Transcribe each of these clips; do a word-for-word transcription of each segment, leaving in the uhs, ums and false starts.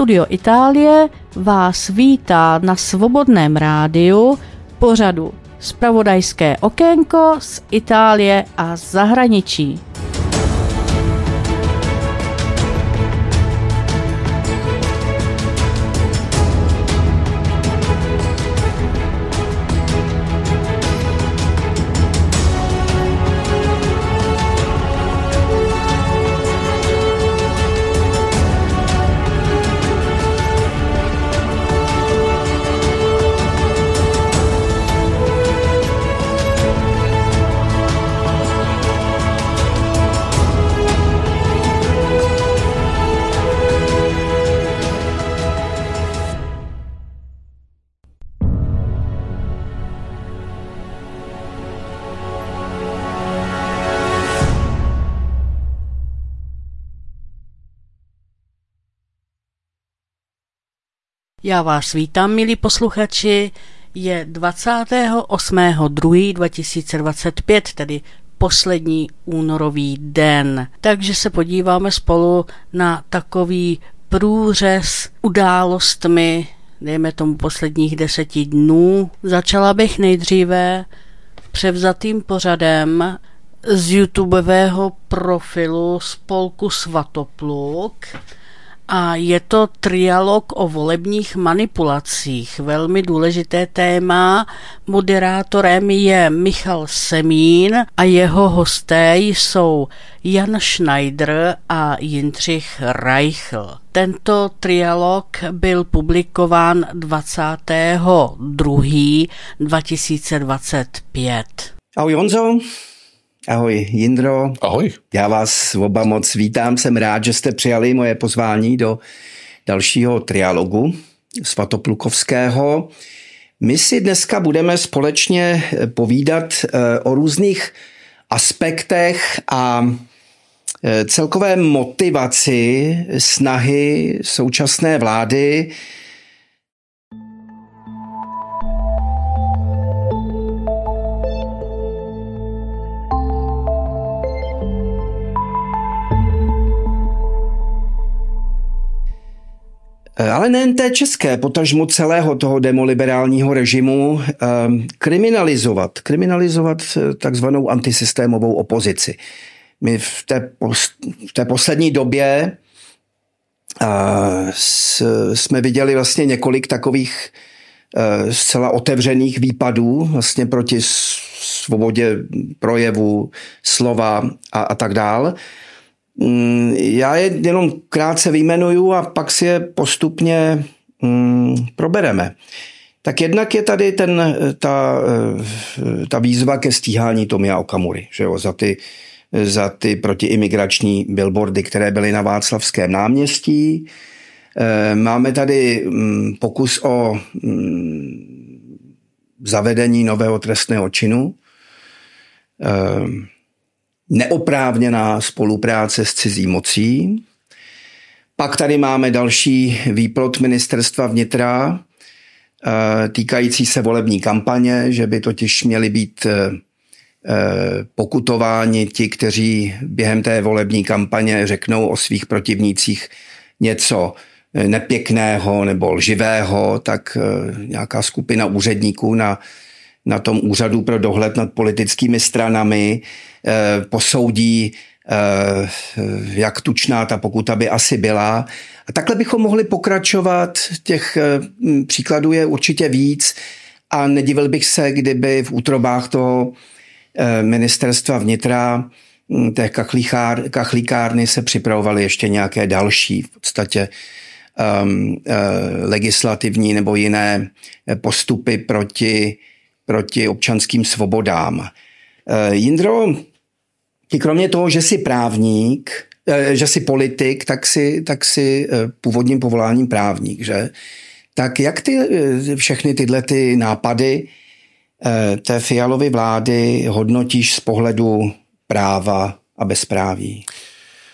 Studio Itálie vás vítá na Svobodném rádiu pořadu Zpravodajské okénko z Itálie a zahraničí. Já vás vítám, milí posluchači, je dvacátého osmého druhého dva tisíce dvacet pět, tedy poslední únorový den. Takže se podíváme spolu na takový průřez událostmi, dejme tomu posledních deseti dnů. Začala bych nejdříve převzatým pořadem z YouTubeového profilu spolku Svatopluk. A je to trialog o volebních manipulacích. Velmi důležité téma. Moderátorem je Michal Semín a jeho hosté jsou Jan Schneider a Jindřich Reichl. Tento trialog byl publikován dvacátého druhého dva tisíce dvacet pět. Ahoj Honzo. Ahoj Jindro. Ahoj. Já vás oba moc vítám, jsem rád, že jste přijali moje pozvání do dalšího trialogu svatoplukovského. My si dneska budeme společně povídat o různých aspektech a celkové motivaci snahy současné vlády ale nejen té české, potažmu celého toho demoliberálního režimu, kriminalizovat, kriminalizovat takzvanou antisystémovou opozici. My v té, v té poslední době jsme viděli vlastně několik takových zcela otevřených výpadů vlastně proti svobodě projevu, slova a, a tak dál. Já je jenom krátce vyjmenuju a pak si je postupně mm, probereme. Tak jednak je tady ten, ta, ta výzva ke stíhání Tomia Okamury, že jo, za ty, za ty protiimigrační billboardy, které byly na Václavském náměstí. Máme tady pokus o zavedení nového trestného činu. Neoprávněná spolupráce s cizí mocí. Pak tady máme další výplod ministerstva vnitra týkající se volební kampaně, že by totiž měli být pokutováni ti, kteří během té volební kampaně řeknou o svých protivnících něco nepěkného nebo lživého, tak nějaká skupina úředníků na, na tom úřadu pro dohled nad politickými stranami posoudí, jak tučná ta pokuta by asi byla. A takhle bychom mohli pokračovat. Těch příkladů je určitě víc a nedivil bych se, kdyby v útrobách toho ministerstva vnitra, té kachlíkár, kachlíkárny se připravovaly ještě nějaké další v podstatě um, uh, legislativní nebo jiné postupy proti, proti občanským svobodám. Uh, Jindro, ty kromě toho, že jsi právník, že jsi politik, tak jsi, tak jsi původním povoláním právník, že? Tak jak ty všechny tyhle ty nápady té Fialovy vlády hodnotíš z pohledu práva a bezpráví?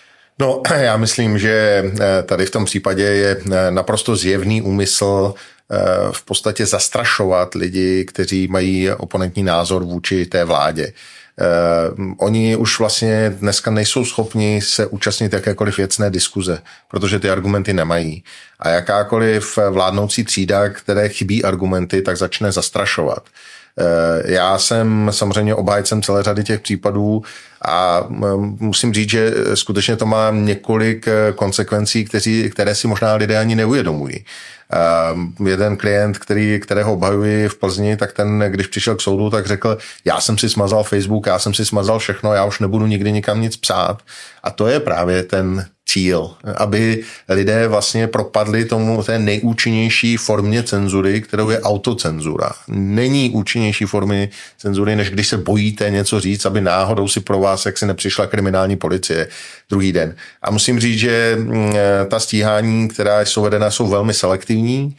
No, já myslím, že tady v tom případě je naprosto zjevný úmysl v podstatě zastrašovat lidi, kteří mají oponentní názor vůči té vládě. Uh, oni už vlastně dneska nejsou schopni se účastnit jakékoliv věcné diskuze, protože ty argumenty nemají. A jakákoliv vládnoucí třída, které chybí argumenty, tak začne zastrašovat. Uh, já jsem samozřejmě obhájcem celé řady těch případů a musím říct, že skutečně to má několik konsekvencí, kteří, které si možná lidé ani neuvědomují. Uh, jeden klient, který, kterého obhajuji v Plzni, tak ten, když přišel k soudu, tak řekl, já jsem si smazal Facebook, já jsem si smazal všechno, já už nebudu nikdy nikam nic psát. A to je právě ten cíl, aby lidé vlastně propadli tomu té nejúčinnější formě cenzury, kterou je autocenzura. Není účinnější formy cenzury, než když se bojíte něco říct, aby náhodou si pro vás jaksi nepřišla kriminální policie druhý den. A musím říct, že ta stíhání, která jsou vedena, jsou velmi selektivní.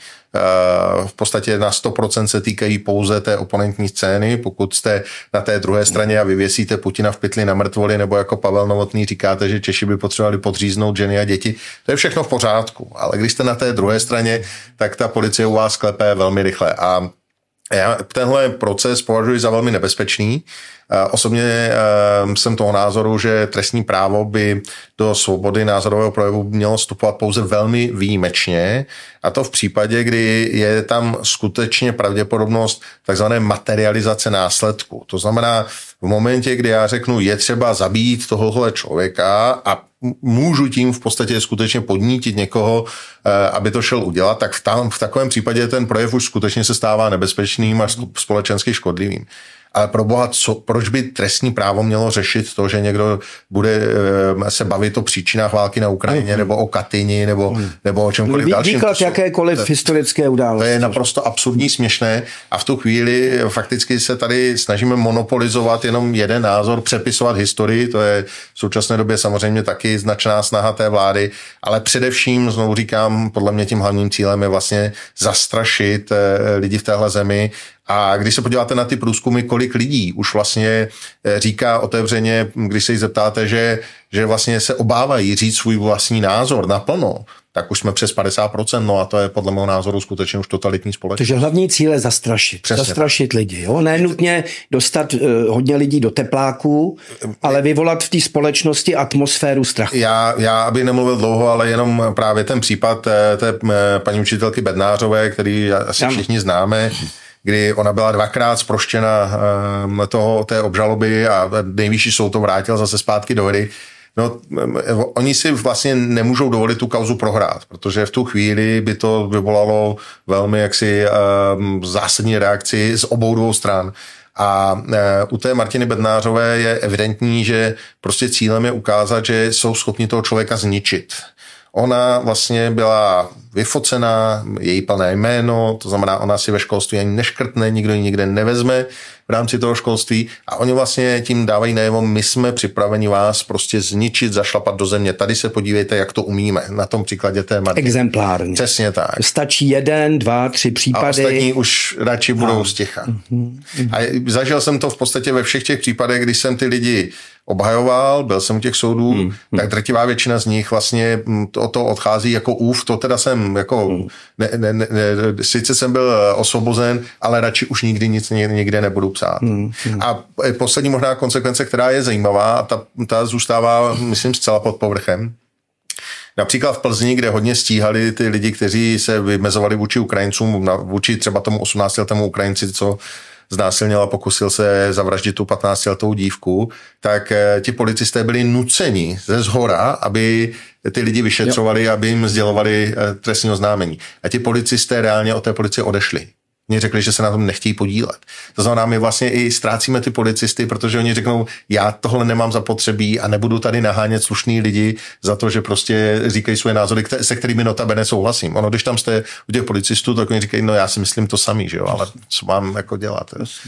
V podstatě na sto procent se týkají pouze té oponentní scény. Pokud jste na té druhé straně a vyvěsíte Putina v pytli na mrtvoli, nebo jako Pavel Novotný říkáte, že Češi by potřebovali podříznout ženy a děti, to je všechno v pořádku. Ale když jste na té druhé straně, tak ta policie u vás klepé velmi rychle. A já tenhle proces považuji za velmi nebezpečný. Osobně jsem toho názoru, že trestní právo by do svobody názorového projevu mělo vstupovat pouze velmi výjimečně, a to v případě, kdy je tam skutečně pravděpodobnost takzvané materializace následku. To znamená, v momentě, kdy já řeknu, je třeba zabít tohohle člověka a můžu tím v podstatě skutečně podnítit někoho, aby to šel udělat, tak v, tam, v takovém případě ten projev už skutečně se stává nebezpečným a společensky škodlivým. Ale pro boha, co, proč by trestní právo mělo řešit to, že někdo bude e, se bavit o příčinách války na Ukrajině, nebo o Katyni, nebo, nebo o čemkoliv dalším. Výklad jakékoliv to, historické události. To je naprosto absurdní, směšné a v tu chvíli fakticky se tady snažíme monopolizovat jenom jeden názor, přepisovat historii, to je v současné době samozřejmě taky značná snaha té vlády, ale především, znovu říkám, podle mě tím hlavním cílem je vlastně zastrašit lidi v téhle zemi. A když se podíváte na ty průzkumy, kolik lidí už vlastně říká otevřeně, když se jich zeptáte, že, že vlastně se obávají říct svůj vlastní názor naplno, tak už jsme přes padesát procent, no a to je podle mého názoru skutečně už totalitní společnost. Takže hlavní cíl je zastrašit. Přesně zastrašit tak. Lidi, jo? Ne nutně dostat uh, hodně lidí do tepláků, ale vyvolat v té společnosti atmosféru strachu. Já, já, aby nemluvil dlouho, ale jenom právě ten případ té, té paní učitelky Bednářové, který asi Tam. všichni známe, kdy ona byla dvakrát zproštěna um, toho, té obžaloby a nejvyšší soud to vrátil zase zpátky do hry. No, oni si vlastně nemůžou dovolit tu kauzu prohrát, protože v tu chvíli by to vyvolalo velmi jaksi um, zásadní reakci z obou dvou stran. A uh, u té Martiny Bednářové je evidentní, že prostě cílem je ukázat, že jsou schopni toho člověka zničit. Ona vlastně byla vyfocená, její plné jméno, to znamená, ona si ve školství ani neškrtne, nikdo ji nikde nevezme v rámci toho školství a oni vlastně tím dávají najevo, my jsme připraveni vás prostě zničit, zašlapat do země. Tady se podívejte, jak to umíme na tom příkladě té Martiny. Exemplárně. Přesně tak. Stačí jeden, dva, tři případy. A ostatní už radši budou a. sticha. Mm-hmm. A zažil jsem to v podstatě ve všech těch případech, když jsem ty lidi obhajoval, byl jsem u těch soudů, hmm. tak drtivá většina z nich vlastně to, to odchází jako úv, to teda jsem jako, hmm. ne, ne, ne, sice jsem byl osvobozen, ale radši už nikdy nic nikde nebudu psát. Hmm. Hmm. A poslední možná konsekvence, která je zajímavá, a ta, ta zůstává, myslím, zcela pod povrchem. Například v Plzni, kde hodně stíhali ty lidi, kteří se vymezovali vůči Ukrajincům, vůči třeba tomu osmnáctiletému Ukrajinci, co znásilnil a pokusil se zavraždit tu patnáctiletou dívku, tak ti policisté byli nuceni ze zhora, aby ty lidi vyšetřovali, jo. aby jim sdělovali trestní oznámení. A ti policisté reálně od té policie odešli. Oni řekli, že se na tom nechtějí podílet. To znamená, my vlastně i ztrácíme ty policisty, protože oni řeknou, já tohle nemám zapotřebí a nebudu tady nahánět slušný lidi za to, že prostě říkají svoje názory, se kterými notabene souhlasím. Ono, když tam jste u těch policistů, tak oni říkají, no já si myslím to samý, že jo, ale co mám jako dělat.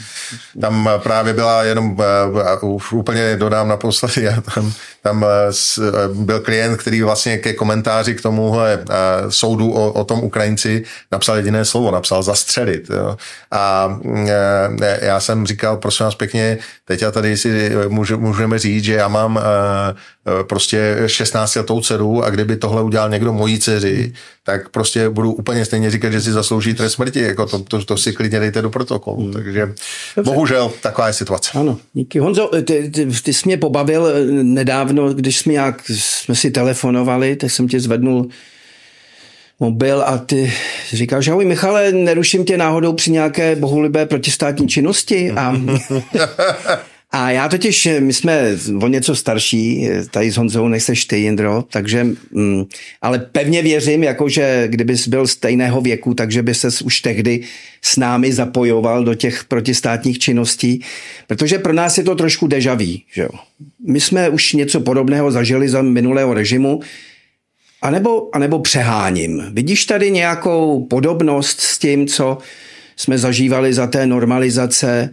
Tam právě byla jenom, už úplně dodám naposledy, tam, tam byl klient, který vlastně ke komentáři k tomuhle soudu o, o tom Ukrajinci napsal jediné slovo, napsal zastřelit. Jo. A e, já jsem říkal, prosím vás pěkně, teď já tady si může, můžeme říct, že já mám e, prostě šestnáctiletou dceru a kdyby tohle udělal někdo mojí dceři, tak prostě budu úplně stejně říkat, že si zaslouží trest smrti, jako to, to, to si klidně dejte do protokolu. Hmm. Takže bohužel taková je situace. Ano, díky. Honzo, ty, ty, ty jsi mě pobavil nedávno, když jsme, jak, jsme si telefonovali, tak jsem ti zvednul mobil a ty říkáš, ahoj Michale, neruším tě náhodou při nějaké bohulibé protistátní činnosti a... A já totiž, my jsme o něco starší, tady s Honzou než seš ty, Jindro, takže, mm, ale pevně věřím, jakože kdybys byl stejného věku, takže by ses už tehdy s námi zapojoval do těch protistátních činností, protože pro nás je to trošku déjà vu, že jo. My jsme už něco podobného zažili za minulého režimu, anebo, anebo přeháním. Vidíš tady nějakou podobnost s tím, co jsme zažívali za té normalizace?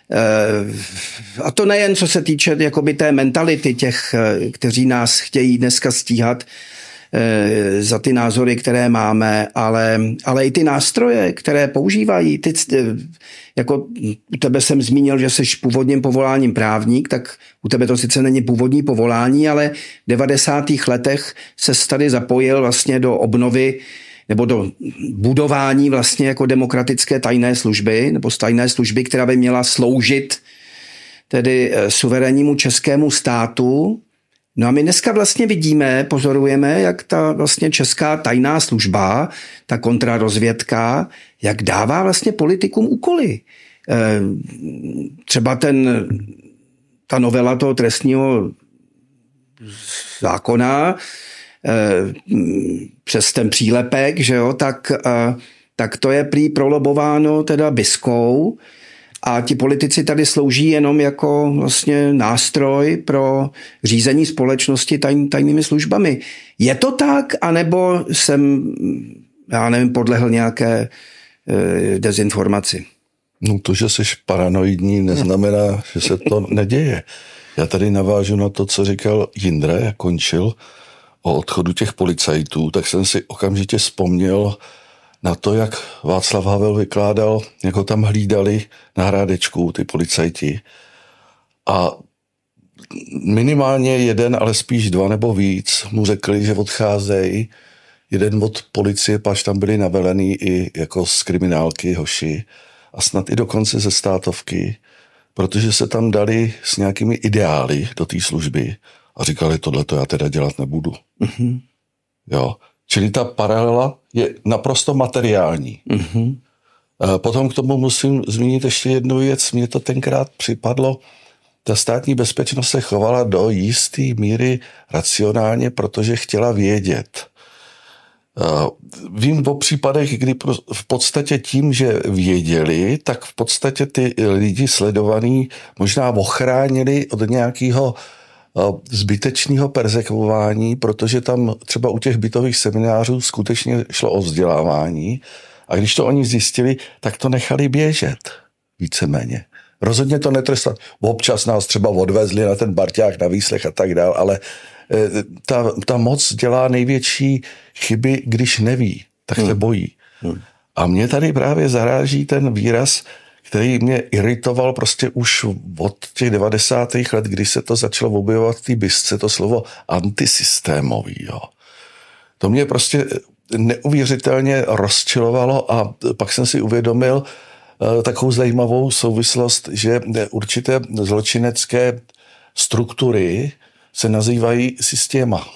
A to nejen co se týče jakoby té mentality těch, kteří nás chtějí dneska stíhat za ty názory, které máme, ale, ale i ty nástroje, které používají. Ty, jako u tebe jsem zmínil, že jsi původním povoláním právník, tak u tebe to sice není původní povolání, ale v devadesátých letech se tady zapojil vlastně do obnovy nebo do budování vlastně jako demokratické tajné služby, nebo z tajné služby, která by měla sloužit tedy suverénnímu českému státu. No a my dneska vlastně vidíme, pozorujeme, jak ta vlastně česká tajná služba, ta kontrarozvědka, jak dává vlastně politikům úkoly. Třeba ten, ta novela toho trestního zákona, přes ten přílepek, že jo, tak, tak to je prý prolobováno teda biskou a ti politici tady slouží jenom jako vlastně nástroj pro řízení společnosti tajn, tajnými službami. Je to tak, anebo jsem, já nevím, podlehl nějaké e, dezinformaci? No to, že jsi paranoidní, neznamená, že se to neděje. Já tady navážu na to, co říkal Jindra, jak končil o odchodu těch policajtů, tak jsem si okamžitě vzpomněl na to, jak Václav Havel vykládal, jak ho tam hlídali na Hrádečku ty policajti. A minimálně jeden, ale spíš dva nebo víc mu řekli, že odcházejí. Jeden od policie, pač tam byli navelený i jako z kriminálky hoši a snad i dokonce ze státovky, protože se tam dali s nějakými ideály do té služby a říkali, tohleto já teda dělat nebudu. Mm-hmm. Jo. Čili ta paralela je naprosto materiální. Mm-hmm. Potom k tomu musím zmínit ještě jednu věc. Mně to tenkrát připadlo, ta státní bezpečnost se chovala do jisté míry racionálně, protože chtěla vědět. Vím o případech, kdy v podstatě tím, že věděli, tak v podstatě ty lidi sledovaní možná ochránili od nějakého zbytečného perzekvování, protože tam třeba u těch bytových seminářů skutečně šlo o vzdělávání a když to oni zjistili, tak to nechali běžet víceméně. Rozhodně to netrestali. Občas nás třeba odvezli na ten barťák na výslech a tak dál, ale ta, ta moc dělá největší chyby, když neví, tak se bojí. Hmm. A mě tady právě zaráží ten výraz, který mě iritoval prostě už od těch devadesátých let, kdy se to začalo objevovat v té bisce, to slovo antisystémový. Jo. To mě prostě neuvěřitelně rozčilovalo a pak jsem si uvědomil uh, takovou zajímavou souvislost, že určité zločinecké struktury se nazývají systéma.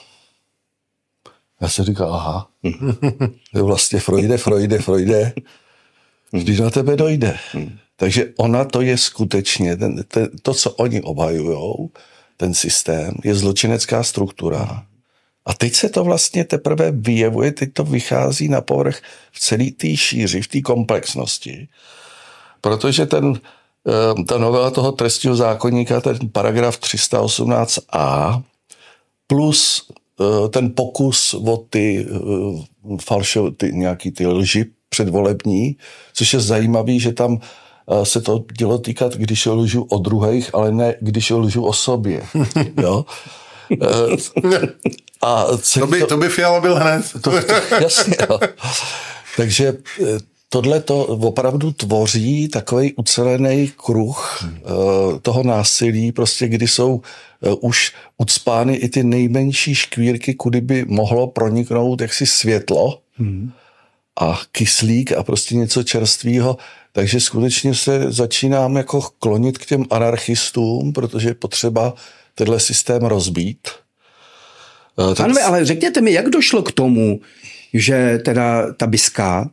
Já jsem říkal, aha, to vlastně Freude, Freude, Freude, když na tebe dojde. Takže ona to je skutečně, ten, ten, to, co oni obhajujou, ten systém, je zločinecká struktura. A teď se to vlastně teprve vyjevuje, teď to vychází na povrch v celé té šíři, v té komplexnosti. Protože ten, ta novela toho trestního zákoníka, ten paragraf tři sta osmnáct a plus ten pokus o ty falšo, ty, nějaký ty lži předvolební, což je zajímavý, že tam se to dělo týkat, když lžu o druhých, ale ne, když lžu o sobě. Jo? A to, by, to by Fiala byl hned. To, to, jasně, jo. Takže tohle to opravdu tvoří takový ucelený kruh toho násilí, prostě kdy jsou už ucpány i ty nejmenší škvírky, kudy by mohlo proniknout jaksi světlo, hmm. a kyslík a prostě něco čerstvého. Takže skutečně se začínám jako klonit k těm anarchistům, protože je potřeba tenhle systém rozbít. Pánové, ale řekněte mi, jak došlo k tomu, že teda ta Biska,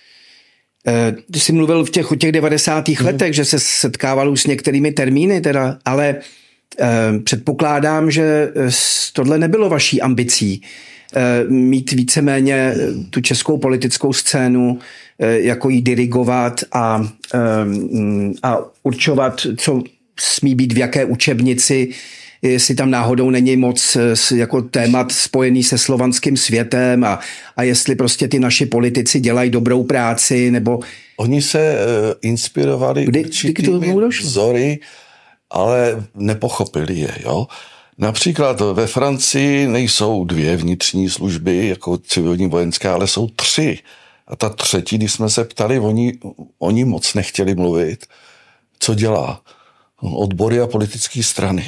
ty jsi mluvil v těch, o těch devadesátých hmm. letech, že se setkával s některými termíny, teda, ale eh, předpokládám, že tohle nebylo vaší ambicí. Eh, mít víceméně tu českou politickou scénu, eh, jako jí dirigovat a, eh, a určovat, co smí být v jaké učebnici, jestli tam náhodou není moc jako témat spojený se slovanským světem a, a jestli prostě ty naši politici dělají dobrou práci, nebo... Oni se uh, inspirovali kdy, určitými vzory, ale nepochopili je, jo. Například ve Francii nejsou dvě vnitřní služby, jako civilní vojenská, ale jsou tři. A ta třetí, když jsme se ptali, oni, oni moc nechtěli mluvit, co dělá odbory a politické strany.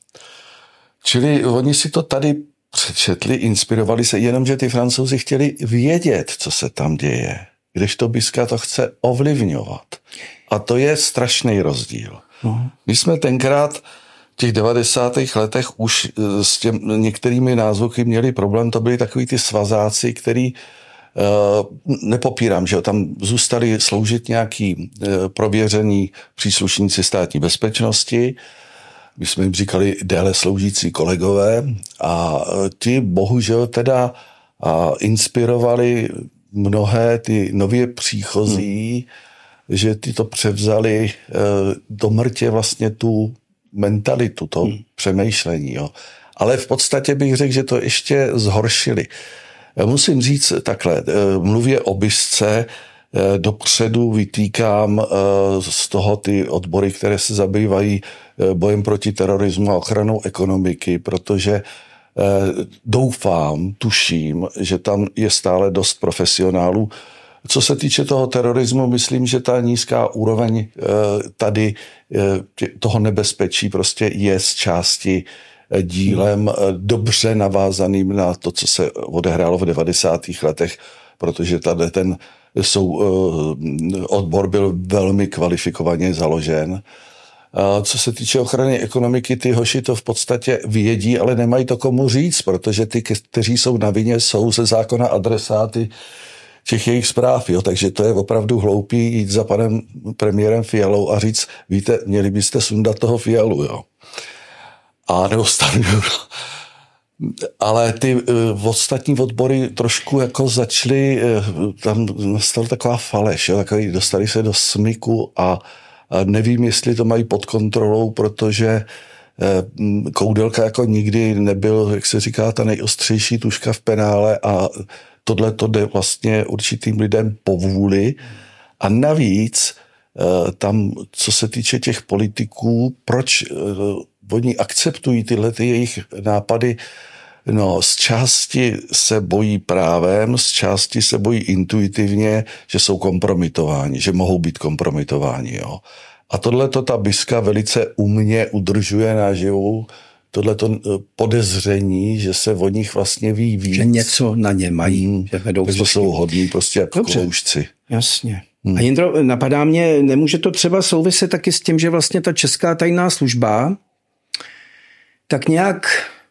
Čili oni si to tady přečetli, inspirovali se, jenomže ty Francouzi chtěli vědět, co se tam děje, kdežto Biska to chce ovlivňovat. A to je strašný rozdíl. No. My jsme tenkrát v těch devadesátých letech už s těm některými názvuky měli problém, to byli takový ty svazáci, který uh, nepopírám, že tam zůstali sloužit nějaký uh, prověřený příslušníci státní bezpečnosti. My jsme jim říkali déle sloužící kolegové a ti bohužel teda inspirovali mnohé ty nově příchozí, hmm. že ty to převzali do mrtě vlastně tu mentalitu, to hmm. přemýšlení. Jo. Ale v podstatě bych řekl, že to ještě zhoršili. Musím říct takhle, mluvě o Bisce, dopředu vytýkám z toho ty odbory, které se zabývají bojem proti terorismu a ochranou ekonomiky, protože doufám, tuším, že tam je stále dost profesionálů. Co se týče toho terorismu, myslím, že ta nízká úroveň tady toho nebezpečí prostě je z části dílem dobře navázaným na to, co se odehrálo v devadesátých letech, protože tady ten Jsou, odbor byl velmi kvalifikovaně založen. Co se týče ochrany ekonomiky, ty hoši to v podstatě vědí, ale nemají to komu říct, protože ty, kteří jsou na vině, jsou ze zákona adresáty těch jejich zpráv. Jo? Takže to je opravdu hloupý jít za panem premiérem Fialou a říct, víte, měli byste sundat toho Fialu. Jo? A nebo Stanjuru. Ale ty uh, ostatní odbory trošku jako začaly, uh, tam nastala taková faleš, jo, takový, dostali se do smyku a, a nevím, jestli to mají pod kontrolou, protože uh, Koudelka jako nikdy nebyl, jak se říká, ta nejostřejší tuška v penále a tohle to jde vlastně určitým lidem po vůli. A navíc uh, tam, co se týče těch politiků, proč uh, oni akceptují tyhle ty jejich nápady. No, z části se bojí právem, z části se bojí intuitivně, že jsou kompromitováni, že mohou být kompromitováni. Jo. A tohleto ta Biska velice umně udržuje naživu, tohleto podezření, že se o nich vlastně ví víc. Že něco na ně mají. Hmm, že vedou takže jsou hodní prostě jako kloužci. Jasně. Hmm. A Jindro, napadá mě, nemůže to třeba souviset taky s tím, že vlastně ta česká tajná služba tak nějak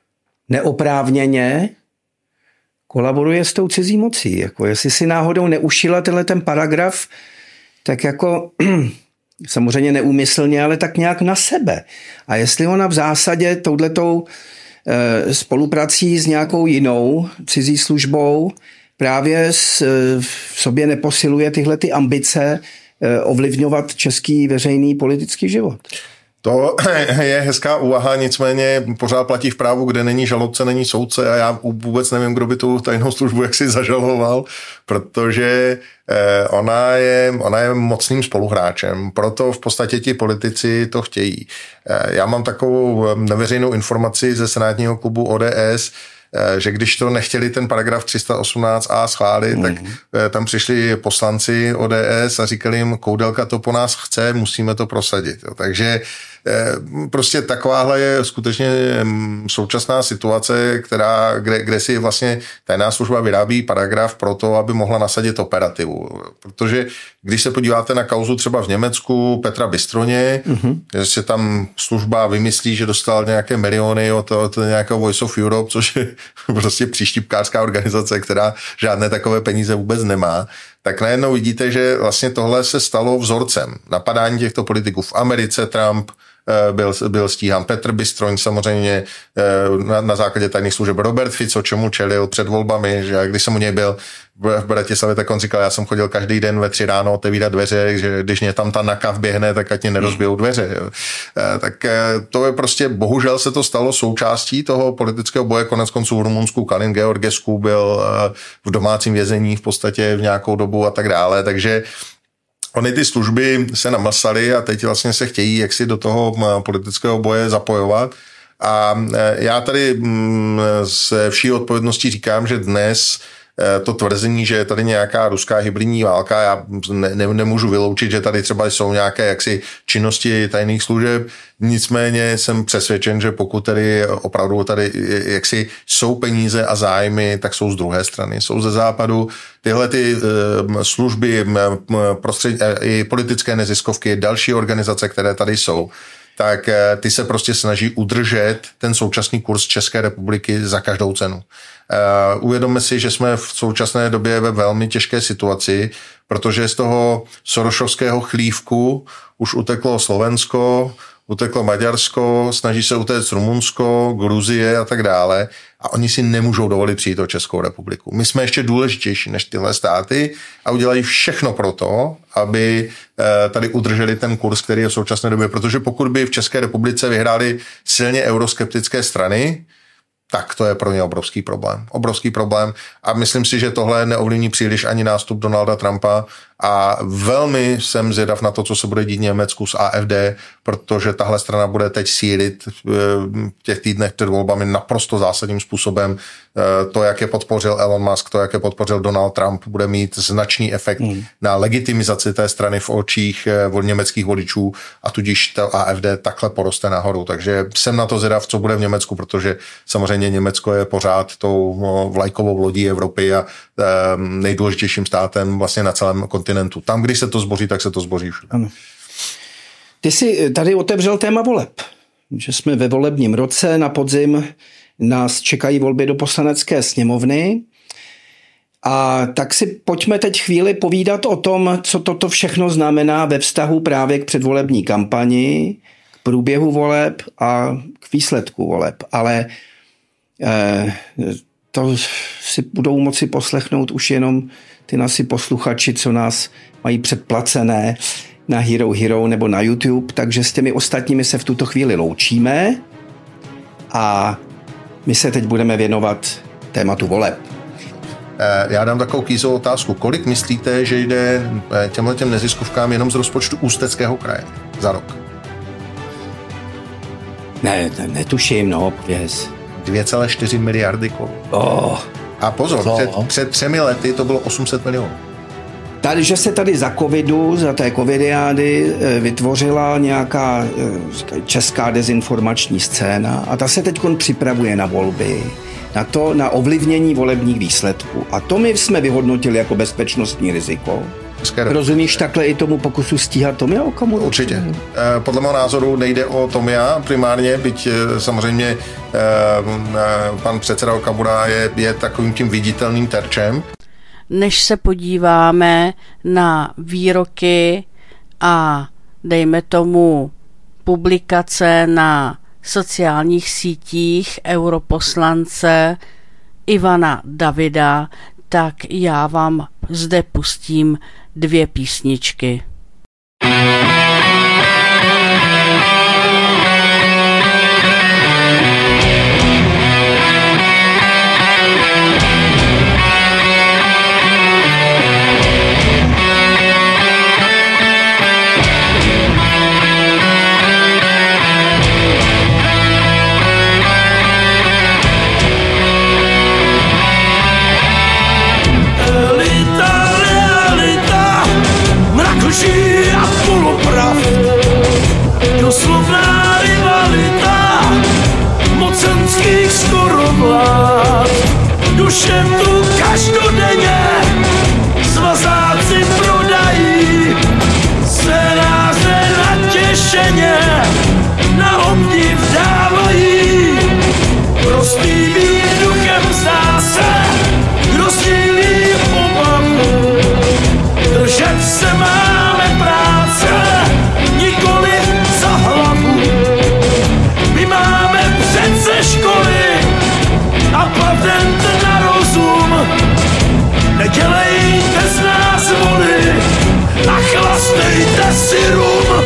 neoprávněně kolaboruje s tou cizí mocí. Jako jestli si náhodou neušila tenhle ten paragraf, tak jako samozřejmě neúmyslně, ale tak nějak na sebe. A jestli ona v zásadě touhletou e, spoluprací s nějakou jinou cizí službou právě s, v sobě neposiluje tyhle ty ambice e, ovlivňovat český veřejný politický život. To je hezká úvaha, nicméně pořád platí v právu, kde není žalobce, není soudce a já vůbec nevím, kdo by tu tajnou službu jaksi zažaloval, protože ona je, ona je mocným spoluhráčem, proto v podstatě ti politici to chtějí. Já mám takovou neveřejnou informaci ze senátního klubu O D S, že když to nechtěli ten paragraf tři sta osmnáct a schválit, mm. tak tam přišli poslanci O D S a říkali jim, Koudelka to po nás chce, musíme to prosadit. Jo. Takže Prostě takováhle je skutečně současná situace, která, kde, kde si vlastně tajná služba vyrábí paragraf pro to, aby mohla nasadit operativu. Protože když se podíváte na kauzu třeba v Německu Petra Bystroně, mm-hmm. že se tam služba vymyslí, že dostal nějaké miliony od, od nějakého Voice of Europe, což je prostě příštípkářská organizace, která žádné takové peníze vůbec nemá, tak najednou vidíte, že vlastně tohle se stalo vzorcem. Napadání těchto politiků v Americe, Trump, Byl, byl stíhán Petr Bystroň, samozřejmě na, na základě tajných služeb Robert Fico, čemu čelil před volbami, že když jsem u něj byl v Bratislavě, tak on říkal, já jsem chodil každý den ve tři ráno otevírat dveře, že když mě tam ta naka vběhne, tak ať mě nerozbijou dveře. Jo. Tak to je prostě, bohužel se to stalo součástí toho politického boje, konec konců v Rumunsku Kalin Georgescu byl v domácím vězení v podstatě v nějakou dobu a tak dále, takže ony ty služby se namlsaly a teď vlastně se chtějí jaksi do toho politického boje zapojovat. A já tady se vší odpovědností říkám, že dnes to tvrzení, že je tady nějaká ruská hybridní válka, já ne, ne, nemůžu vyloučit, že tady třeba jsou nějaké jaksi činnosti tajných služeb, nicméně jsem přesvědčen, že pokud tady opravdu tady jaksi jsou peníze a zájmy, tak jsou z druhé strany, jsou ze západu. Tyhle ty služby, prostřed, i politické neziskovky, další organizace, které tady jsou, tak ty se prostě snaží udržet ten současný kurz České republiky za každou cenu. Uh, uvědomme si, že jsme v současné době ve velmi těžké situaci, protože z toho sorošovského chlívku už uteklo Slovensko, uteklo Maďarsko, snaží se utéct Rumunsko, Gruzie a tak dále a oni si nemůžou dovolit přijít o Českou republiku. My jsme ještě důležitější než tyhle státy a udělají všechno pro to, aby tady udrželi ten kurz, který je v současné době, protože pokud by v České republice vyhrály silně euroskeptické strany, tak to je pro ně obrovský problém. Obrovský problém a myslím si, že tohle neovlivní příliš ani nástup Donalda Trumpa a velmi jsem zvědav na to, co se bude dít v Německu s A F D, protože tahle strana bude teď sílit v těch týdnech před volbami naprosto zásadním způsobem. To, jak je podpořil Elon Musk, to, jak je podpořil Donald Trump, bude mít značný efekt hmm. na legitimizaci té strany v očích německých voličů a tudíž to A F D takhle poroste nahoru. Takže jsem na to zvědav, co bude v Německu, protože samozřejmě Německo je pořád tou vlajkovou lodí Evropy a nejdůležitějším státem vlastně na celém kontinentu. Tam, když se to zboří, tak se to zboří všude. Ano. Ty jsi tady otevřel téma voleb. Že jsme ve volebním roce, na podzim nás čekají volby do Poslanecké sněmovny. A tak si pojďme teď chvíli povídat o tom, co toto všechno znamená ve vztahu právě k předvolební kampani, k průběhu voleb a k výsledku voleb. Ale eh, to si budou moci poslechnout už jenom ty naši posluchači, co nás mají předplacené na Hero Hero nebo na YouTube, takže s těmi ostatními se v tuto chvíli loučíme a my se teď budeme věnovat tématu voleb. Já dám takovou kýzovou otázku. Kolik myslíte, že jde těmhletěm neziskovkám jenom z rozpočtu Ústeckého kraje za rok? Ne, ne netuším, no, pověz. dvě celé čtyři miliardy korun. Oh. A pozor, no. před, před třemi lety to bylo osm set milionů. Tady, že se tady za covidu, za té covidiády vytvořila nějaká česká dezinformační scéna a ta se teď připravuje na volby, na to, na ovlivnění volebních výsledků. A to my jsme vyhodnotili jako bezpečnostní riziko. Rozumíš takhle i tomu pokusu stíhat Tomia Okamuru? Určitě. Podle mého názoru nejde o Tomia primárně, byť samozřejmě pan předseda Okamura je, je takovým tím viditelným terčem. Než se podíváme na výroky a dejme tomu publikace na sociálních sítích europoslance Ivana Davida, tak já vám zde pustím dvě písničky. Elita, realita, mrakoší Ovšem tu každodenně svazáci prodají scénáře natěšeně, na obdiv dávají. Prostým duchem zdá se, kdo sdílí obavu, držet se máme práce, nikoli za hlavu. My máme přece školy a patent na rozum, nedělejte z nás voli a chlastejte si rum.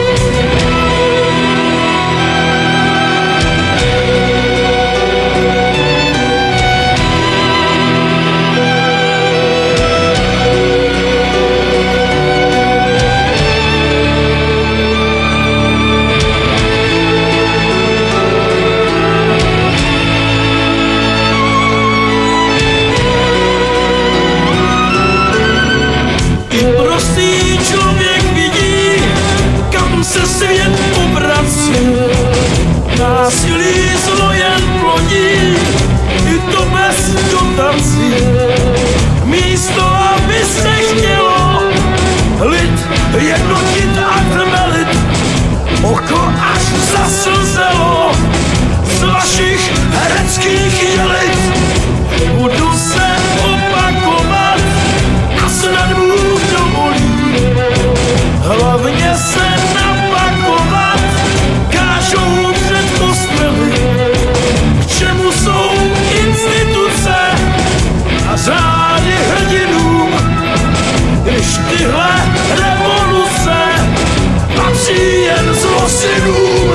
Se svět obrací, násilí zlo jen plodí, i to bez dotací. Místo, aby se chtělo lid jednotit a tmelit, oko až zaslzelo z vašich hereckých jelit. Budu se opakovat a snad Bůh dovolí, hlavně se napakovat kážou před kostely. K čemu jsou instituce a řády hrdinů, když tyhle revoluce patří jen zlosinům.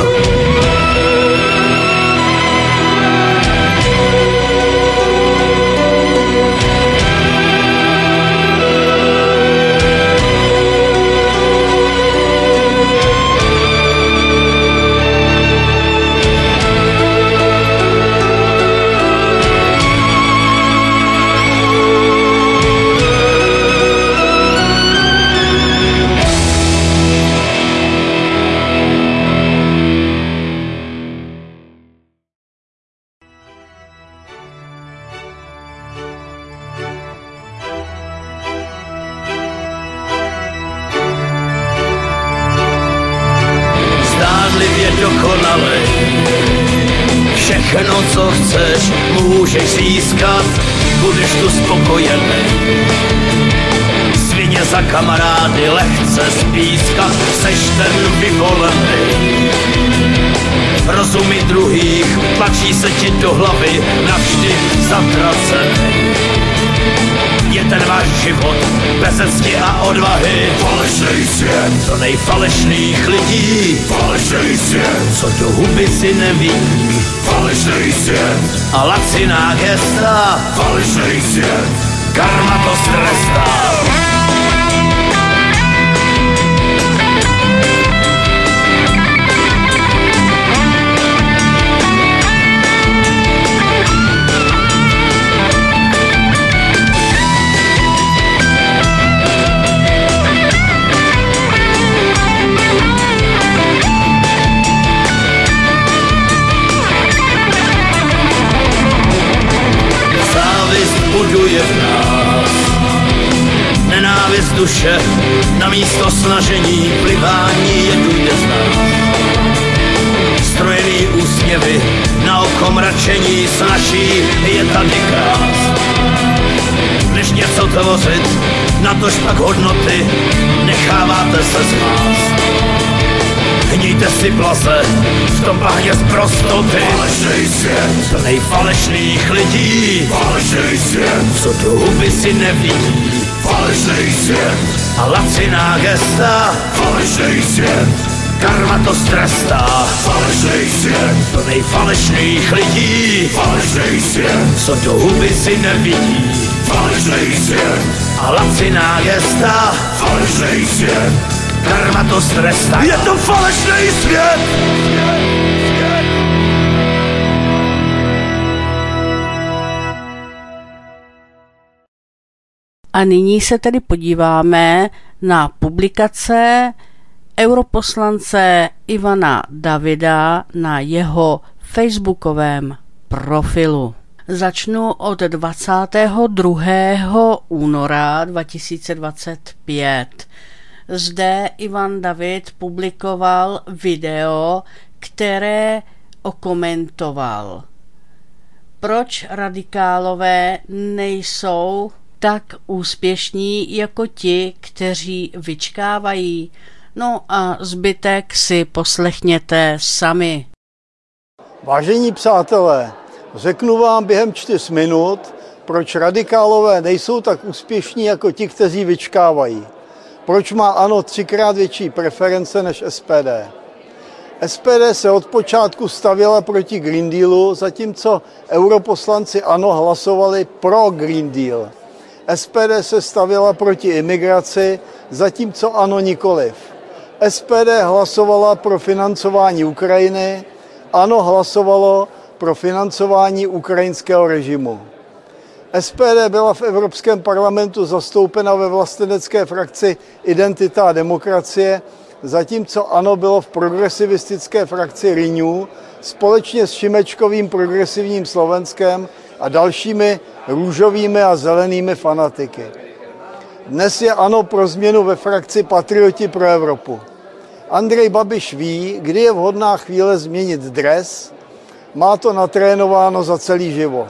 Všechno, co chceš, můžeš získat, budeš tu spokojený. Svině za kamarády lehce spískat, seš ten vyvolený. Rozumy druhých tlačí se ti do hlavy, navždy zatracený. Je ten váš život bez cti a odvahy. Falešný svět plnej falešných lidí. Falešný svět, co do huby si nevidí. Falešný svět a laciná gesta. Falešný svět, karma to strestá. Buduje v nás nenávist duše, na místo snažení plivání je dojde z nás. Strojený úsměvy, na oko mračení snaží je tady krás. Než něco tvořit, natož pak hodnoty, necháváte se zmást. Hníjte si blaze, v tom bahně z prostoty. Falešný svět, plnej falešných lidí. Falešný svět, co do huby si nevidí. Falešný svět a laciná gesta. Falešný svět, karma to strestá. Falešný svět, plnej falešných lidí. Falešný svět, co do huby si nevidí. Falešný svět a laciná gesta. Falešný svět, karma to strestá. Je to falešný svět. A nyní se tedy podíváme na publikace europoslance Ivana Davida na jeho facebookovém profilu. Začnu od dvacátého druhého února dva tisíce dvacet pět. Zde Ivan David publikoval video, které okomentoval. Proč radikálové nejsou tak úspěšní jako ti, kteří vyčkávají? No a zbytek si poslechněte sami. Vážení přátelé, řeknu vám během čtyř minut, proč radikálové nejsou tak úspěšní jako ti, kteří vyčkávají. Proč má ANO třikrát větší preference než S P D. S P D se od počátku stavěla proti Green Dealu, zatímco europoslanci ANO hlasovali pro Green Deal. S P D se stavěla proti imigraci, zatímco ANO nikoliv. S P D hlasovala pro financování Ukrajiny, ANO hlasovalo pro financování ukrajinského režimu. S P D byla v Evropském parlamentu zastoupena ve vlastenecké frakci Identita a demokracie, zatímco ANO bylo v progresivistické frakci Renew společně s Šimečkovým progresivním Slovenskem a dalšími růžovými a zelenými fanatiky. Dnes je ANO pro změnu ve frakci Patrioti pro Evropu. Andrej Babiš ví, kdy je vhodná chvíle změnit dres, má to natrénováno za celý život.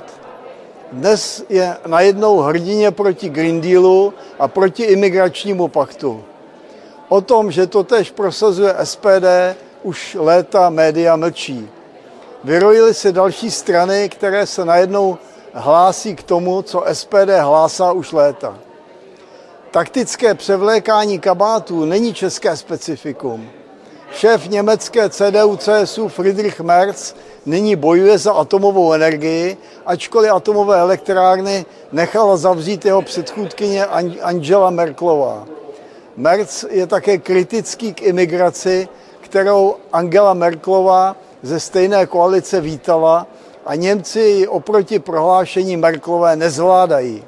Dnes je najednou hrdině proti Green Dealu a proti imigračnímu paktu. O tom, že to též prosazuje S P D, už léta média mlčí. Vyrojily se další strany, které se najednou hlásí k tomu, co S P D hlásá už léta. Taktické převlékání kabátů není české specifikum. Šéf německé C D U C S U Friedrich Merz nyní bojuje za atomovou energii, ačkoliv atomové elektrárny nechala zavřít jeho předchůdkyně Angela Merkelová. Merz je také kritický k imigraci, kterou Angela Merkelová ze stejné koalice vítala, a Němci ji oproti prohlášení Merkelové nezvládají.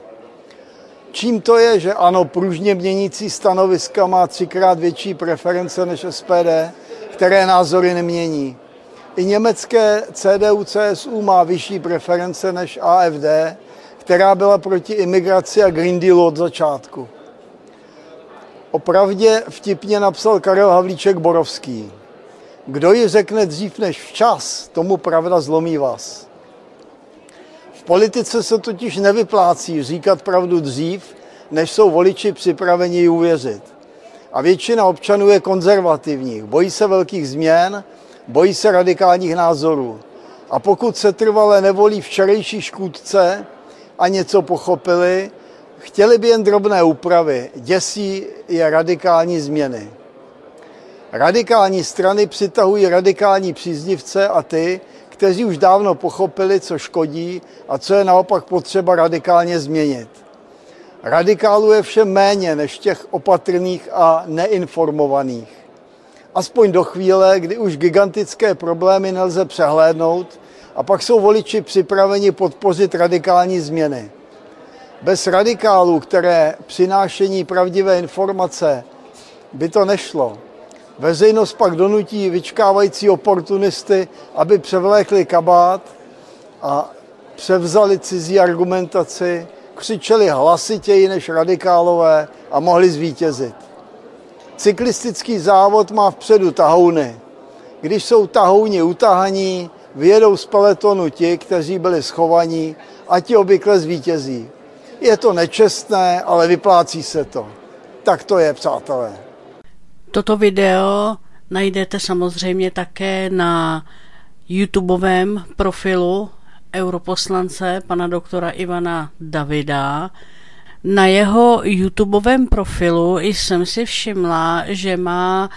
Čím to je, že ANO pružně měnící stanoviska má třikrát větší preference než S P D, které názory nemění? I německé C D U C S U má vyšší preference než A F D, která byla proti imigraci a Green Dealu od začátku. O pravdě vtipně napsal Karel Havlíček Borovský. Kdo ji řekne dřív než včas, tomu pravda zlomí vás. V politice se totiž nevyplácí říkat pravdu dřív, než jsou voliči připraveni ji uvěřit. A většina občanů je konzervativních, bojí se velkých změn, bojí se radikálních názorů. A pokud se trvale nevolí včerejší škůdce a něco pochopili, chtěli by jen drobné úpravy, děsí je radikální změny. Radikální strany přitahují radikální příznivce a ty, kteří už dávno pochopili, co škodí a co je naopak potřeba radikálně změnit. Radikálů je všem méně než těch opatrných a neinformovaných. Aspoň do chvíle, kdy už gigantické problémy nelze přehlédnout a pak jsou voliči připraveni podpořit radikální změny. Bez radikálů, které přinášení pravdivé informace, by to nešlo. Veřejnost pak donutí vyčkávající oportunisty, aby převlékli kabát a převzali cizí argumentaci, křičeli hlasitěji než radikálové a mohli zvítězit. Cyklistický závod má vpředu tahouny. Když jsou tahouni utahaní, vyjedou z peletonu ti, kteří byli schovaní, a ti obvykle zvítězí. Je to nečestné, ale vyplácí se to. Tak to je, přátelé. Toto video najdete samozřejmě také na YouTubeovém profilu europoslance pana doktora Ivana Davida. Na jeho YouTubeovém profilu jsem si všimla, že má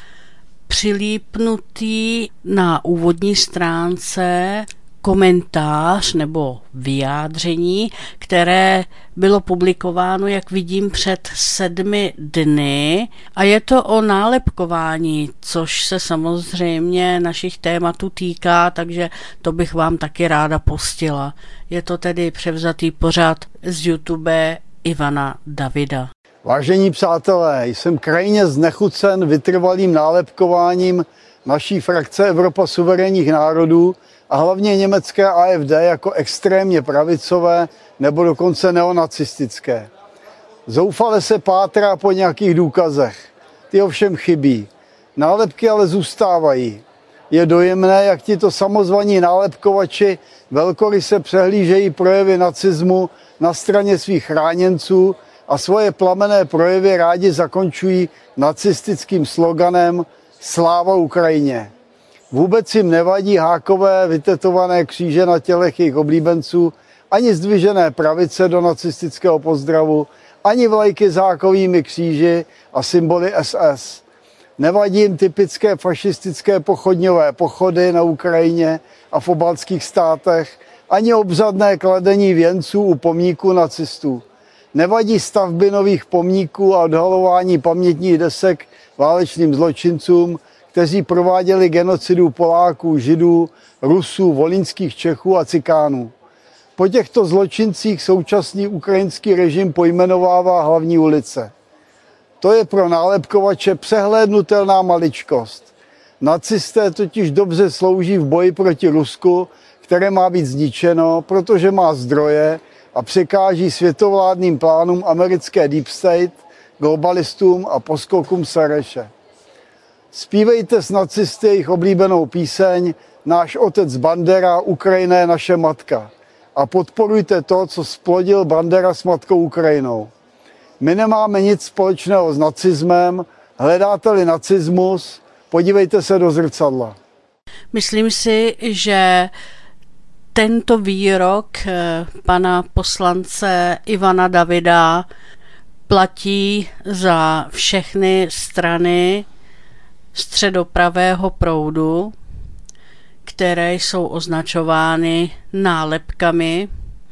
přilípnutý na úvodní stránce komentář nebo vyjádření, které bylo publikováno, jak vidím, před sedmi dny, a je to o nálepkování, což se samozřejmě našich tématů týká, takže to bych vám taky ráda pustila. Je to tedy převzatý pořad z YouTube Ivana Davida. Vážení přátelé, jsem krajně znechucen vytrvalým nálepkováním naší frakce Evropa suverénních národů a hlavně německé A F D jako extrémně pravicové nebo dokonce neonacistické. Zoufale se pátrá po nějakých důkazech. Ty ovšem chybí. Nálepky ale zůstávají. Je dojemné, jak tito samozvaní nálepkovači velkoryse přehlížejí projevy nacismu na straně svých chráněnců a svoje plamenné projevy rádi zakončují nacistickým sloganem Sláva Ukrajině. Vůbec jim nevadí hákové vytetované kříže na tělech jejich oblíbenců, ani zdvižené pravice do nacistického pozdravu, ani vlajky s hákovými kříži a symboly S S. Nevadí jim typické fašistické pochodňové pochody na Ukrajině a v pobaltských státech, ani obřadné kladení věnců u pomníků nacistů. Nevadí stavby nových pomníků a odhalování pamětních desek válečným zločincům, kteří prováděli genocidu Poláků, Židů, Rusů, volyňských Čechů a Cikánů. Po těchto zločincích současný ukrajinský režim pojmenovává hlavní ulice. To je pro nálepkovače přehlédnutelná maličkost. Nacisté totiž dobře slouží v boji proti Rusku, které má být zničeno, protože má zdroje a překáží světovládným plánům americké Deep State, globalistům a poskokům Sereše. Zpívejte s nacisty jejich oblíbenou píseň Náš otec Bandera, Ukrajina je naše matka a podporujte to, co splodil Bandera s matkou Ukrajinou. My nemáme nic společného s nacismem, hledáte-li nacismus, podívejte se do zrcadla. Myslím si, že tento výrok pana poslance Ivana Davida platí za všechny strany středopravého proudu, které jsou označovány nálepkami,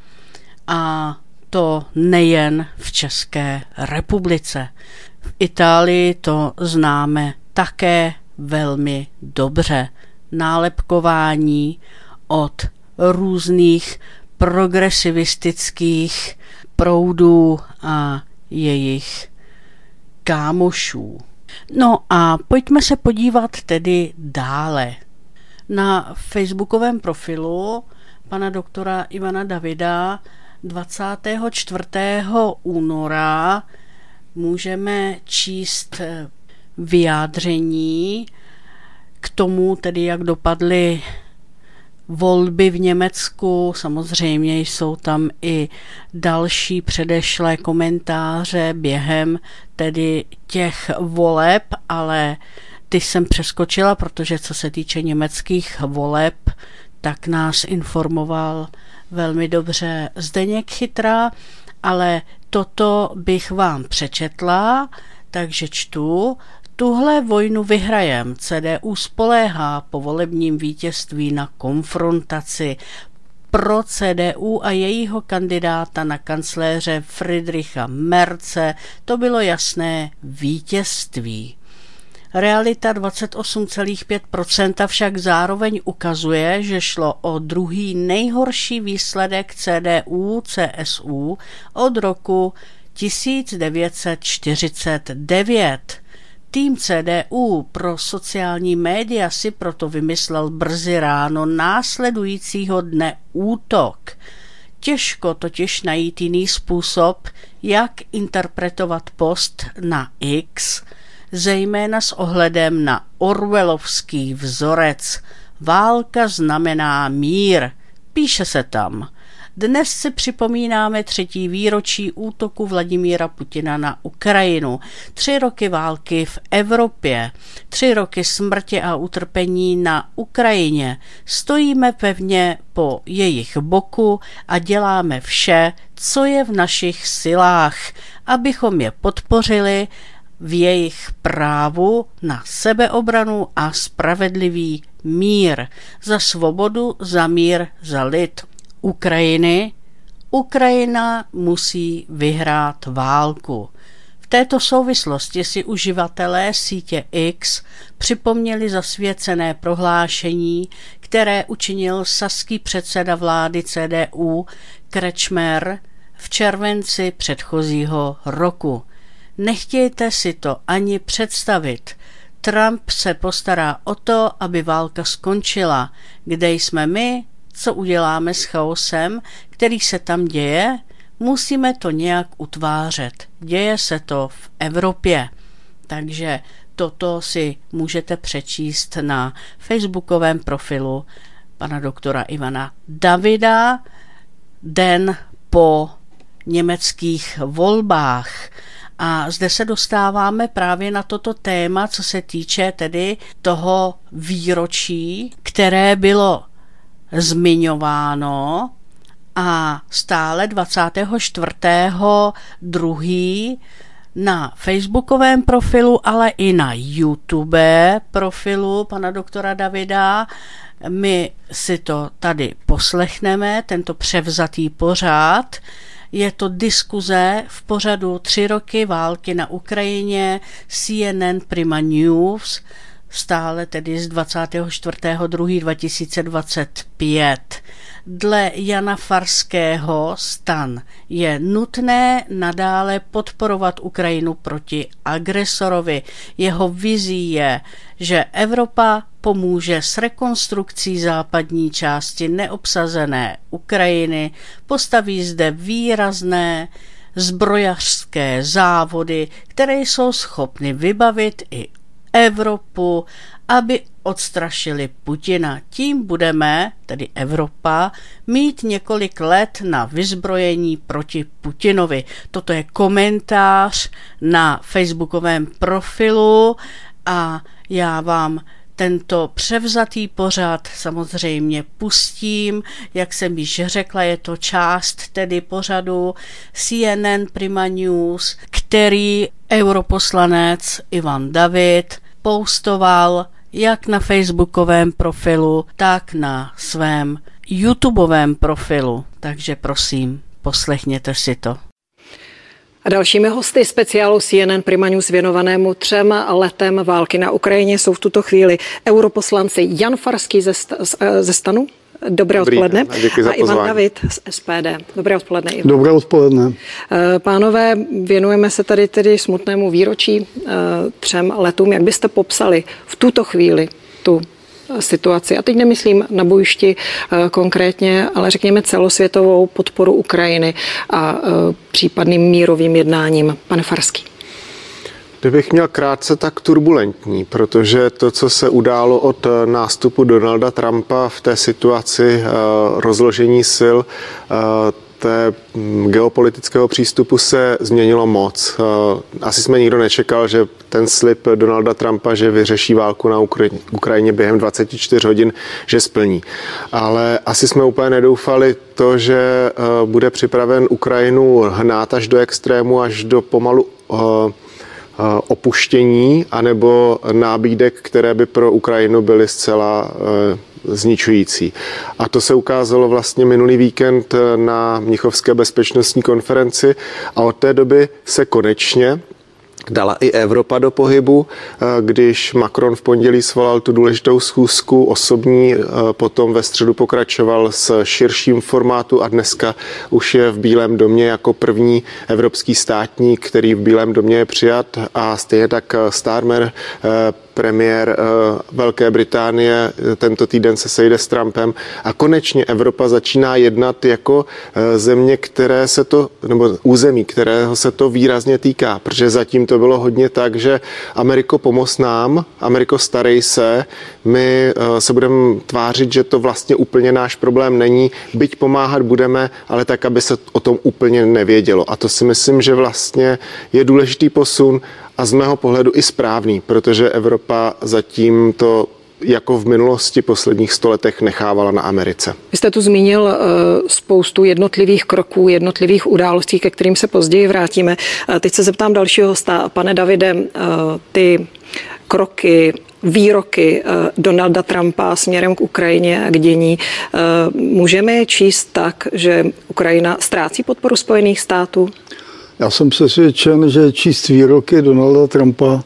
a to nejen v České republice. V Itálii to známe také velmi dobře. Nálepkování od různých progresivistických proudů a jejich kámošů. No a pojďme se podívat tedy dále. Na facebookovém profilu pana doktora Ivana Davida dvacátého čtvrtého února můžeme číst vyjádření k tomu, tedy jak dopadly volby v Německu. Samozřejmě jsou tam i další předešlé komentáře během tedy těch voleb, ale ty jsem přeskočila, protože co se týče německých voleb, tak nás informoval velmi dobře Zdeněk Chytra, ale toto bych vám přečetla, takže čtu. Tuhle vojnu vyhrajem. C D U spoléhá po volebním vítězství na konfrontaci. Pro C D U a jejího kandidáta na kancléře Friedricha Merze to bylo jasné vítězství. Realita dvacet osm celá pět procenta však zároveň ukazuje, že šlo o druhý nejhorší výsledek C D U C S U od roku tisíc devět set čtyřicet devět. Tým C D U pro sociální média si proto vymyslel brzy ráno následujícího dne útok. Těžko totiž najít jiný způsob, jak interpretovat post na X, zejména s ohledem na orwellovský vzorec. Válka znamená mír, píše se tam. Dnes si připomínáme třetí výročí útoku Vladimíra Putina na Ukrajinu, tři roky války v Evropě, tři roky smrti a utrpení na Ukrajině. Stojíme pevně po jejich boku a děláme vše, co je v našich silách, abychom je podpořili v jejich právu na sebeobranu a spravedlivý mír, za svobodu, za mír, za lid Ukrajiny. Ukrajina musí vyhrát válku. V této souvislosti si uživatelé sítě X připomněli zasvěcené prohlášení, které učinil saský předseda vlády C D U Kretschmer v červenci předchozího roku. Nechtějte si to ani představit, Trump se postará o to, aby válka skončila. Kde jsme my? Co uděláme s chaosem, který se tam děje? Musíme to nějak utvářet. Děje se to v Evropě. Takže toto si můžete přečíst na facebookovém profilu pana doktora Ivana Davida den po německých volbách. A zde se dostáváme právě na toto téma, co se týče tedy toho výročí, které bylo zmiňováno a stále dvacátého čtvrtého druhého na facebookovém profilu, ale i na YouTube profilu pana doktora Davida. My si to tady poslechneme, tento převzatý pořad. Je to diskuze v pořadu Tři roky války na Ukrajině, C N N Prima News, stále tedy z dvacátého čtvrtého druhého dva tisíce dvacet pět. Dle Jana Farského stan je nutné nadále podporovat Ukrajinu proti agresorovi. Jeho vizí je, že Evropa pomůže s rekonstrukcí západní části neobsazené Ukrajiny, postaví zde výrazné zbrojařské závody, které jsou schopny vybavit i Evropu, aby odstrašili Putina. Tím budeme, tedy Evropa, mít několik let na vyzbrojení proti Putinovi. Toto je komentář na facebookovém profilu a já vám tento převzatý pořad samozřejmě pustím. Jak jsem již řekla, je to část tedy pořadu C N N Prima News, který europoslanec Ivan David postoval jak na facebookovém profilu, tak na svém YouTubeovém profilu. Takže prosím, poslechněte si to. A dalšími hosty speciálu C N N Prima News věnovanému třem letem války na Ukrajině jsou v tuto chvíli europoslanci Jan Farský ze, ze Stanu. Dobré Dobrý odpoledne. Den, a Ivan David z S P D. Dobré odpoledne, Ivan. Dobré odpoledne. Pánové, věnujeme se tady tedy smutnému výročí třem letům. Jak byste popsali v tuto chvíli tu situaci? A teď nemyslím na bojišti konkrétně, ale řekněme celosvětovou podporu Ukrajiny a případným mírovým jednáním. Pane Farský. Kdybych měl krátce, tak turbulentní, protože to, co se událo od nástupu Donalda Trumpa v té situaci rozložení sil, té geopolitického přístupu se změnilo moc. Asi jsme nikdo nečekal, že ten slib Donalda Trumpa, že vyřeší válku na Ukrajině během dvacet čtyři hodin, že splní. Ale asi jsme úplně nedoufali to, že bude připraven Ukrajinu hnát až do extrému, až do pomalu opuštění anebo nábídek, které by pro Ukrajinu byly zcela zničující. A to se ukázalo vlastně minulý víkend na Mnichovské bezpečnostní konferenci a od té doby se konečně dala i Evropa do pohybu, když Macron v pondělí svolal tu důležitou schůzku osobní, potom ve středu pokračoval s širším formátu a dneska už je v Bílém domě jako první evropský státník, který v Bílém domě je přijat a stejně tak Starmer, premiér Velké Británie, tento týden se sejde s Trumpem a konečně Evropa začíná jednat jako země, které se to, nebo území, kterého se to výrazně týká, protože zatím to bylo hodně tak, že Ameriko, pomoz nám, Ameriko, starej se, my se budeme tvářit, že to vlastně úplně náš problém není, byť pomáhat budeme, ale tak, aby se o tom úplně nevědělo. A to si myslím, že vlastně je důležitý posun a z mého pohledu i správný, protože Evropa zatím to jako v minulosti posledních sto letech nechávala na Americe. Vy jste tu zmínil uh, spoustu jednotlivých kroků, jednotlivých událostí, ke kterým se později vrátíme. Uh, teď se zeptám dalšího hosta. Pane Davide, uh, ty kroky, výroky uh, Donalda Trumpa směrem k Ukrajině a k dění, uh, můžeme je číst tak, že Ukrajina ztrácí podporu Spojených států? Já jsem přesvědčen, že číst výroky Donalda Trumpa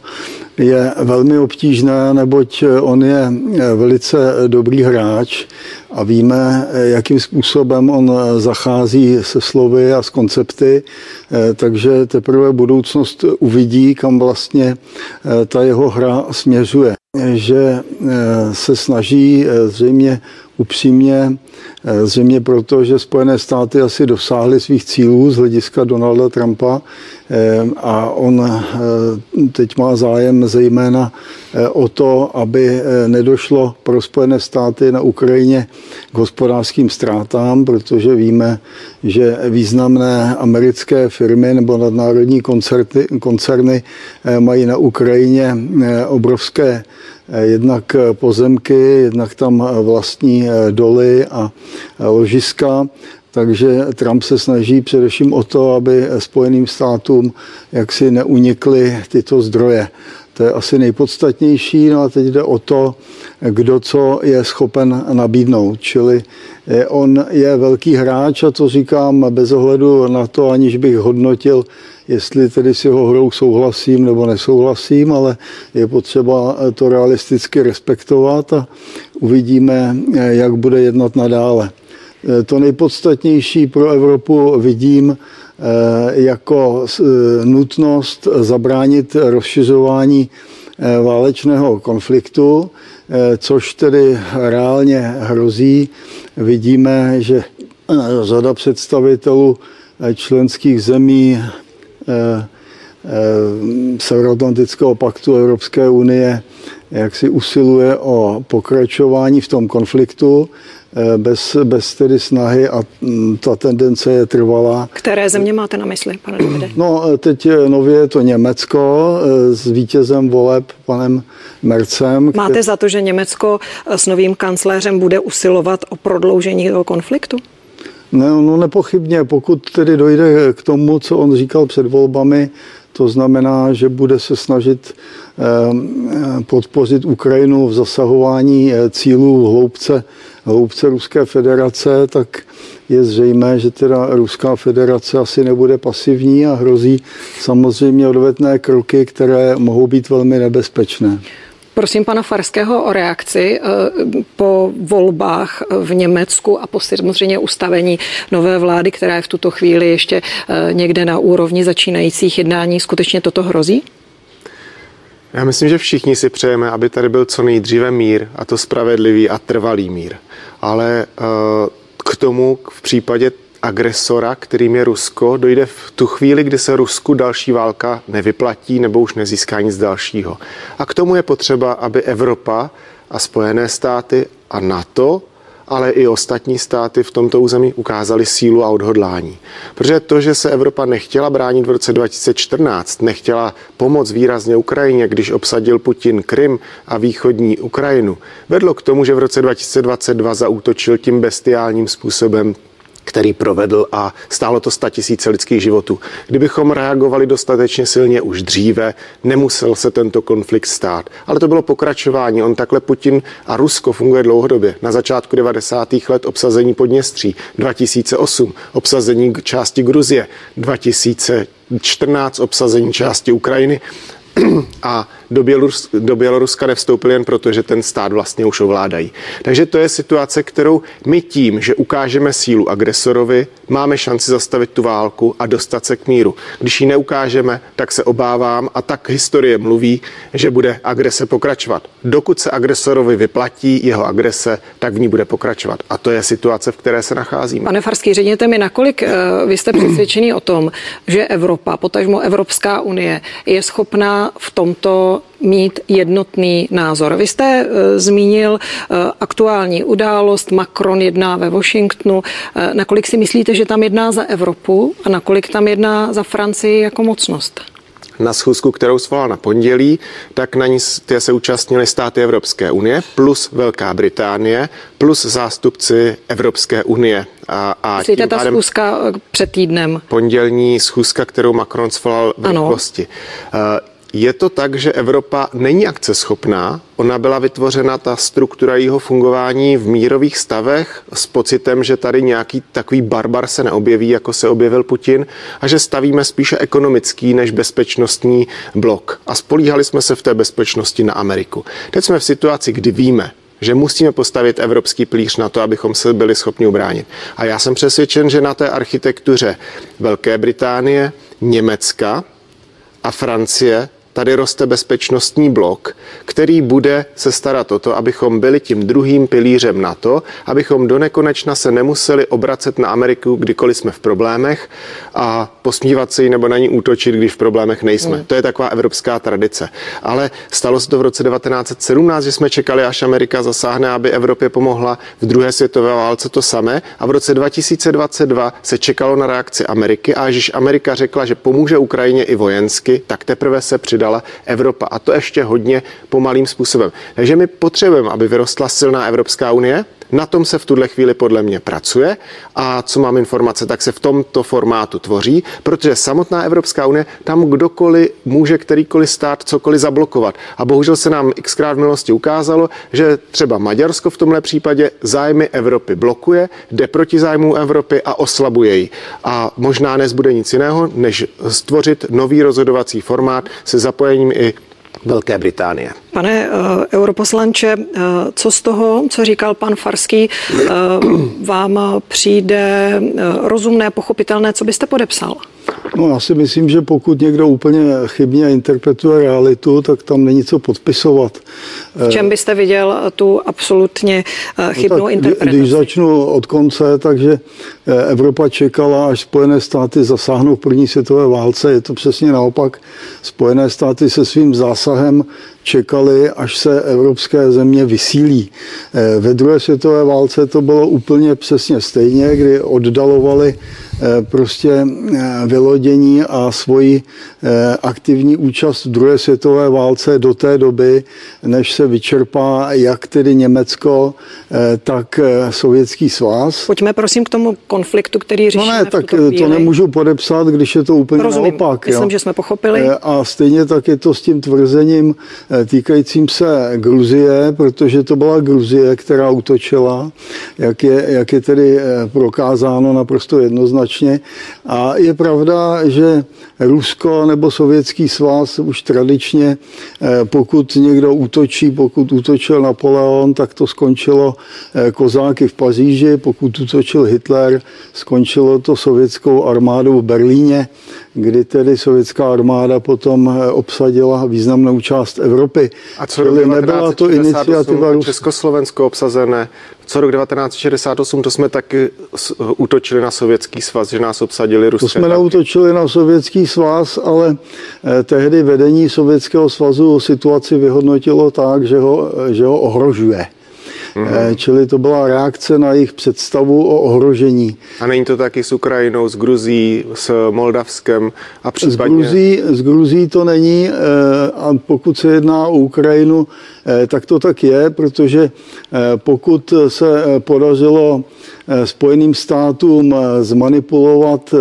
je velmi obtížné, neboť on je velice dobrý hráč a víme, jakým způsobem on zachází se slovy a s koncepty, takže teprve budoucnost uvidí, kam vlastně ta jeho hra směřuje. Že se snaží zřejmě upřímně, zřejmě proto, že Spojené státy asi dosáhly svých cílů z hlediska Donalda Trumpa a on teď má zájem zejména o to, aby nedošlo pro Spojené státy na Ukrajině k hospodářským ztrátám, protože víme, že významné americké firmy nebo nadnárodní koncerty, koncerny mají na Ukrajině obrovské jednak pozemky, jednak tam vlastní doly a ložiska, takže Trump se snaží především o to, aby Spojeným státům jaksi neunikly tyto zdroje. To je asi nejpodstatnější, no a teď jde o to, kdo co je schopen nabídnout. Čili on je velký hráč a to říkám bez ohledu na to, aniž bych hodnotil, jestli tedy s jeho hrou souhlasím nebo nesouhlasím, ale je potřeba to realisticky respektovat a uvidíme, jak bude jednat nadále. To nejpodstatnější pro Evropu vidím jako nutnost zabránit rozšiřování válečného konfliktu, což tedy reálně hrozí. Vidíme, že řada představitelů členských zemí Severoatlantického paktu Evropské unie jak si usiluje o pokračování v tom konfliktu bez, bez tedy snahy a ta tendence je trvalá. Které země máte na mysli, pane Davide? No, teď nově je to Německo s vítězem voleb panem Merzem. Máte který... za to, že Německo s novým kancléřem bude usilovat o prodloužení toho konfliktu? Ne, no nepochybně, pokud tedy dojde k tomu, co on říkal před volbami, to znamená, že bude se snažit podpořit Ukrajinu v zasahování cílů hloubce, hloubce Ruské federace, tak je zřejmé, že teda Ruská federace asi nebude pasivní a hrozí samozřejmě odvetné kroky, které mohou být velmi nebezpečné. Prosím pana Farského o reakci po volbách v Německu a po samozřejmě ustavení nové vlády, která je v tuto chvíli ještě někde na úrovni začínajících jednání. Skutečně toto hrozí? Já myslím, že všichni si přejeme, aby tady byl co nejdříve mír, a to spravedlivý a trvalý mír. Ale k tomu v případě agresora, kterým je Rusko, dojde v tu chvíli, kdy se Rusku další válka nevyplatí nebo už nezíská nic dalšího. A k tomu je potřeba, aby Evropa a Spojené státy a NATO, ale i ostatní státy v tomto území ukázali sílu a odhodlání. Protože to, že se Evropa nechtěla bránit v roce dva tisíce čtrnáct, nechtěla pomoct výrazně Ukrajině, když obsadil Putin Krym a východní Ukrajinu, vedlo k tomu, že v roce dva tisíce dvacet dva zaútočil tím bestiálním způsobem, který provedl, a stálo to statisíce lidských životů. Kdybychom reagovali dostatečně silně už dříve, nemusel se tento konflikt stát. Ale to bylo pokračování. On takhle Putin a Rusko funguje dlouhodobě. Na začátku devadesátých let obsazení Podněstří, dva tisíce osm obsazení části Gruzie, dva tisíce čtrnáct obsazení části Ukrajiny a do, Bělorus, do Běloruska nevstoupili jen proto, že ten stát vlastně už ovládají. Takže to je situace, kterou my tím, že ukážeme sílu agresorovi, máme šanci zastavit tu válku a dostat se k míru. Když ji neukážeme, tak se obávám, a tak historie mluví, že bude agrese pokračovat. Dokud se agresorovi vyplatí jeho agrese, tak v ní bude pokračovat. A to je situace, v které se nacházíme. Pane Farský, řekněte mi, nakolik vy jste přesvědčený o tom, že Evropa, potažmo Evropská unie, je schopná v tomto mít jednotný názor. Vy jste uh, zmínil uh, aktuální událost, Macron jedná ve Washingtonu. Uh, nakolik si myslíte, že tam jedná za Evropu a nakolik tam jedná za Francii jako mocnost? Na schůzku, kterou svolal na pondělí, tak na ní se účastnili státy Evropské unie plus Velká Británie plus zástupci Evropské unie. A, a Myslíte ta schůzka před týdnem? Pondělní schůzka, kterou Macron svolal v rychlosti. je to tak, že Evropa není akceschopná. Ona byla vytvořena, ta struktura jejího fungování v mírových stavech s pocitem, že tady nějaký takový barbar se neobjeví, jako se objevil Putin, a že stavíme spíše ekonomický než bezpečnostní blok. A spolíhali jsme se v té bezpečnosti na Ameriku. Teď jsme v situaci, kdy víme, že musíme postavit evropský pilíř na to, abychom se byli schopni ubránit. A já jsem přesvědčen, že na té architektuře Velké Británie, Německa a Francie tady roste bezpečnostní blok, který bude se starat o to, abychom byli tím druhým pilířem NATO, abychom do nekonečna se nemuseli obracet na Ameriku, kdykoliv jsme v problémech, a posmívat se jí nebo na ní útočit, když v problémech nejsme. Mm. To je taková evropská tradice. Ale stalo se to v roce devatenáct set sedmnáct, že jsme čekali, až Amerika zasáhne, aby Evropě pomohla. V druhé světové válce to samé. A v roce dva tisíce dvacet dva se čekalo na reakci Ameriky, a když Amerika řekla, že pomůže Ukrajině i vojensky, tak teprve se přidala Evropa. A to ještě hodně pomalým způsobem. Takže my potřebujeme, aby vyrostla silná Evropská unie. Na tom se v tuhle chvíli podle mě pracuje, a co mám informace, tak se v tomto formátu tvoří, protože samotná Evropská unie, tam kdokoliv může kterýkoliv stát cokoliv zablokovat. A bohužel se nám xkrát v minulosti ukázalo, že třeba Maďarsko v tomhle případě zájmy Evropy blokuje, jde proti zájmu Evropy a oslabuje ji. A možná nezbude nic jiného, než stvořit nový rozhodovací formát se zapojením i Velké Británie. Pane uh, europoslanče, uh, co z toho, co říkal pan Farský, uh, vám přijde uh, rozumné, pochopitelné, co byste podepsal? No, já si myslím, že pokud někdo úplně chybně interpretuje realitu, tak tam není co podpisovat. V čem byste viděl tu absolutně chybnou no, interpretaci? Když začnu od konce, takže Evropa čekala, až Spojené státy zasáhnou v první světové válce. Je to přesně naopak. Spojené státy se svým zásahem čekali, až se evropské země vysílí. Ve druhé světové válce to bylo úplně přesně stejně, kdy oddalovali prostě vylodění a svoji aktivní účast v druhé světové válce do té doby, než se vyčerpá jak tedy Německo, tak Sovětský svaz. Pojďme prosím k tomu konfliktu, který řešíme. No ne, tak to nemůžu podepsat, když je to úplně Rozumím. naopak. Myslím, jo. že jsme pochopili. A stejně tak je to s tím tvrzením týkajícím se Gruzie, protože to byla Gruzie, která útočila, jak je, jak je tedy prokázáno naprosto jednoznačně. A je pravda, že Rusko nebo Sovětský svaz už tradičně, pokud někdo útočí, pokud útočil Napoleon, tak to skončilo kozáky v Paříži, pokud útočil Hitler, skončilo to sovětskou armádou v Berlíně, kdy tedy sovětská armáda potom obsadila významnou část Evropy. A co rok nebyla to iniciativa Ruska? Československo obsazené. Co rok devatenáct set šedesát osm, to jsme taky útočili na Sovětský svaz, že nás obsadili Rusové. To jsme neútočili na Sovětský svaz, ale tehdy vedení Sovětského svazu situaci vyhodnotilo tak, že ho, že ho ohrožuje. Mm-hmm. Čili to byla reakce na jejich představu o ohrožení. A není to taky s Ukrajinou, s Gruzií, s Moldavskem a případně... Z Gruzí, z Gruzí to není, a pokud se jedná o Ukrajinu, tak to tak je, protože pokud se podařilo Spojeným státům zmanipulovat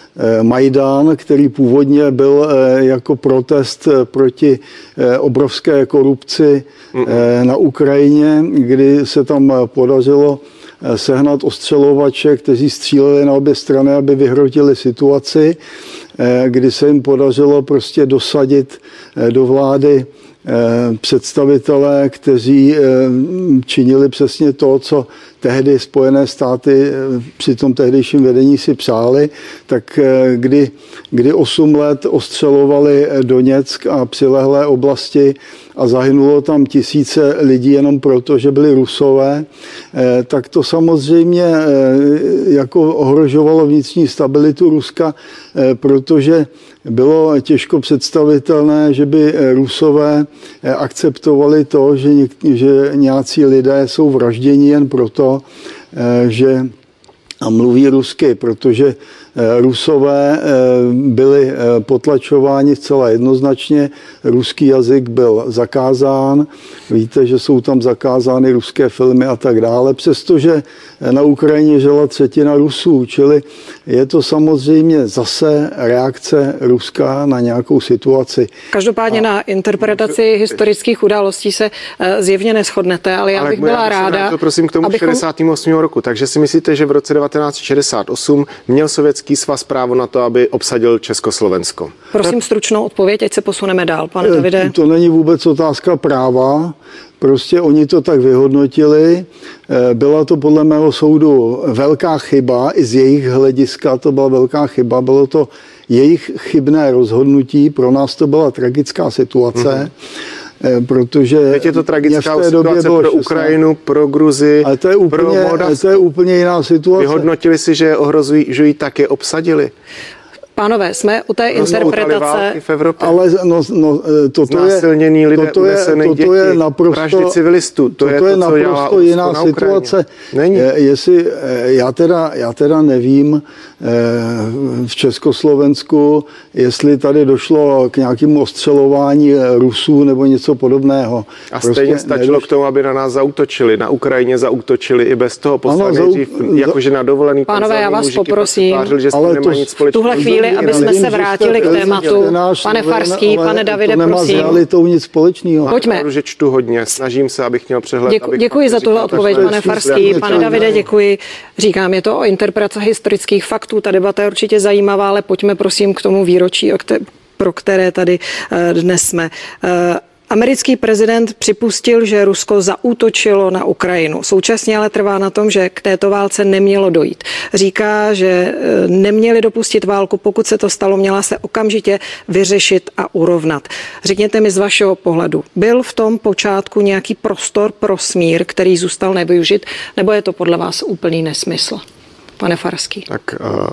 Majdan, který původně byl jako protest proti obrovské korupci na Ukrajině, kdy se tam podařilo sehnat ostřelovače, kteří stříleli na obě strany, aby vyhrotili situaci, kdy se jim podařilo prostě dosadit do vlády představitelé, kteří činili přesně to, co tehdy Spojené státy při tom tehdejším vedení si přáli, tak kdy, kdy osm let ostřelovali Doněck a přilehlé oblasti a zahynulo tam tisíce lidí jenom proto, že byli Rusové, tak to samozřejmě jako ohrožovalo vnitřní stabilitu Ruska, protože bylo těžko představitelné, že by Rusové akceptovali to, že, něk- že nějací lidé jsou vražděni jen proto, že a mluví rusky, protože Rusové byli potlačováni zcela jednoznačně, ruský jazyk byl zakázán, víte, že jsou tam zakázány ruské filmy a tak dále, přestože na Ukrajině žila třetina Rusů, čili je to samozřejmě zase reakce Ruska na nějakou situaci. Každopádně a... na interpretaci historických událostí se zjevně neshodnete, ale já ale bych byla ráda... To prosím k tomu abychom... šedesátého osmého roku, takže si myslíte, že v roce devatenáct set šedesát osm měl Sovětský svaz právo na to, aby obsadil Československo? Prosím stručnou odpověď, ať se posuneme dál, pane Davide. To není vůbec otázka práva, prostě oni to tak vyhodnotili. Byla to podle mého soudu velká chyba, i z jejich hlediska to byla velká chyba, bylo to jejich chybné rozhodnutí, pro nás to byla tragická situace. Mm-hmm. Protože teď je to tragická situace pro Ukrajinu, pro Gruzii, ale to je úplně, pro Moldavsko. To je úplně jiná situace. Vyhodnotili si, že je ohrozují, že ji taky obsadili. Pánové, jsme u té interpretace. V Evropě. Ale no, no, toto je, lidé, toto je, toto děti, je naprosto, civilistů. To toto je, to, je naprosto jiná situace. Není. Jestli, já, teda, já teda nevím v Československu, jestli tady došlo k nějakému ostřelování Rusů nebo něco podobného. A prostě stejně stačilo nedošlo. K tomu, aby na nás zaútočili. Na Ukrajině zaútočili i bez toho. Poslali nejdřív, jakože na dovolený. Pánové, já vás poprosím, tvářili, že ale to, nic v tuhle chvíli, aby jsme se vrátili k tématu. Pane Farský, pane Davide, to prosím. To nemá s realitou nic společného. Pojďme. Že čtu hodně, snažím se, abych měl přehled. Děku, abych děkuji za tuhle odpověď, pane Farský. Pane Davide, děkuji. Říkám, je to o interpretaci historických faktů. Ta debata je určitě zajímavá, ale pojďme prosím k tomu výročí, pro které tady dnes jsme. Americký prezident připustil, že Rusko zaútočilo na Ukrajinu. Současně ale trvá na tom, že k této válce nemělo dojít. Říká, že neměli dopustit válku, pokud se to stalo, měla se okamžitě vyřešit a urovnat. Řekněte mi z vašeho pohledu, byl v tom počátku nějaký prostor pro smír, který zůstal nevyužit, nebo je to podle vás úplný nesmysl? Pane Farský. Tak uh,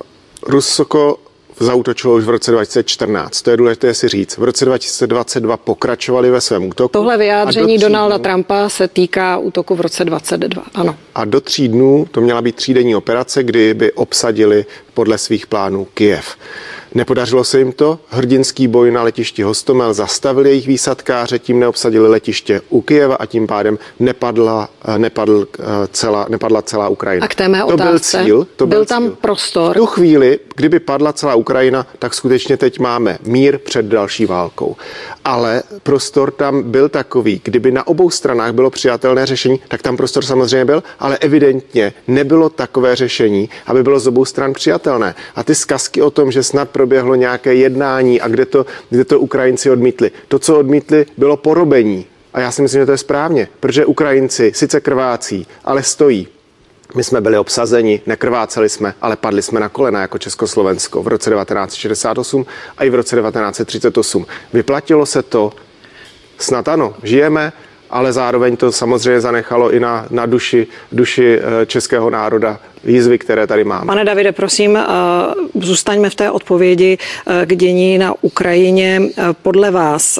Rusko zaútočilo už v roce dva tisíce čtrnáct. To je důležité si říct. V roce dva tisíce dvacet dva pokračovali ve svém útoku. Tohle vyjádření do Donalda dnů, Trumpa se týká útoku v roce dvacet dva. Ano. A do tří dnů to měla být třídenní operace, kdy by obsadili podle svých plánů Kyjev. Nepodařilo se jim to, hrdinský boj na letišti Hostomel zastavil jejich výsadkáře, tím neobsadili letiště u Kyjeva a tím pádem nepadla, nepadl celá, nepadla celá Ukrajina. A k té mé to otázce, byl cíl. To byl, byl tam cíl. prostor. V tu chvíli, kdyby padla celá Ukrajina, tak skutečně teď máme mír před další válkou. Ale prostor tam byl takový, kdyby na obou stranách bylo přijatelné řešení, tak tam prostor samozřejmě byl, ale evidentně nebylo takové řešení, aby bylo z obou stran přijatelné. A ty zkazky o tom, že snad proběhlo nějaké jednání a kde to, kde to Ukrajinci odmítli. To, co odmítli, bylo porobení. A já si myslím, že to je správně, protože Ukrajinci sice krvácí, ale stojí. My jsme byli obsazeni, nekrváceli jsme, ale padli jsme na kolena jako Československo v roce devatenáct set šedesát osm a i v roce devatenáct set třicet osm. Vyplatilo se to? Snad ano, žijeme, ale zároveň to samozřejmě zanechalo i na, na duši, duši českého národa výzvy, které tady máme. Pane Davide, prosím, zůstaňme v té odpovědi k dění na Ukrajině. Podle vás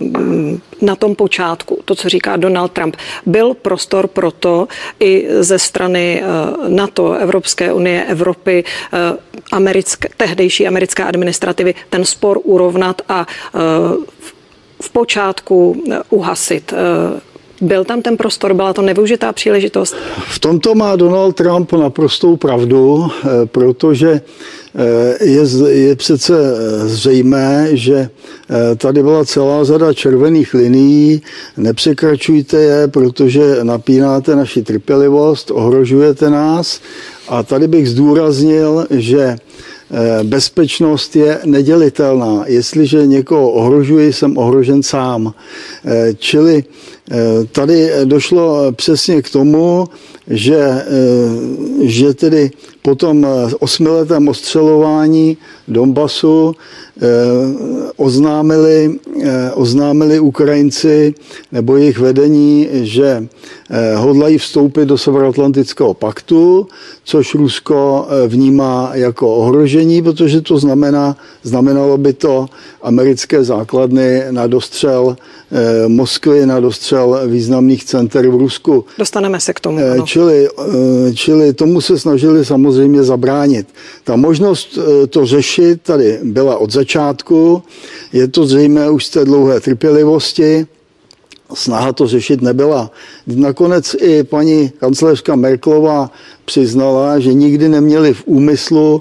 na tom počátku, to, co říká Donald Trump, byl prostor pro to i ze strany NATO, Evropské unie, Evropy, americké, tehdejší americké administrativy ten spor urovnat a v počátku uhasit. Byl tam ten prostor, byla to nevyužitá příležitost? V tomto má Donald Trump naprostou pravdu, protože je, je přece zřejmé, že tady byla celá řada červených linií, nepřekračujte je, protože napínáte naši trpělivost, ohrožujete nás. A tady bych zdůraznil, že bezpečnost je nedělitelná. Jestliže někoho ohrožuji, jsem ohrožen sám. Čili tady došlo přesně k tomu, že, že tedy po tom osmiletém ostřelování Donbasu oznámili, oznámili Ukrajinci nebo jejich vedení, že hodlají vstoupit do Severoatlantického paktu, což Rusko vnímá jako ohrožení, protože to znamená, znamenalo by to americké základny na dostřel Moskvy na dostřel významných center v Rusku. Dostaneme se k tomu. Ano. Čili, čili tomu se snažili samozřejmě zabránit. Ta možnost to řešit tady byla od začátku. Je to zřejmě už z té dlouhé trpělivosti. Snaha to řešit nebyla. Nakonec i paní kancléřka Merkelová přiznala, že nikdy neměli v úmyslu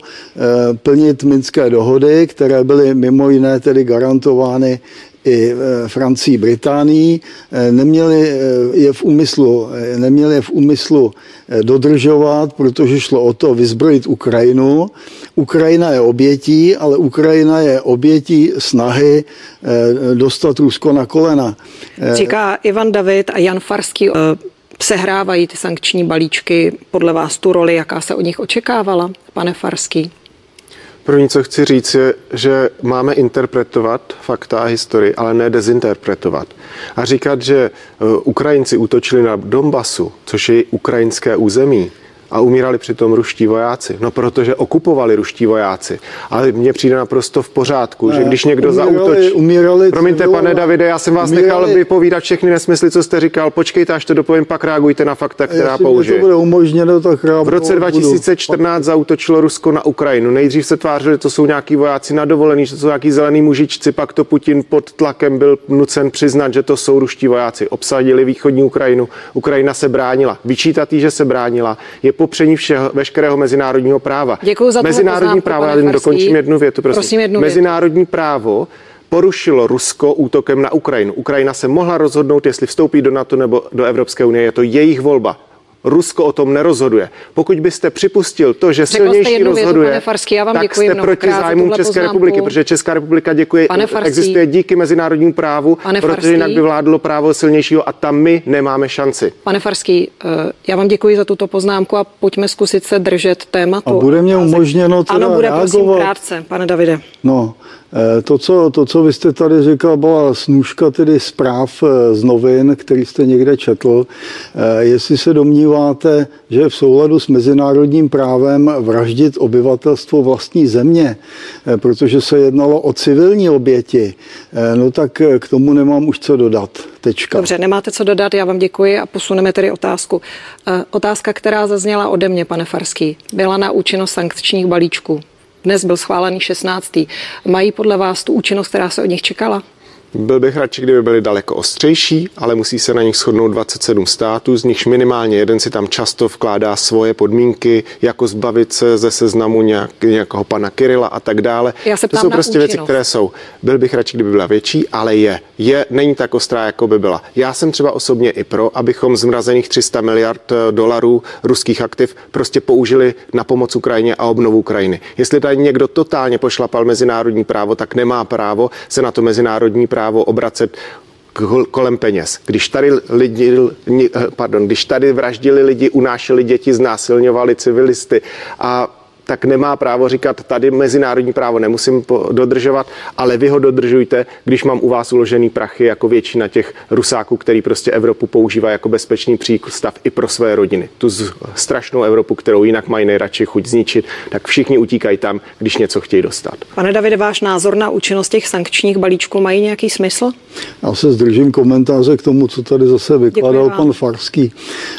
plnit minské dohody, které byly mimo jiné tedy garantovány i Francii, Británii, neměli je v úmyslu, neměli je v úmyslu dodržovat, protože šlo o to vyzbrojit Ukrajinu. Ukrajina je obětí, ale Ukrajina je obětí snahy dostat Rusko na kolena. Říká Ivan David a Jan Farský. Sehrávají ty sankční balíčky podle vás tu roli, jaká se od nich očekávala, pane Farský? První, co chci říct, je, že máme interpretovat fakta a historii, ale ne dezinterpretovat. A říkat, že Ukrajinci útočili na Donbasu, což je ukrajinské území, a umírali přitom ruští vojáci. No, protože okupovali ruští vojáci. Ale mně přijde naprosto v pořádku, ne, že když někdo umírali, zaútočí... Umírali, Promiňte, pane bylo, Davide, já jsem vás umírali, nechal vypovídat všechny nesmysly, co jste říkal. Počkejte, až to dopovím, pak reagujte na fakta, která použije. To bude umožněno, tak v roce dva tisíce čtrnáct zaútočilo Rusko na Ukrajinu. Nejdřív se tvářili, že to jsou nějaký vojáci na dovolený, že to jsou nějaký zelený mužičci, pak to Putin pod tlakem byl nucen přiznat, že to jsou ruští vojáci. Obsadili východní Ukrajinu. Ukrajina se bránila. Vyčítat jí, že se bránila, je popření všeho, veškerého mezinárodního práva. Děkuji za mezinárodní právo, já dokončím jednu větu, prosím. prosím jednu mezinárodní větu. Právo porušilo Rusko útokem na Ukrajinu. Ukrajina se mohla rozhodnout, jestli vstoupí do NATO nebo do Evropské unie. Je to jejich volba. Rusko o tom nerozhoduje. Pokud byste připustil to, že silnější rozhoduje, větu, Farský, já vám tak jste proti zájmům České poznámku. republiky, protože Česká republika děkuje, existuje díky mezinárodnímu právu, pane protože Farský, jinak by vládlo právo silnějšího a tam my nemáme šanci. Pane Farský, já vám děkuji za tuto poznámku a pojďme zkusit se držet tématu. A bude mě umožněno teda Ano, bude, reagovat. Prosím, krátce, pane Davide. No, to co, to, co vy jste tady říkal, byla snůžka tedy zpráv z novin, který jste někde četl. Jestli se domníváte, že je v souladu s mezinárodním právem vraždit obyvatelstvo vlastní země, protože se jednalo o civilní oběti, no tak k tomu nemám už co dodat. Tečka. Dobře, nemáte co dodat, já vám děkuji a posuneme tedy otázku. Otázka, která zazněla ode mě, pane Farský, byla na účinnost sankčních balíčků. Dnes byl schválený šestnáctý. Mají podle vás tu účinnost, která se od nich čekala? Byl bych radši, kdyby byli daleko ostřejší, ale musí se na nich shodnout dvacet sedm států, z nichž minimálně jeden si tam často vkládá svoje podmínky, jako zbavit se ze seznamu nějak, nějakého pana Kirila a tak dále. To jsou prostě účinnost. Věci, které jsou. Byl bych radši, kdyby byla větší, ale je. Je, není tak ostrá, jako by byla. Já jsem třeba osobně i pro, abychom zmrazených tři sta miliard dolarů ruských aktiv prostě použili na pomoc Ukrajině a obnovu Ukrajiny. Jestli tady někdo totálně pošlapal mezinárodní právo, tak nemá právo se na to mezinárodní právo obracet kolem peněz. Když tady lidi, pardon, když tady vraždili lidi, unášeli děti, znásilňovali civilisty a tak nemá právo říkat, tady mezinárodní právo nemusím dodržovat, ale vy ho dodržujte, když mám u vás uložený prachy jako většina těch Rusáků, který prostě Evropu používá jako bezpečný přístav i pro své rodiny. Tu strašnou Evropu, kterou jinak mají nejradši chuť zničit, tak všichni utíkají tam, když něco chtějí dostat. Pane Davide, váš názor na účinnost těch sankčních balíčků mají nějaký smysl? Já se zdržím komentáře k tomu, co tady zase vykládal pan Farský.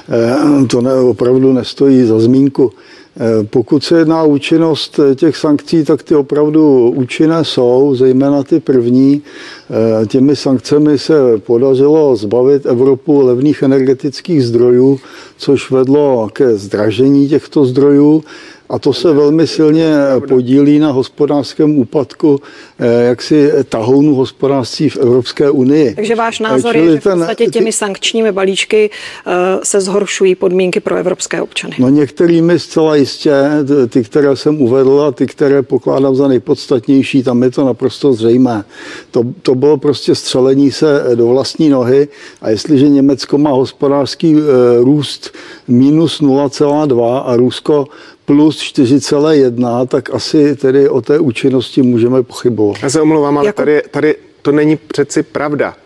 To ne, opravdu nestojí za zmínku. Pokud se jedná o účinnost těch sankcí, tak ty opravdu účinné jsou, zejména ty první. Těmi sankcemi se podařilo zbavit Evropu levných energetických zdrojů, což vedlo ke zdražení těchto zdrojů. A to se velmi silně podílí na hospodářském úpadku jaksi tahounu hospodářství v Evropské unii. Takže váš názor Čili je, že v podstatě těmi sankčními balíčky se zhoršují podmínky pro evropské občany. No některými zcela jistě, ty, které jsem uvedl a ty, které pokládám za nejpodstatnější, tam je to naprosto zřejmé. To, to bylo prostě střelení se do vlastní nohy a jestliže Německo má hospodářský růst minus nula celá dva a Rusko plus čtyři celá jedna, tak asi tedy o té účinnosti můžeme pochybovat. Já se omlouvám, ale jako... tady, tady to není přeci pravda.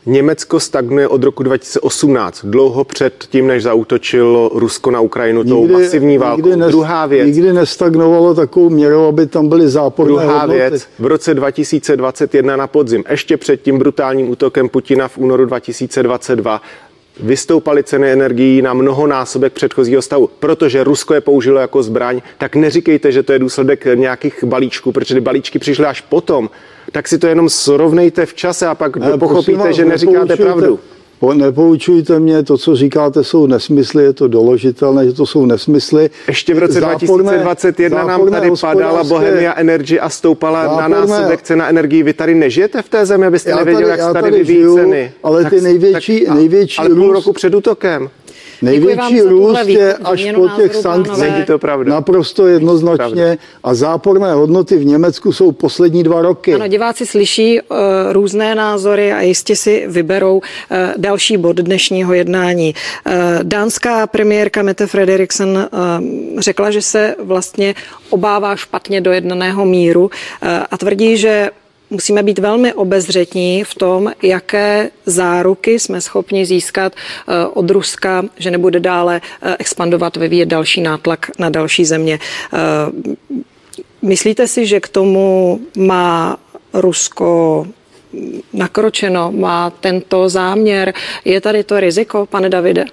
Německo stagnuje od roku dva tisíce osmnáct, dlouho před tím, než zaútočilo Rusko na Ukrajinu tou nikdy, masivní válkou. Nes, Druhá věc. Nikdy nestagnovalo takovou měrou, aby tam byly záporné Druhá hodnoty. věc. V roce dva tisíce dvacet jedna na podzim, ještě před tím brutálním útokem Putina v únoru dva tisíce dvacet dva, vystoupaly ceny energií na mnohonásobek předchozího stavu. Protože Rusko je použilo jako zbraň, tak neříkejte, že to je důsledek nějakých balíčků, protože ty balíčky přišly až potom. Tak si to jenom srovnejte v čase a pak ne, pochopíte, vás, že neříkáte pravdu. Nepoučujte mě, to, co říkáte, jsou nesmysly, je to doložitelné, že to jsou nesmysly. Ještě v roce záporné, dva tisíce dvacet jedna nám tady padala Bohemia Energy a stoupala záporné, na násobek cena energií. Vy tady nežijete v té zemi, abyste nevěděli, jak se tady, tady vyvíjí žiju, ceny. Ale tak, ty největší, tak, největší ale půl roku před útokem. Největší růst je až po těch sankcích, naprosto jednoznačně, a záporné hodnoty v Německu jsou poslední dva roky. Ano, diváci slyší uh, různé názory a jistě si vyberou uh, další bod dnešního jednání. Uh, dánská premiérka Mette Frederiksen uh, řekla, že se vlastně obává špatně dojednaného míru uh, a tvrdí, že musíme být velmi obezřetní v tom, jaké záruky jsme schopni získat od Ruska, že nebude dále expandovat, vyvíjet další nátlak na další země. Myslíte si, že k tomu má Rusko nakročeno, má tento záměr? Je tady to riziko, pane Davide?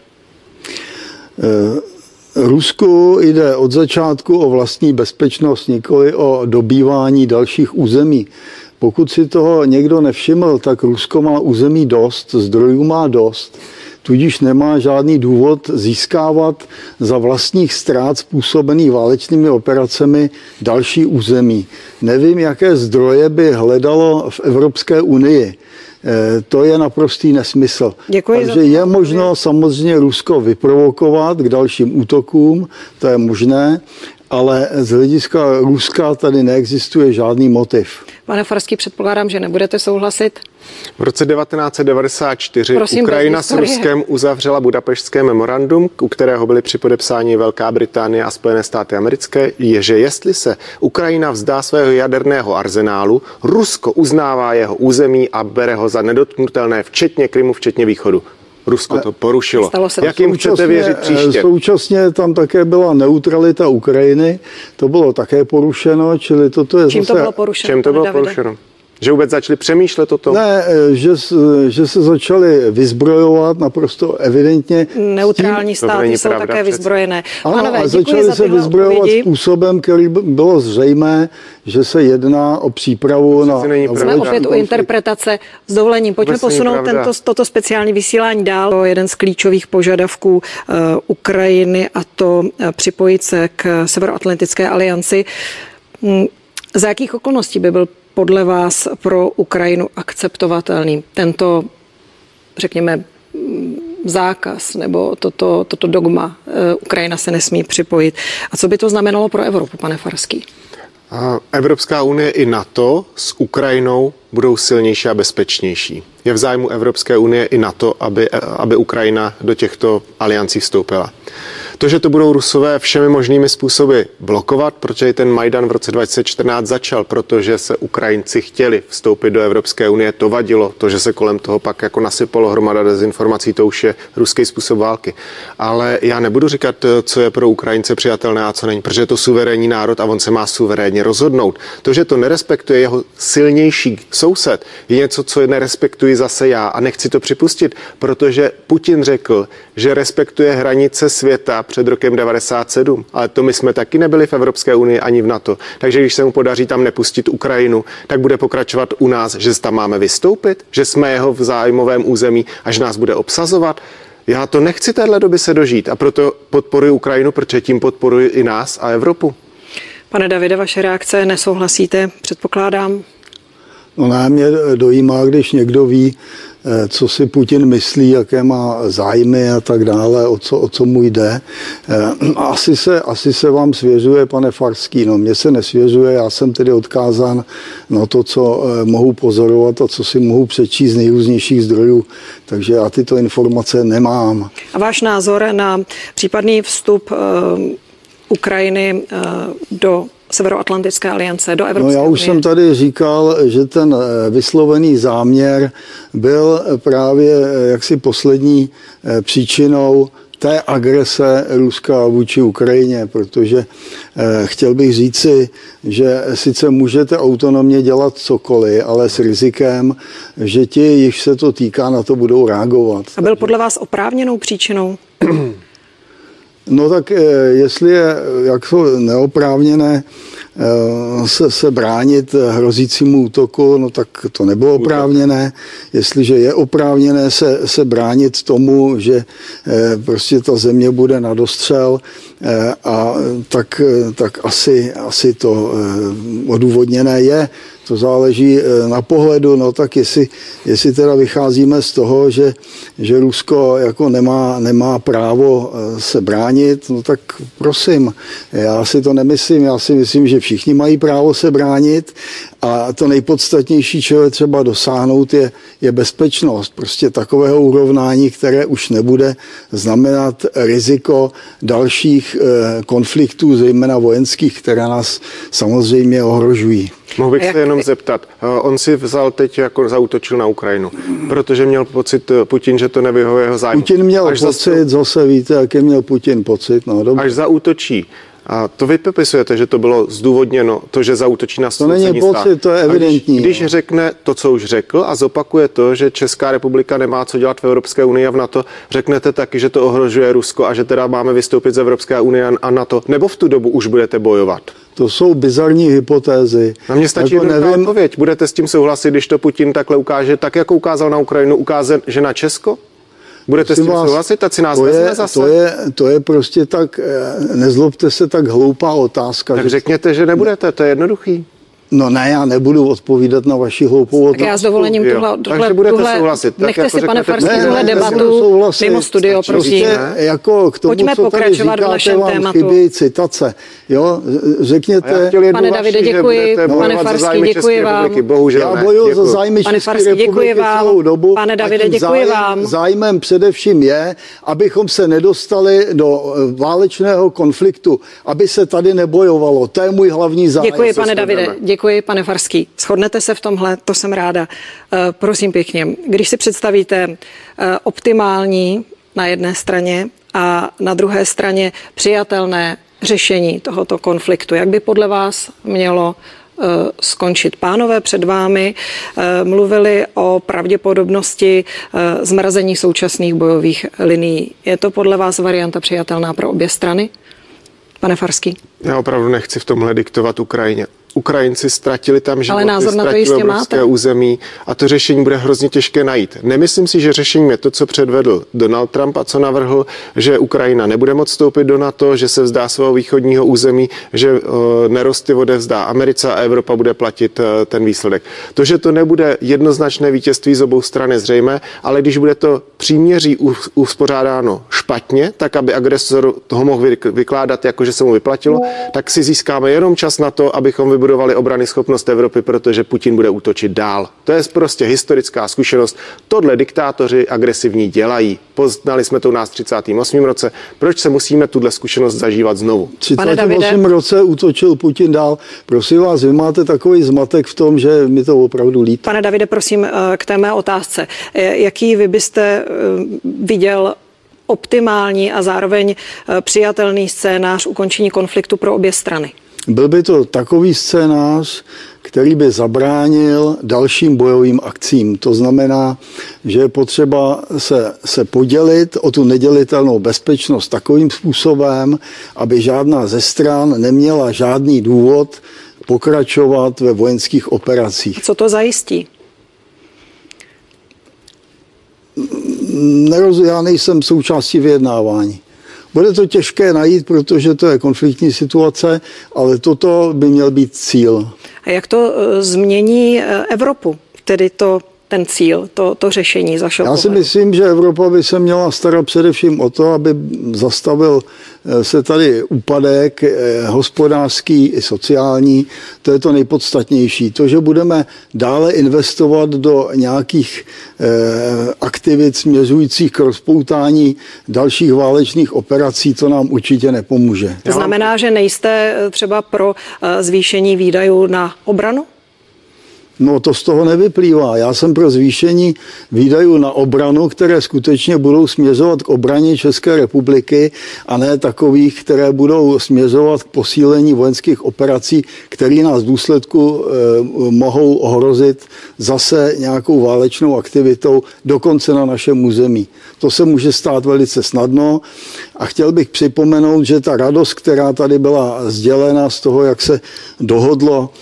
Rusku jde od začátku o vlastní bezpečnost, nikoli o dobývání dalších území. Pokud si toho někdo nevšiml, tak Rusko má území dost, zdrojů má dost, tudíž nemá žádný důvod získávat za vlastních ztrát způsobených válečnými operacemi další území. Nevím, jaké zdroje by hledalo v Evropské unii. To je naprostý nesmysl. Děkuji. Takže je možno samozřejmě Rusko vyprovokovat k dalším útokům, to je možné, ale z hlediska Ruska tady neexistuje žádný motiv. Pane Farský, předpokládám, že nebudete souhlasit. V roce devatenáct set devadesát čtyři Prosím, Ukrajina s Ruskem uzavřela Budapešťské memorandum, u kterého byly připodepsáni Velká Británie a Spojené státy americké, je, že jestli se Ukrajina vzdá svého jaderného arzenálu, Rusko uznává jeho území a bere ho za nedotknutelné, včetně Krymu, včetně východu. Rusko to porušilo. Jak jim chcete věřit příště? Současně tam také byla neutralita Ukrajiny, to bylo také porušeno, čili toto je Čím zase... to bylo porušeno? Čím to bylo Davide? porušeno? Že vůbec začali přemýšlet o tom? Ne, že, že se začali vyzbrojovat naprosto evidentně. Neutrální tím, státy jsou také přece vyzbrojené. Ano, Pánové, a začali se vyzbrojovat odpovědi. Způsobem, který bylo zřejmé, že se jedná o přípravu na... Jsme opět u interpretace. S dovolením, pojďme posunout tento, toto speciální vysílání dál. Jeden z klíčových požadavků uh, Ukrajiny, a to uh, připojit se k Severoatlantické alianci. Hmm, za jakých okolností by byl podle vás pro Ukrajinu akceptovatelný tento, řekněme, zákaz nebo toto, toto dogma? Ukrajina se nesmí připojit. A co by to znamenalo pro Evropu, pane Farský? Evropská unie i NATO s Ukrajinou budou silnější a bezpečnější. Je v zájmu Evropské unie i NATO, aby, aby Ukrajina do těchto aliancí vstoupila. To, že to budou Rusové všemi možnými způsoby blokovat, protože ten Majdan v roce dva tisíce čtrnáct začal, protože se Ukrajinci chtěli vstoupit do Evropské unie, to vadilo. To, že se kolem toho pak jako nasypalo hromada dezinformací, to už je ruský způsob války. Ale já nebudu říkat, co je pro Ukrajince přijatelné a co není, protože je to suverénní národ a on se má suverénně rozhodnout. To, že to nerespektuje jeho silnější soused, je něco, co nerespektuji zase já a nechci to připustit, protože Putin řekl, že respektuje hranice světa před rokem devadesát sedm, ale to my jsme taky nebyli v Evropské unii ani v NATO. Takže když se mu podaří tam nepustit Ukrajinu, tak bude pokračovat u nás, že tam máme vystoupit, že jsme jeho v zájmovém území, až nás bude obsazovat. Já to nechci téhle doby se dožít a proto podporuji Ukrajinu, protože tím podporuji i nás a Evropu. Pane Davide, vaše reakce, nesouhlasíte, předpokládám? No ne, mě dojímá, když někdo ví, co si Putin myslí, jaké má zájmy a tak dále, o co, o co mu jde. Asi se, asi se vám svěřuje, pane Farský, no mně se nesvěřuje, já jsem tedy odkázán na to, co mohu pozorovat a co si mohu přečíst z nejrůznějších zdrojů, takže já tyto informace nemám. A váš názor na případný vstup uh, Ukrajiny uh, do Severoatlantické aliance, do Evropské unie? No já už unie? jsem tady říkal, že ten vyslovený záměr byl právě jaksi poslední příčinou té agrese Ruska vůči Ukrajině, protože eh, chtěl bych říci, že sice můžete autonomně dělat cokoliv, ale s rizikem, že ti, již se to týká, na to budou reagovat. A byl podle vás oprávněnou příčinou? No tak eh, jestli je jako neoprávněné eh, se, se bránit hrozícímu útoku, no tak to nebylo oprávněné. Jestliže je oprávněné se, se bránit tomu, že eh, prostě ta země bude na dostřel, eh, a tak, tak asi, asi to eh, odůvodněné je. To záleží na pohledu, no tak jestli, jestli teda vycházíme z toho, že, že Rusko jako nemá, nemá právo se bránit, no tak prosím, já si to nemyslím, já si myslím, že všichni mají právo se bránit a to nejpodstatnější, čeho je třeba dosáhnout, je, je bezpečnost. Prostě takového urovnání, které už nebude znamenat riziko dalších eh, konfliktů, zejména vojenských, které nás samozřejmě ohrožují. Mohl bych se jenom zeptat, on si vzal teď, jako zaútočil na Ukrajinu, protože měl pocit Putin, že to nevyhovuje jeho zájmu. Putin měl až pocit, zase, zase víte, jaký měl Putin pocit. No, dobře. Až zaútočí. A to vy popisujete, že to bylo zdůvodněno, to, že zaútočí na to není pocit, stát. to je evidentní. Když, když řekne to, co už řekl a zopakuje to, že Česká republika nemá co dělat v Evropské unii a v NATO, řeknete taky, že to ohrožuje Rusko a že teda máme vystoupit z Evropské unie a NATO, nebo v tu dobu už budete bojovat? To jsou bizarní hypotézy. Na mě stačí jako jednoduchá odpověď. Budete s tím souhlasit, když to Putin takhle ukáže, tak jako ukázal na Ukrajinu, ukáže, že na Česko? Budete Prosím s tím vás, souhlasit, tak si nás to vezme je, zase? To je, to je prostě tak, nezlobte se, tak hloupá otázka. Tak že... řekněte, že nebudete, to je jednoduchý. No ne, já nebudu odpovídat na vaši hloupou otázku. Tak já s dovolením tuhle, tuhle, tuhle souhlasit. Nechte jako si, pane Farský, ne, tuhle ne, debatu mimo studio, prosím. Jako k tomu, Pojďme co pokračovat tady v našem vám tématu. Chybí citace. Jo, řekněte... Pane Davide, děkuji. Pane Farský, děkuji vám. Bohužel já bojuji za zájmy Pane České Farský, děkuji vám. vám. Dobu. Pane Davide, děkuji zájem, vám. Zájmem především je, abychom se nedostali do válečného konfliktu, aby se tady nebojovalo. To je můj hlavní zájem. Děkuji, pane Davide. Děkuji, pane Farský. Shodnete se v tomhle, to jsem ráda. Prosím pěkně, když si představíte optimální na jedné straně a na druhé straně přijatelné řešení tohoto konfliktu, jak by podle vás mělo skončit? Pánové před vámi mluvili o pravděpodobnosti zmrazení současných bojových linií. Je to podle vás varianta přijatelná pro obě strany? Pane Farský. Já opravdu nechci v tomhle diktovat Ukrajině. Ukrajinci ztratili tam životy, názor na to ztratili jistě obrovské máte. území a to řešení bude hrozně těžké najít. Nemyslím si, že řešením je to, co předvedl Donald Trump a co navrhl, že Ukrajina nebude moct vstoupit do NATO, že se vzdá svého východního území, že uh, nerosty odevzdá Americe a Evropa bude platit uh, ten výsledek. To, že to nebude jednoznačné vítězství z obou stran, je zřejmé, ale když bude to příměří uspořádáno špatně, tak aby agresor toho mohl vykládat jako, že se mu vyplatilo, tak si získáme jenom čas na to, abychom vybudovali obrany schopnost Evropy, protože Putin bude útočit dál. To je prostě historická zkušenost. Tohle diktátoři agresivní dělají. Poznali jsme to u nás v třicátém osmém roce. Proč se musíme tuhle zkušenost zažívat znovu? V třicátém osmém roce útočil Putin dál. Prosím vás, vy máte takový zmatek v tom, že mi to opravdu líto. Pane Davide, prosím, k té mé otázce. Jaký vy byste viděl optimální a zároveň přijatelný scénář ukončení konfliktu pro obě strany? Byl by to takový scénář, který by zabránil dalším bojovým akcím. To znamená, že je potřeba se, se podělit o tu nedělitelnou bezpečnost takovým způsobem, aby žádná ze stran neměla žádný důvod pokračovat ve vojenských operacích. Co to zajistí? Nerozumím, já nejsem součástí vyjednávání. Bude to těžké najít, protože to je konfliktní situace, ale toto by měl být cíl. A jak to změní Evropu? Tedy to ten cíl, to, to řešení z vašeho Já si pohledu? myslím, že Evropa by se měla starat především o to, aby zastavil se tady úpadek hospodářský i sociální. To je to nejpodstatnější. To, že budeme dále investovat do nějakých eh, aktivit směřujících k rozpoutání dalších válečných operací, to nám určitě nepomůže. To znamená, že nejste třeba pro zvýšení výdajů na obranu? No to z toho nevyplývá. Já jsem pro zvýšení výdajů na obranu, které skutečně budou směřovat k obraně České republiky a ne takových, které budou směřovat k posílení vojenských operací, které nás v důsledku eh, mohou ohrozit zase nějakou válečnou aktivitou, dokonce na našem území. To se může stát velice snadno a chtěl bych připomenout, že ta radost, která tady byla sdělena z toho, jak se dohodlo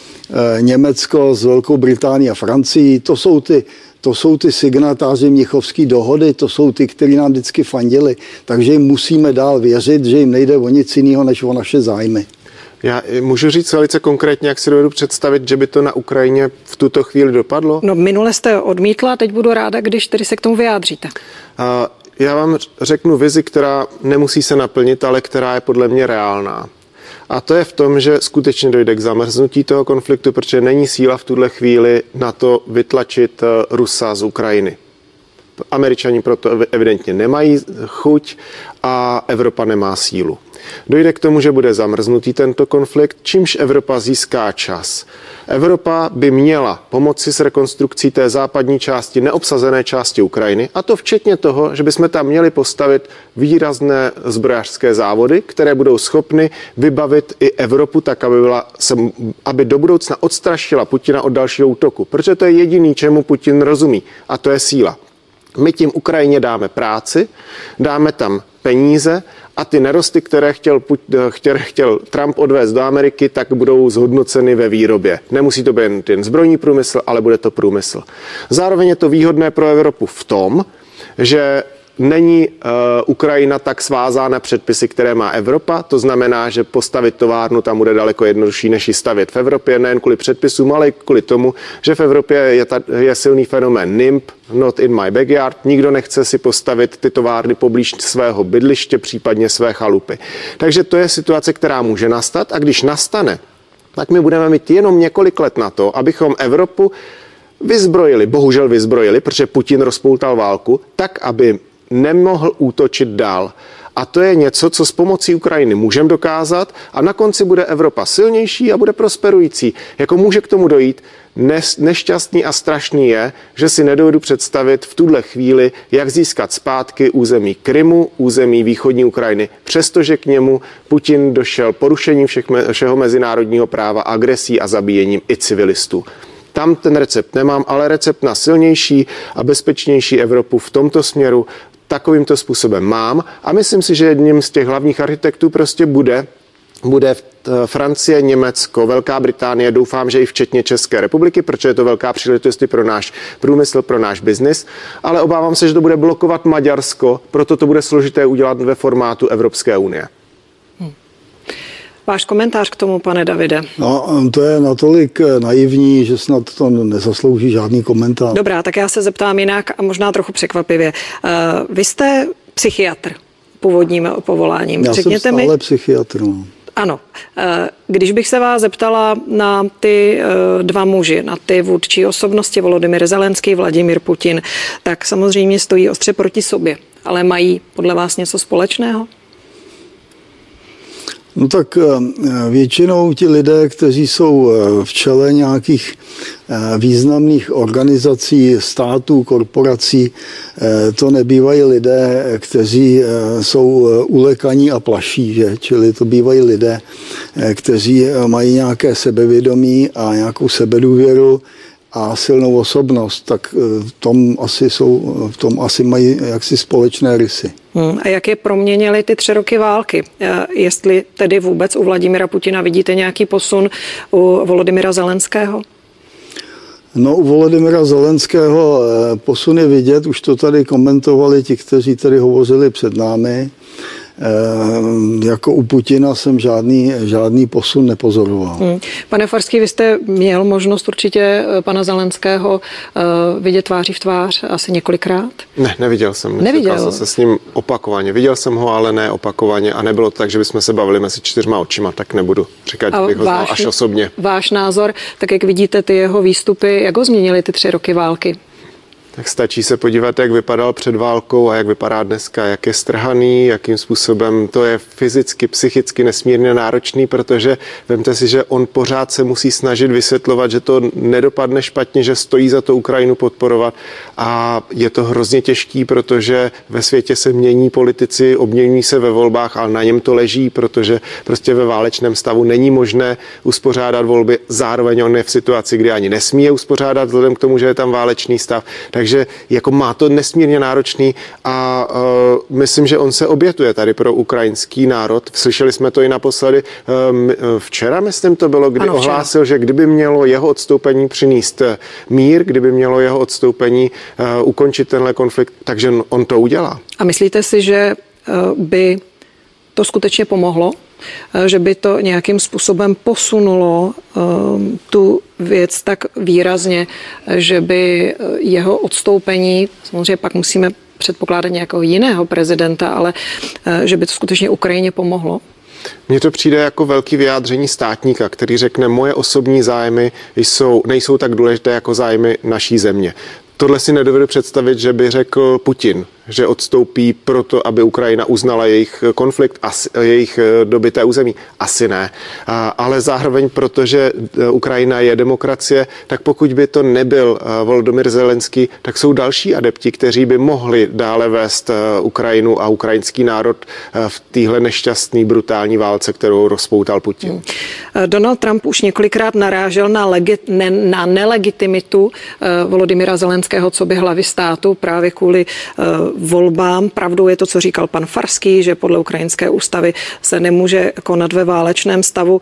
Německo s Velkou Británií a Francií, to jsou ty, to jsou ty signatáři Mnichovské dohody, to jsou ty, kteří nám vždycky fandili, takže jim musíme dál věřit, že jim nejde o nic jiného, než o naše zájmy. Já můžu říct velice konkrétně, jak si dovedu představit, že by to na Ukrajině v tuto chvíli dopadlo? No minule jste odmítla, teď budu ráda, když tedy se k tomu vyjádříte. A já vám řeknu vizi, která nemusí se naplnit, ale která je podle mě reálná. A to je v tom, že skutečně dojde k zamrznutí toho konfliktu, protože není síla v tuhle chvíli na to vytlačit Rusa z Ukrajiny. Američani proto evidentně nemají chuť a Evropa nemá sílu. Dojde k tomu, že bude zamrznutý tento konflikt, čímž Evropa získá čas. Evropa by měla pomoci s rekonstrukcí té západní části, neobsazené části Ukrajiny, a to včetně toho, že bychom tam měli postavit výrazné zbrojařské závody, které budou schopny vybavit i Evropu tak, aby, byla, aby do budoucna odstrašila Putina od dalšího útoku. Protože to je jediný, čemu Putin rozumí, a to je síla. My tím Ukrajině dáme práci, dáme tam peníze a ty nerosty, které chtěl, které chtěl Trump odvést do Ameriky, tak budou zhodnoceny ve výrobě. Nemusí to být jen zbrojní průmysl, ale bude to průmysl. Zároveň je to výhodné pro Evropu v tom, že není uh, Ukrajina tak svázána předpisy, které má Evropa. To znamená, že postavit továrnu tam bude daleko jednodušší, než ji stavět v Evropě, nejen kvůli předpisům, ale i kvůli tomu, že v Evropě je, ta, je silný fenomén N I M P, not in my backyard. Nikdo nechce si postavit ty továrny poblíž svého bydliště, případně své chalupy. Takže to je situace, která může nastat, a když nastane, tak my budeme mít jenom několik let na to, abychom Evropu vyzbrojili, bohužel vyzbrojili, protože Putin rozpoutal válku, tak, aby nemohl útočit dál. A to je něco, co s pomocí Ukrajiny můžeme dokázat, a na konci bude Evropa silnější a bude prosperující. Jako může k tomu dojít, nešťastný a strašný je, že si nedovedu představit v tuhle chvíli, jak získat zpátky území Krymu, území východní Ukrajiny, přestože k němu Putin došel porušením všech, všeho mezinárodního práva, agresí a zabíjením i civilistů. Tam ten recept nemám, ale recept na silnější a bezpečnější Evropu v tomto směru takovýmto způsobem mám, a myslím si, že jedním z těch hlavních architektů prostě bude, bude Francie, Německo, Velká Británie, doufám, že i včetně České republiky, protože je to velká příležitost pro náš průmysl, pro náš biznis, ale obávám se, že to bude blokovat Maďarsko, proto to bude složité udělat ve formátu Evropské unie. Váš komentář k tomu, pane Davide? No, to je natolik naivní, že snad to nezaslouží žádný komentář. Dobrá, tak já se zeptám jinak a možná trochu překvapivě. Uh, vy jste psychiatr původním povoláním. Já Řekněte jsem stále mi... psychiatr. Ano. Když bych se vás zeptala na ty dva muži, na ty vůdčí osobnosti, Volodymyr Zelenský, Vladimír Putin, tak samozřejmě stojí ostře proti sobě. Ale mají podle vás něco společného? No tak většinou ti lidé, kteří jsou v čele nějakých významných organizací, států, korporací, to nebývají lidé, kteří jsou ulekaní a plaší, že? Čili to bývají lidé, kteří mají nějaké sebevědomí a nějakou sebedůvěru a silnou osobnost, tak v tom asi, jsou, v tom asi mají jaksi společné rysy. Hmm. A jak je proměnily ty tři roky války? Jestli tedy vůbec u Vladimira Putina vidíte nějaký posun, u Volodymyra Zelenského? No, u Volodymyra Zelenského posun je vidět, už to tady komentovali ti, kteří tady hovořili před námi. jako u Putina jsem žádný, žádný posun nepozoroval. Hmm. Pane Farský, vy jste měl možnost určitě pana Zelenského vidět tváří v tvář asi několikrát? Ne, neviděl jsem. Neviděl jsem se s ním opakovaně. Viděl jsem ho, ale ne opakovaně a nebylo to tak, že bychom se bavili mezi čtyřma očima, tak nebudu říkat, že bych ho znal až osobně. Váš názor, tak jak vidíte ty jeho výstupy, jak ho změnily ty tři roky války? Tak stačí se podívat, jak vypadal před válkou a jak vypadá dneska, jak je strhaný, jakým způsobem to je fyzicky, psychicky nesmírně náročný, protože vemte si, že on pořád se musí snažit vysvětlovat, že to nedopadne špatně, že stojí za to Ukrajinu podporovat a je to hrozně těžký, protože ve světě se mění politici, obměňují se ve volbách, ale na něm to leží, protože prostě ve válečném stavu není možné uspořádat volby, zároveň on je v situaci, kdy ani nesmí je uspořádat vzhledem k tomu, že je tam válečný stav. Takže Takže jako má to nesmírně náročný a uh, myslím, že on se obětuje tady pro ukrajinský národ. Slyšeli jsme to i naposledy uh, včera, myslím to bylo, kdy ano, ohlásil, že kdyby mělo jeho odstoupení přinést mír, kdyby mělo jeho odstoupení uh, ukončit tenhle konflikt, takže on to udělá. A myslíte si, že uh, by to skutečně pomohlo? Že by to nějakým způsobem posunulo um, tu věc tak výrazně, že by jeho odstoupení, samozřejmě pak musíme předpokládat nějakého jiného prezidenta, ale uh, že by to skutečně Ukrajině pomohlo? Mně to přijde jako velký vyjádření státníka, který řekne, moje osobní zájmy jsou, nejsou tak důležité jako zájmy naší země. Tohle si nedovedu představit, že by řekl Putin, že odstoupí proto, aby Ukrajina uznala jejich konflikt a jejich dobyté území. Asi ne. Ale zároveň, protože Ukrajina je demokracie, tak pokud by to nebyl Volodymyr Zelenský, tak jsou další adepti, kteří by mohli dále vést Ukrajinu a ukrajinský národ v téhle nešťastný, brutální válce, kterou rozpoutal Putin. Donald Trump už několikrát narážel na, legi- ne, na nelegitimitu Volodymyra Zelenského, co by hlavy státu právě kvůli volbám. Pravdou je to, co říkal pan Farský, že podle ukrajinské ústavy se nemůže konat ve válečném stavu.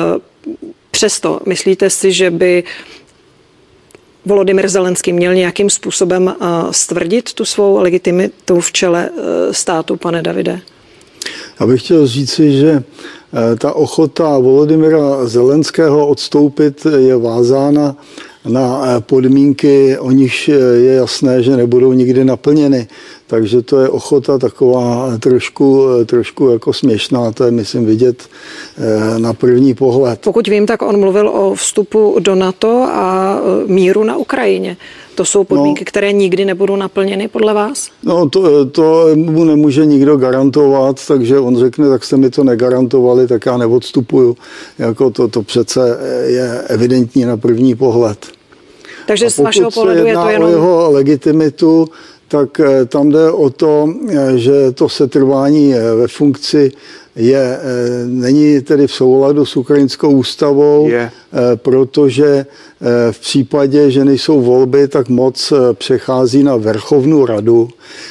Přesto myslíte si, že by Volodymyr Zelenský měl nějakým způsobem stvrdit tu svou legitimitu v čele státu, pane Davide? Já bych chtěl říci, že ta ochota Volodymyra Zelenského odstoupit je vázána na podmínky, o nichž je jasné, že nebudou nikdy naplněny. Takže to je ochota taková trošku, trošku jako směšná, to je, myslím, vidět na první pohled. Pokud vím, tak on mluvil o vstupu do NATO a míru na Ukrajině. To jsou podmínky, no, které nikdy nebudou naplněny podle vás? No to, to mu nemůže nikdo garantovat, takže on řekne, tak jste mi to negarantovali, tak já neodstupuju. Jako to, to přece je evidentní na první pohled. Takže z vašeho pohledu je to jenom... o jeho legitimitu, tak tam jde o to, že to setrvání ve funkci je, není tedy v souladu s ukrajinskou ústavou, je. Protože v případě, že nejsou volby, tak moc přechází na Verchovnou radu.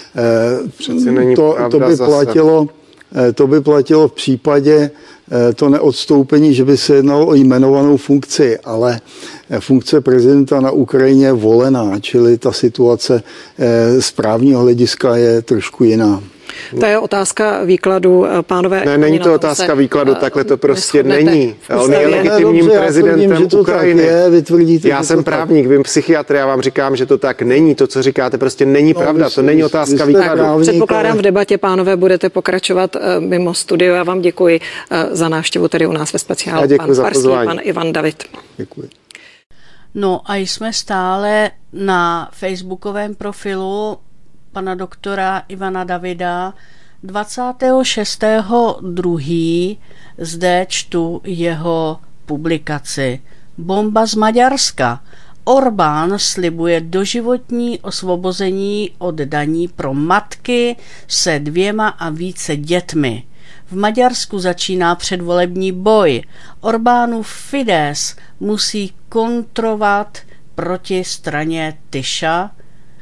To, to, by platilo, to by platilo v případě to neodstoupení, že by se jednalo o jmenovanou funkci, ale funkce prezidenta na Ukrajině je volená, čili ta situace z právního hlediska je trošku jiná. To je otázka výkladu, pánové. Ne, není to otázka výkladu, takhle to prostě není. On je legitimním ne, prezidentem tvrdím, Ukrajiny. Je, vy tvrdíte, já jsem právník, vím psychiatr, já vám říkám, že to tak není. To, co říkáte, prostě není no, pravda. Vy, to není otázka výkladu. Právník, předpokládám v debatě, pánové, budete pokračovat mimo studio. Já vám děkuji za návštěvu tady u nás ve speciálu. Pan Farský, pan Ivan David. Děkuji. No a jsme stále na facebookovém profilu pana doktora Ivana Davida. dvacátého šestého druhého zde čtu jeho publikaci. Bomba z Maďarska. Orbán slibuje doživotní osvobození od daní pro matky se dvěma a více dětmi. V Maďarsku začíná předvolební boj. Orbánův Fidesz musí kontrovat proti straně Tyša,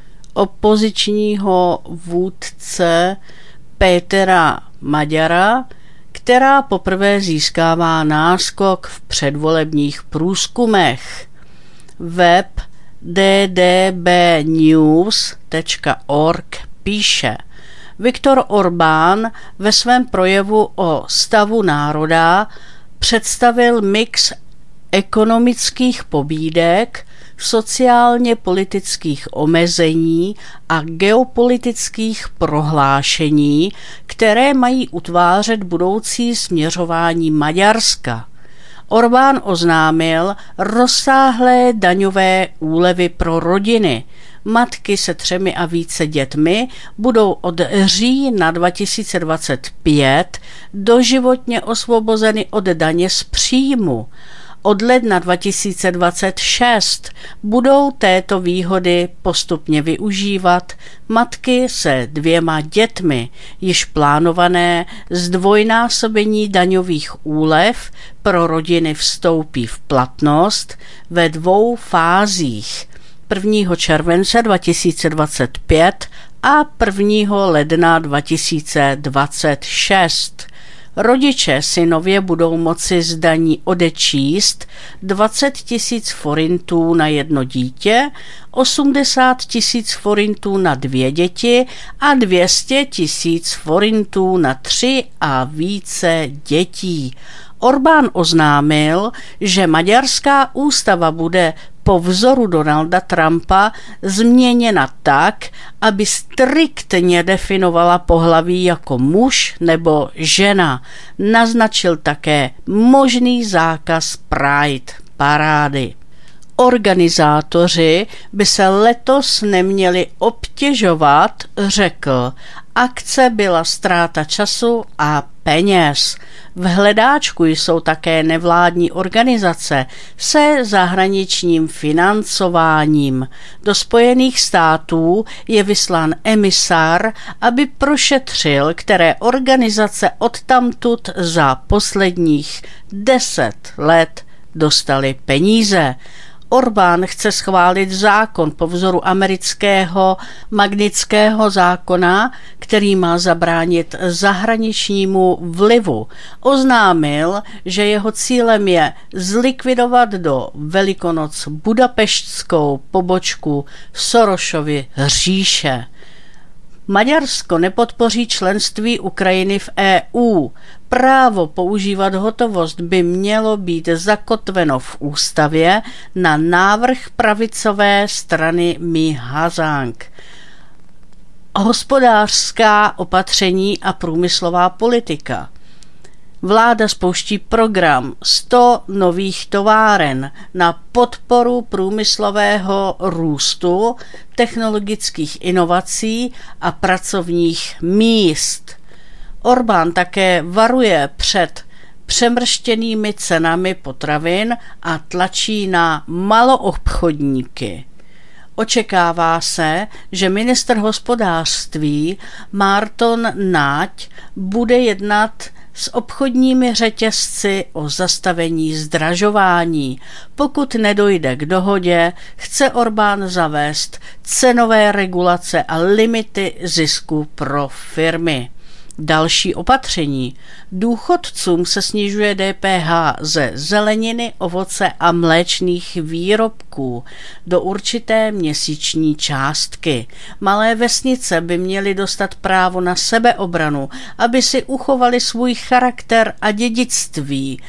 opozičního vůdce Pétera Maďara, která poprvé získává náskok v předvolebních průzkumech. Web d d b news tečka org píše: Viktor Orbán ve svém projevu o stavu národa představil mix ekonomických pobídek, sociálně politických omezení a geopolitických prohlášení, které mají utvářet budoucí směřování Maďarska. Orbán oznámil rozsáhlé daňové úlevy pro rodiny. Matky se třemi a více dětmi budou od října dva tisíce dvacet pět doživotně osvobozeny od daně z příjmu. Od ledna dva tisíce dvacet šest budou této výhody postupně využívat matky se dvěma dětmi. Již plánované zdvojnásobení daňových úlev pro rodiny vstoupí v platnost ve dvou fázích. prvního července dva tisíce dvacet pět a prvního ledna dva tisíce dvacet šest. Rodiče si nově budou moci z daní odečíst dvacet tisíc forintů na jedno dítě, osmdesát tisíc forintů na dvě děti a dvě stě tisíc forintů na tři a více dětí. Orbán oznámil, že maďarská ústava bude po vzoru Donalda Trumpa změněna tak, aby striktně definovala pohlaví jako muž nebo žena. Naznačil také možný zákaz Pride parády. Organizátoři by se letos neměli obtěžovat, řekl. Akce byla ztráta času a peněz. V hledáčku jsou také nevládní organizace se zahraničním financováním. Do Spojených států je vyslán emisár, aby prošetřil, které organizace odtamtud za posledních deset let dostaly peníze. Orbán chce schválit zákon po vzoru amerického Magnitského zákona, který má zabránit zahraničnímu vlivu. Oznámil, že jeho cílem je zlikvidovat do Velikonoc budapeštskou pobočku Sorosovy říše. Maďarsko nepodpoří členství Ukrajiny v E U. Právo používat hotovost by mělo být zakotveno v ústavě na návrh pravicové strany Mihazang. Hospodářská opatření a průmyslová politika. Vláda spouští program sto nových továren na podporu průmyslového růstu, technologických inovací a pracovních míst. Orbán také varuje před přemrštěnými cenami potravin a tlačí na maloobchodníky. Očekává se, že ministr hospodářství Márton Náď bude jednat s obchodními řetězci o zastavení zdražování. Pokud nedojde k dohodě, chce Orbán zavést cenové regulace a limity zisku pro firmy. Další opatření. Důchodcům se snižuje D P H ze zeleniny, ovoce a mléčných výrobků do určité měsíční částky. Malé vesnice by měly dostat právo na sebeobranu, aby si uchovali svůj charakter a dědictví.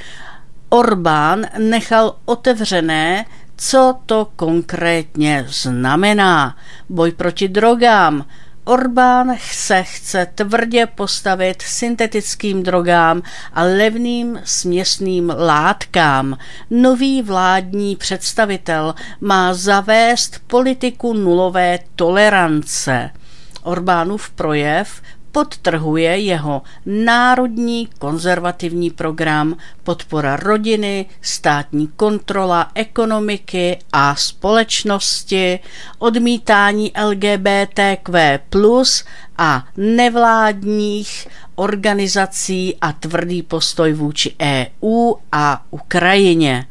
Orbán nechal otevřené, co to konkrétně znamená. Boj proti drogám. Orbán se chce tvrdě postavit syntetickým drogám a levným směsným látkám. Nový vládní představitel má zavést politiku nulové tolerance. Orbánův projev podtrhuje jeho národní konzervativní program, podpora rodiny, státní kontrola ekonomiky a společnosti, odmítání L G B T Q plus a nevládních organizací a tvrdý postoj vůči E U a Ukrajině.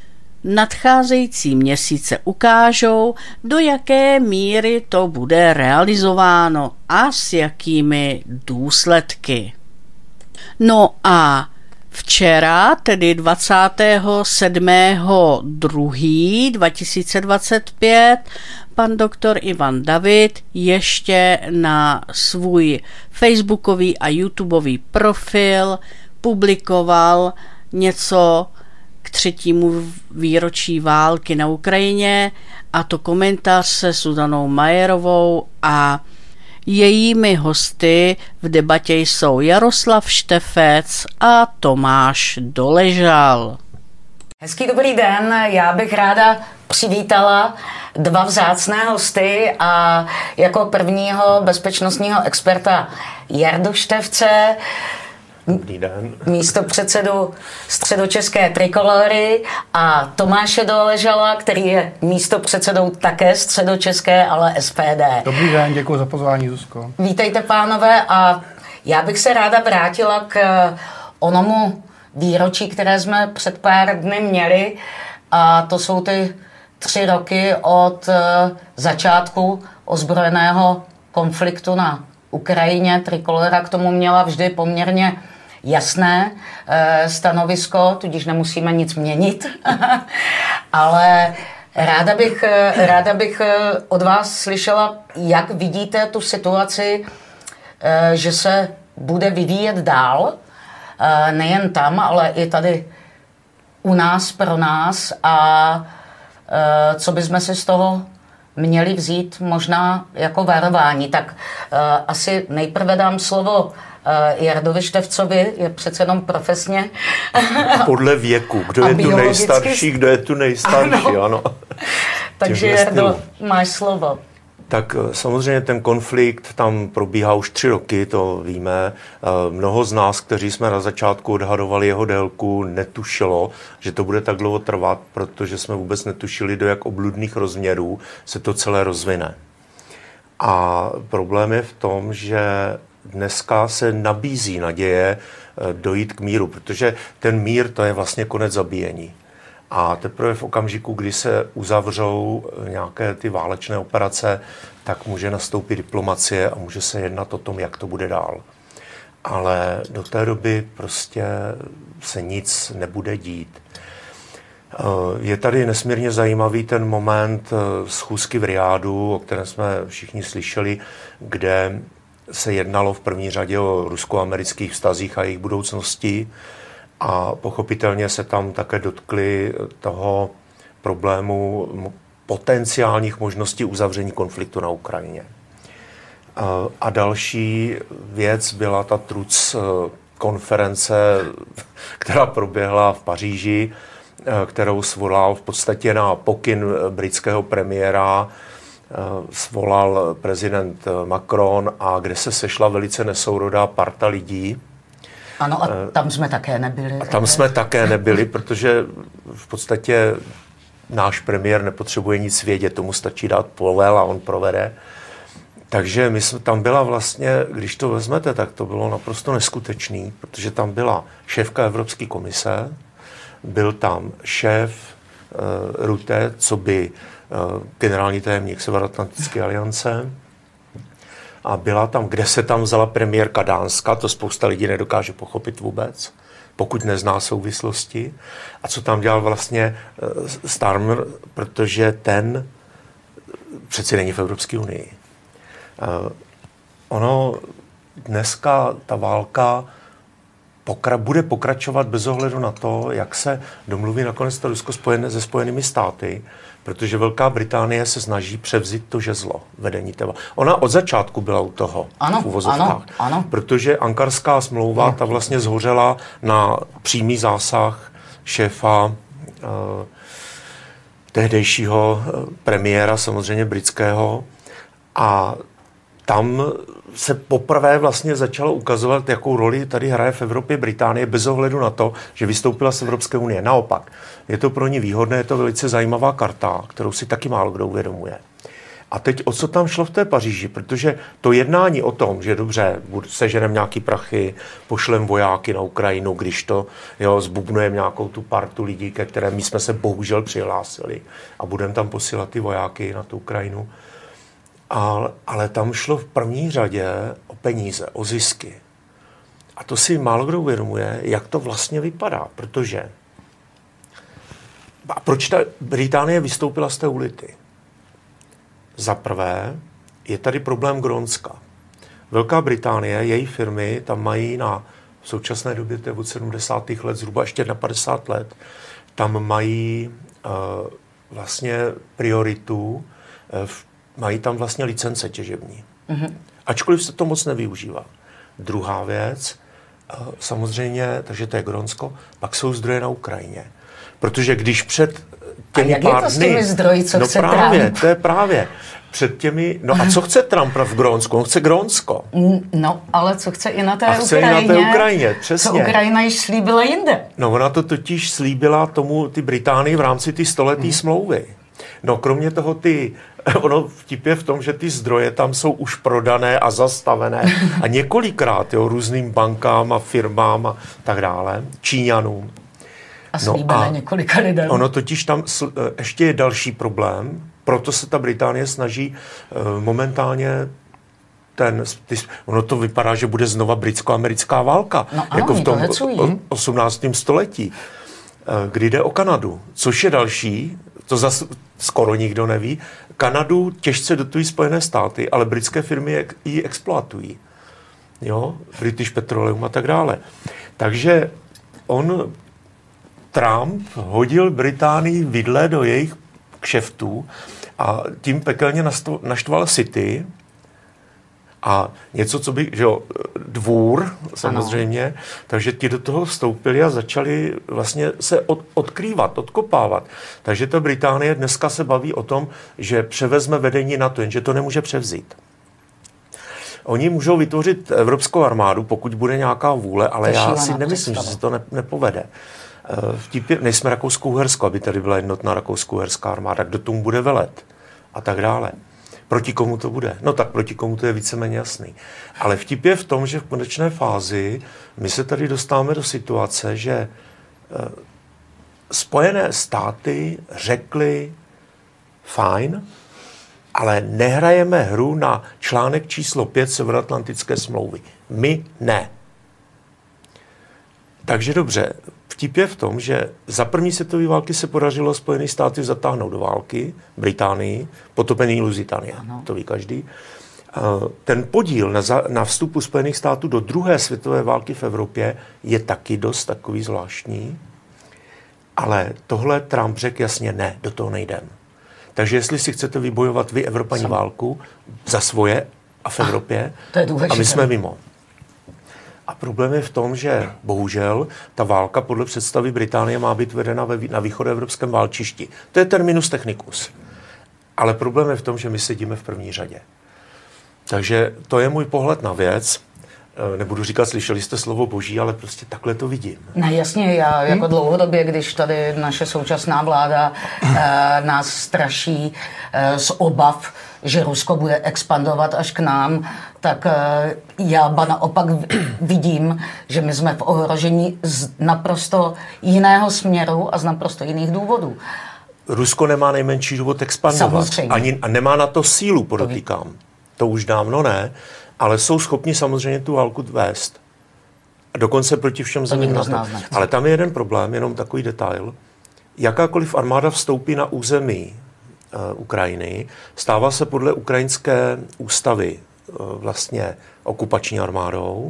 Nadcházející měsíce ukážou, do jaké míry to bude realizováno a s jakými důsledky. No a Včera, tedy dvacátého sedmého druhého dva tisíce dvacet pět, pan doktor Ivan David ještě na svůj facebookový a youtubeový profil publikoval něco k třetímu výročí války na Ukrajině, a to komentář se Zuzanou Majerovou, a jejími hosty v debatě jsou Jaroslav Štefec a Tomáš Doležal. Hezký dobrý den, já bych ráda přivítala dva vzácné hosty a jako prvního bezpečnostního experta Jardu Štefce, dobrý den, místopředsedu Středočeské Trikolory, a Tomáše Doležala, který je místopředsedou také Středočeské, ale S P D. Dobrý den, děkuji za pozvání, Zuzko. Vítejte, pánové, a já bych se ráda vrátila k onomu výročí, které jsme před pár dny měli, a to jsou ty tři roky od začátku ozbrojeného konfliktu na Ukrajině. Trikolora k tomu měla vždy poměrně jasné stanovisko, tudíž nemusíme nic měnit, ale ráda bych, ráda bych od vás slyšela, jak vidíte tu situaci, že se bude vyvíjet dál, nejen tam, ale i tady u nás, pro nás, a co bychom si z toho měli vzít možná jako varování. Tak uh, asi nejprve dám slovo uh, Jardovi Štefcovi, je přece jenom profesně. Podle věku. Kdo je tu nejstarší, kdo je tu nejstarší, ano. ano. Takže Jardo, máš slovo. Tak samozřejmě ten konflikt tam probíhá už tři roky, to víme. Mnoho z nás, kteří jsme na začátku odhadovali jeho délku, netušilo, že to bude tak dlouho trvat, protože jsme vůbec netušili, do jak obludných rozměrů se to celé rozvine. A problém je v tom, že dneska se nabízí naděje dojít k míru, protože ten mír, to je vlastně konec zabíjení. A teprve v okamžiku, kdy se uzavřou nějaké ty válečné operace, tak může nastoupit diplomacie a může se jednat o tom, jak to bude dál. Ale do té doby prostě se nic nebude dít. Je tady nesmírně zajímavý ten moment schůzky v Riádu, o kterém jsme všichni slyšeli, kde se jednalo v první řadě o rusko-amerických vztazích a jejich budoucnosti. A pochopitelně se tam také dotkli toho problému potenciálních možností uzavření konfliktu na Ukrajině. A další věc byla ta truc konference, která proběhla v Paříži, kterou svolal v podstatě na pokyn britského premiéra, svolal prezident Macron, a kde se sešla velice nesourodá parta lidí. Ano, a tam jsme také nebyli. A tam jsme také nebyli, protože v podstatě náš premiér nepotřebuje nic vědět, tomu stačí dát povel a on provede. Takže my jsme, tam byla vlastně, když to vezmete, tak to bylo naprosto neskutečný, protože tam byla šéfka Evropské komise, byl tam šéf uh, Rutte, co by uh, generální tajemník Severoatlantické aliance, a byla tam, kde se tam vzala premiérka Dánska, to spousta lidí nedokáže pochopit vůbec, pokud nezná souvislosti. A co tam dělal vlastně Starmer, protože ten přeci není v Evropské unii. Ono dneska ta válka pokra- bude pokračovat bez ohledu na to, jak se domluví nakonec to Rusko spojené se Spojenými státy, protože Velká Británie se snaží převzít to žezlo vedení té války. Ona od začátku byla u toho, ano, v uvozovkách, ano, ano. protože ankarská smlouva, ta vlastně zhořela na přímý zásah šéfa eh, tehdejšího premiéra, samozřejmě britského, a tam se poprvé vlastně začalo ukazovat, jakou roli tady hraje v Evropě Británie bez ohledu na to, že vystoupila z Evropské unie. Naopak, je to pro ní výhodné, je to velice zajímavá karta, kterou si taky málo kdo uvědomuje. A teď o co tam šlo v té Paříži? Protože to jednání o tom, že dobře, seženeme nějaký prachy, pošlem vojáky na Ukrajinu, když to jo, zbubnujeme nějakou tu partu lidí, ke které my jsme se bohužel přihlásili a budeme tam posílat ty vojáky na tu Ukrajinu. Ale, ale tam šlo v první řadě o peníze, o zisky. A to si málo kdo uvědomuje, jak to vlastně vypadá, protože a proč ta Británie vystoupila z té ulity? Za prvé je tady problém Grónska. Velká Británie, její firmy tam mají na v současné době, to je od sedmdesátých let, zhruba ještě na padesát let, tam mají uh, vlastně prioritu, uh, mají tam vlastně licence těžební. Mm-hmm. Ačkoliv se to moc nevyužívá. Druhá věc, uh, samozřejmě, takže to je Grónsko, pak jsou zdroje na Ukrajině. Protože když před těmi a jak pár je to s těmi zdroji, co no chce právě, Trump? to je právě. Před těmi, no a co chce Trump v Grónsku? On chce Grónsko. No, ale co chce i na té a chce Ukrajině? i na té Ukrajině, přesně. Co Ukrajina již slíbila jinde. No ona to totiž slíbila tomu, ty Británii v rámci ty stoletý hmm. smlouvy. No kromě toho ty, ono vtip je v tom, že ty zdroje tam jsou už prodané a zastavené a několikrát, jo, různým bankám a firmám a tak dále, Číňanům. A slíbené no několika lidem. Ono totiž tam ještě je další problém, proto se ta Británie snaží uh, momentálně ten, ty, ono to vypadá, že bude znova britsko-americká válka, no, jako ano, v tom o, osmnáctém století, uh, kdy jde o Kanadu, což je další, to zase skoro nikdo neví, Kanadu těžce dotují Spojené státy, ale britské firmy ji exploatují. Jo, British Petroleum a tak dále. Takže on Trump hodil Británii vidle do jejich kšeftů a tím pekelně naštval City a něco, co by, že jo, dvůr samozřejmě, ano. Takže ti do toho vstoupili a začali vlastně se od, odkrývat, odkopávat. Takže ta Británie dneska se baví o tom, že převezme vedení NATO, jenže to nemůže převzít. Oni můžou vytvořit evropskou armádu, pokud bude nějaká vůle, ale já si nemyslím, že se to ne, nepovede. Vtipě, nejsme Rakousko-Uhersko, aby tady byla jednotná Rakousko-Uherská armáda, kdo tomu bude velet a tak dále. Proti komu to bude? No tak proti komu to je víceméně jasný. Ale vtip je v tom, že v konečné fázi my se tady dostáváme do situace, že Spojené státy řekly fajn, ale nehrajeme hru na článek číslo pět Severoatlantické smlouvy. My ne. Takže dobře, vtip je v tom, že za první světové války se podařilo Spojené státy zatáhnout do války, Británii, potopený Lusitanie, to ví každý. Ten podíl na, za, na vstupu Spojených států do druhé světové války v Evropě je taky dost takový zvláštní, ale tohle Trump řekl jasně ne, do toho nejdem. Takže jestli si chcete vybojovat vy Evropaní Sam. válku za svoje a v Evropě, a, a my jsme mimo. A problém je v tom, že bohužel ta válka podle představy Británie má být vedena ve, na východoevropském válčišti. To je terminus technicus. Ale problém je v tom, že my sedíme v první řadě. Takže to je můj pohled na věc. Nebudu říkat, slyšeli jste slovo boží, ale prostě takhle to vidím. No jasně, já jako dlouhodobě, když tady naše současná vláda eh, nás straší eh, z obav, že Rusko bude expandovat až k nám, tak eh, já ba naopak vidím, že my jsme v ohrožení z naprosto jiného směru a z naprosto jiných důvodů. Rusko nemá nejmenší důvod expandovat. Ani, a nemá na to sílu, podotýkám. To, to už dávno ne, ale jsou schopni samozřejmě tu válku vést. A dokonce proti všem zemím na to. Ale tam je jeden problém, jenom takový detail. Jakákoliv armáda vstoupí na území uh, Ukrajiny, stává se podle ukrajinské ústavy uh, vlastně okupační armádou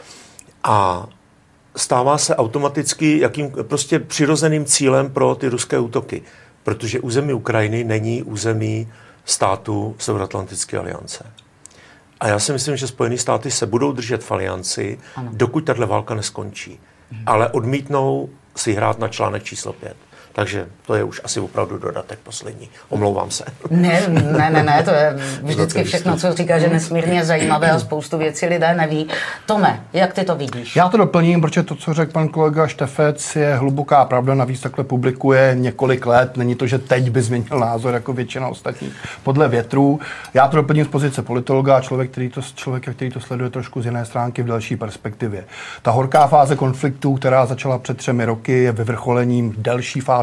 a stává se automaticky jakým prostě přirozeným cílem pro ty ruské útoky. Protože území Ukrajiny není území státu Severoatlantické aliance. A já si myslím, že Spojené státy se budou držet v alianci, ano. dokud tato válka neskončí. Hmm. Ale odmítnou si hrát na článek číslo pět. Takže to je už asi opravdu dodatek poslední. Omlouvám se. Ne, ne, ne, ne, to je vždycky všechno, co říká, že nesmírně zajímavé a spoustu věcí lidé neví. Tome, jak ty to vidíš? Já to doplním, protože to, co řekl pan kolega Štefec, je hluboká pravda, navíc takhle publikuje několik let. Není to, že teď by změnil názor jako většina ostatních podle větrů. Já to doplním z pozice politologa, člověk, který to, člověk, který to sleduje trošku z jiné stránky v delší perspektivě. Ta horká fáze konfliktu, která začala před třemi roky, je vyvrcholením delší fáze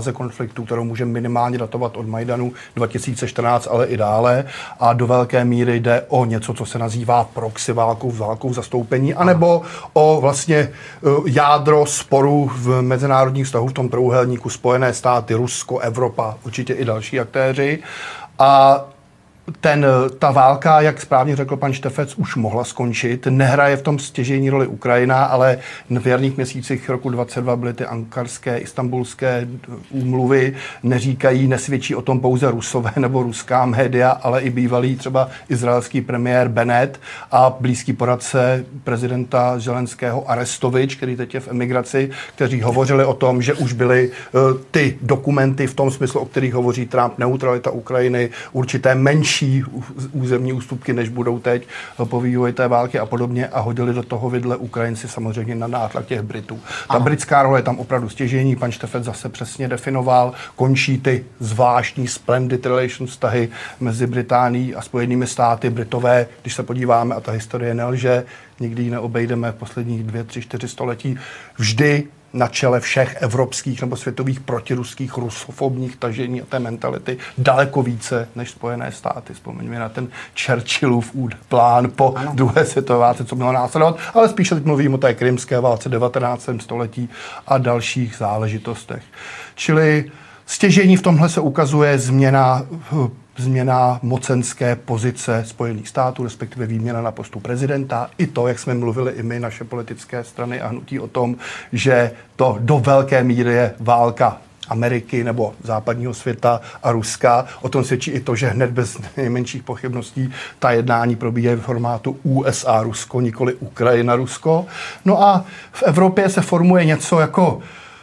fáze konfliktu, kterou můžeme minimálně datovat od Majdanu dva tisíce čtrnáct, ale i dále. A do velké míry jde o něco, co se nazývá proxy válkou, válkou zastoupení, anebo o vlastně jádro sporu v mezinárodních vztahů v tom trojúhelníku Spojené státy, Rusko, Evropa, určitě i další aktéři. A ten, ta válka, jak správně řekl pan Štefec, už mohla skončit. Nehraje v tom stěžejní roli Ukrajina, ale v jarních měsících roku dvacet dva byly ty ankarské, istanbulské úmluvy. Neříkají, nesvědčí o tom pouze Rusové nebo ruská média, ale i bývalý třeba izraelský premiér Bennett a blízký poradce prezidenta Zelenského Arestovič, který teď je v emigraci, kteří hovořili o tom, že už byly uh, ty dokumenty v tom smyslu, o kterých hovoří Trump, neutralita Ukrajiny, určité menší územní ústupky, než budou teď po vývoji té války a podobně, a hodili do toho vidle Ukrajinci samozřejmě na nátlak těch Britů. Ta ano. britská role je tam opravdu stěžejní, pan Štefec zase přesně definoval, končí ty zvláštní splendid relations vztahy mezi Británií a Spojenými státy. Britové, když se podíváme, a ta historie nelže, nikdy ji neobejdeme v posledních dvě, tři, čtyři století, vždy na čele všech evropských nebo světových protiruských rusofobních tažení a té mentality daleko více než Spojené státy. Vzpomeňme na ten Churchillův plán po ano. druhé světové válce, co mělo následovat, ale spíše teď mluvím o té krymské válce devatenáctém století a dalších záležitostech. Čili stěžení v tomhle se ukazuje změna změna mocenské pozice Spojených států, respektive výměna na postu prezidenta. I to, jak jsme mluvili i my, naše politické strany a hnutí o tom, že to do velké míry je válka Ameriky nebo západního světa a Ruska. O tom svědčí i to, že hned bez nejmenších pochybností ta jednání probíhají v formátu U S A Rusko, nikoli Ukrajina Rusko. No a v Evropě se formuje něco jako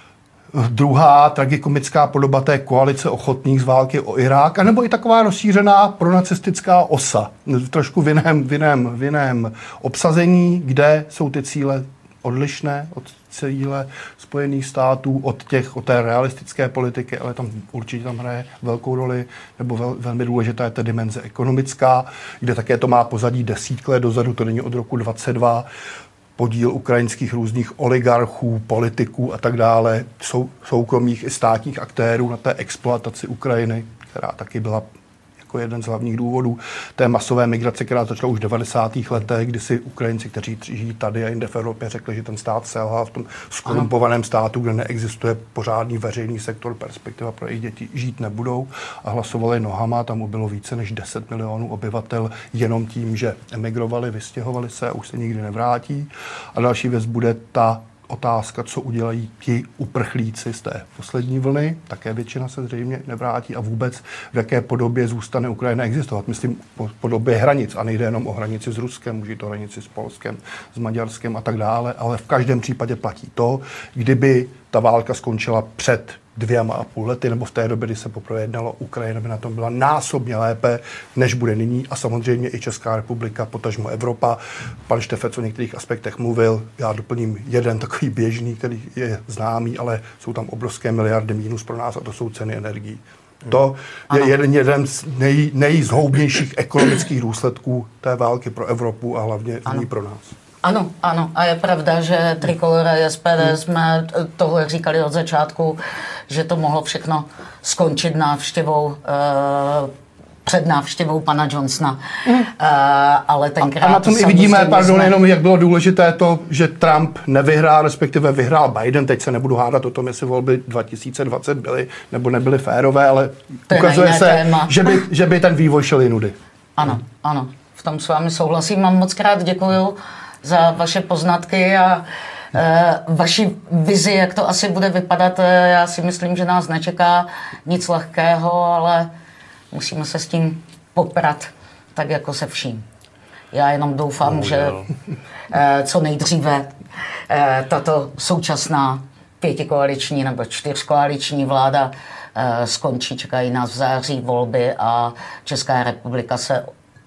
druhá tragikomická podoba té koalice ochotných z války o Irák, anebo i taková rozšířená pronacistická osa. Trošku v jiném, v jiném, v jiném obsazení, kde jsou ty cíle odlišné od cíle Spojených států, od, těch, od té realistické politiky, ale tam určitě tam hraje velkou roli, nebo vel, velmi důležitá je ta dimenze ekonomická, kde také to má pozadí desítky let dozadu, to není od roku dvacet dva, podíl ukrajinských různých oligarchů, politiků a tak dále, sou, soukromých i státních aktérů na té exploataci Ukrajiny, která taky byla jako jeden z hlavních důvodů té masové migrace, která začala už v devadesátých letech, kdy si Ukrajinci, kteří žijí tady a jinde v Evropě, řekli, že ten stát selhal v tom skorumpovaném státu, kde neexistuje pořádný veřejný sektor, perspektiva pro jejich děti, žít nebudou, a hlasovali nohama. Tam bylo více než deset milionů obyvatel jenom tím, že emigrovali, vystěhovali se a už se nikdy nevrátí. A další věc bude ta otázka, co udělají ti uprchlíci z té poslední vlny. Také většina se zřejmě nevrátí, a vůbec v jaké podobě zůstane Ukrajina existovat. Myslím po podobě hranic, a nejde jenom o hranici s Ruskem, může to hranici s Polskem, s Maďarskem a tak dále, ale v každém případě platí to, kdyby ta válka skončila před dvěma a půl lety, nebo v té době, kdy se poprvé jednalo, Ukrajina by na tom byla násobně lépe, než bude nyní, a samozřejmě i Česká republika, potažmo Evropa. Pan Štefec o některých aspektech mluvil, já doplním jeden takový běžný, který je známý, ale jsou tam obrovské miliardy mínus pro nás, a to jsou ceny energií. To je jeden, jeden z nej, nejzhoubnějších ekonomických důsledků té války pro Evropu a hlavně ní pro nás. Ano, ano. A je pravda, že Trikolora a S P D jsme toho, jak říkali od začátku, že to mohlo všechno skončit návštěvou, eh, před návštěvou pana Johnsona. Mm. Eh, ale tenkrát... A na tom i vidíme, pardon, jsme... jenom jak bylo důležité to, že Trump nevyhrál, respektive vyhrál Biden. Teď se nebudu hádat o tom, jestli volby dva tisíce dvacet byly nebo nebyly férové, ale to ukazuje se, že by, že by ten vývoj šel jinudy. Ano, ano. V tom s vámi souhlasím. Mám moc krát děkuju za vaše poznatky a e, vaši vizi, jak to asi bude vypadat. Já si myslím, že nás nečeká nic lehkého, ale musíme se s tím poprat, tak jako se vším. Já jenom doufám, no, že e, co nejdříve e, tato současná pětikoaliční nebo čtyřkoaliční vláda e, skončí. Čekají nás v září volby a Česká republika se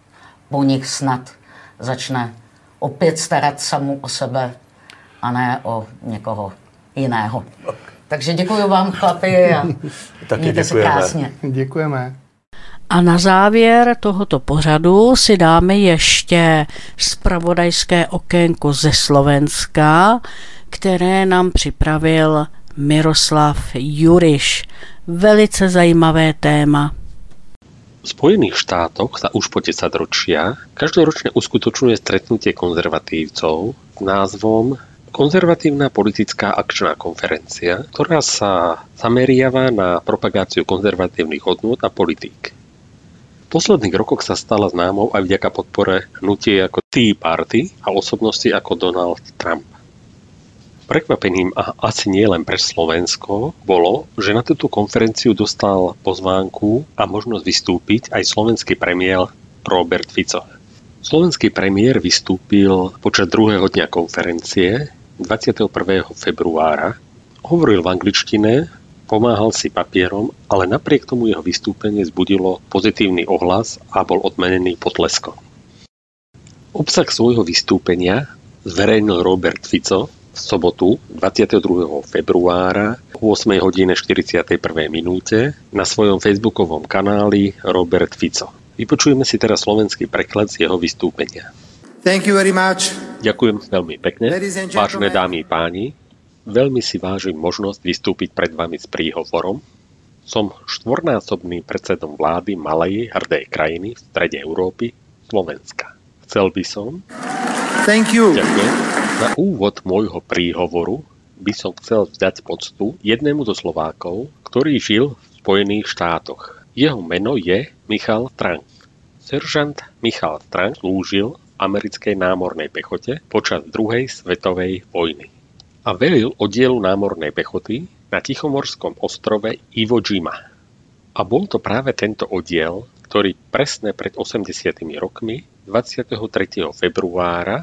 po nich snad začne opět starat samu o sebe a ne o někoho jiného. Takže děkuji vám, chlapi, a mějte se krásně. Děkujeme. A na závěr tohoto pořadu si dáme ještě zpravodajské okénko ze Slovenska, které nám připravil Miroslav Juriš. Velice zajímavé téma. V Spojených štátoch sa už po desaťročia každoročne uskutočňuje stretnutie konzervatívcov s názvom Konzervatívna politická akčná konferencia, ktorá sa zameriava na propagáciu konzervatívnych hodnôt a politík. V posledných rokoch sa stala známou aj vďaka podpore hnutie ako Tea Party a osobnosti ako Donald Trump. Prekvapením a asi nie len pre Slovensko bolo, že na túto konferenciu dostal pozvánku a možnosť vystúpiť aj slovenský premiér Robert Fico. Slovenský premiér vystúpil počas druhého dňa konferencie dvadsiateho prvého februára. Hovoril v angličtine, pomáhal si papierom, ale napriek tomu jeho vystúpenie vzbudilo pozitívny ohlas a bol odmenený potleskom. Obsah svojho vystúpenia zverejnil Robert Fico v sobotu dvadsiateho druhého februára o ôsmej hodine štyridsiatej prvej minúte na svojom facebookovom kanáli Robert Fico. Vypočujeme si teraz slovenský preklad z jeho vystúpenia. Thank you very much. Ďakujem veľmi pekne. Vážené dámy a páni, veľmi si vážim možnosť vystúpiť pred vami s príhovorom. Som štvornásobným predsedom vlády malej, hrdej krajiny v strede Európy, Slovenska. Chcel by som... Thank you. Ďakujem. Na úvod môjho príhovoru by som chcel vzdať poctu jednému zo Slovákov, ktorý žil v Spojených štátoch. Jeho meno je Michal Strang. Seržant Michal Strang slúžil v americkej námornej pechote počas druhej svetovej vojny a velil oddielu námornej pechoty na Tichomorskom ostrove Iwo Jima. A bol to práve tento oddiel, ktorý presne pred osemdesiatimi rokmi dvadsiateho tretieho februára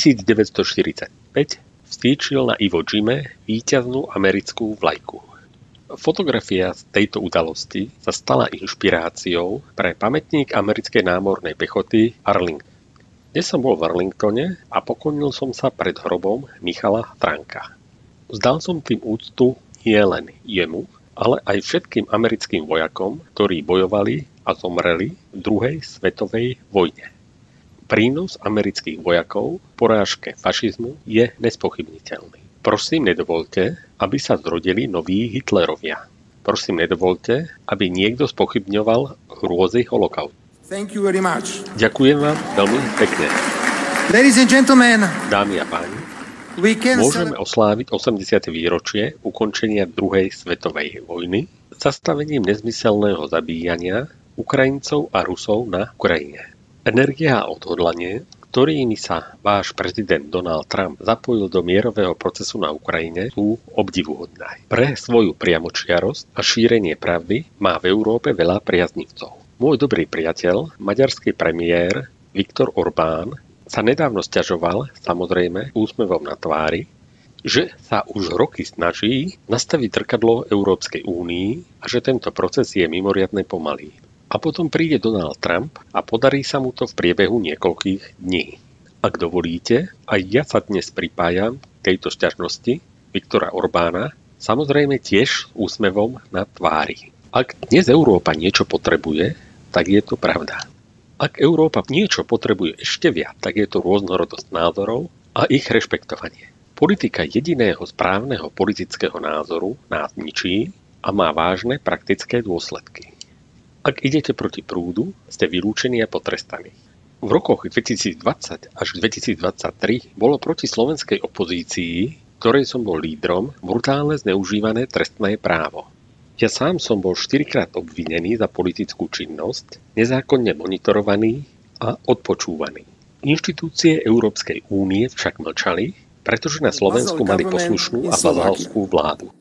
tisícdeväťstoštyridsaťpäť vstýčil na Iwo Jime víťaznú americkú vlajku. Fotografia z tejto udalosti sa stala inšpiráciou pre pamätník americkej námornej pechoty Arlington. Dnes som bol v Arlingtone a poklonil som sa pred hrobom Michala Stranga. Vzdal som tým úctu nie len jemu, ale aj všetkým americkým vojakom, ktorí bojovali a zomreli v druhej svetovej vojne. Prínos amerických vojakov v porážke fašizmu je nespochybniteľný. Prosím, nedovolte, aby sa zrodili noví Hitlerovia. Prosím, nedovolte, aby niekto spochybňoval hrôzy holokaustu. Thank you very much. Ďakujem vám veľmi pekne. Ladies and gentlemen, dámy a páni, we can môžeme osláviť osemdesiate výročie ukončenia druhej svetovej vojny zastavením nezmyselného zabíjania Ukrajincov a Rusov na Ukrajine. Energia a odhodlanie, ktorými sa váš prezident Donald Trump zapojil do mierového procesu na Ukrajine, sú obdivuhodné. Pre svoju priamočiarosť a šírenie pravdy má v Európe veľa priaznivcov. Môj dobrý priateľ, maďarský premiér Viktor Orbán, sa nedávno sťažoval, samozrejme úsmevom na tvári, že sa už roky snaží nastaviť trkadlo Európskej únii a že tento proces je mimoriadne pomalý. A potom príde Donald Trump a podarí sa mu to v priebehu niekoľkých dní. Ak dovolíte, aj ja sa dnes pripájam k tejto sťažnosti Viktora Orbána, samozrejme tiež s úsmevom na tvári. Ak dnes Európa niečo potrebuje, tak je to pravda. Ak Európa niečo potrebuje ešte viac, tak je to rôznorodosť názorov a ich rešpektovanie. Politika jediného správneho politického názoru nás ničí a má vážne praktické dôsledky. Ak idete proti prúdu, ste vylúčení a potrestaní. V rokoch dvetisícdvadsať až dvetisícdvadsaťtri bolo proti slovenskej opozícii, ktorej som bol lídrom, brutálne zneužívané trestné právo. Ja sám som bol štyrikrát obvinený za politickú činnosť, nezákonne monitorovaný a odpočúvaný. Inštitúcie Európskej únie však mlčali, pretože na Slovensku mali poslušnú a vazalskú vládu.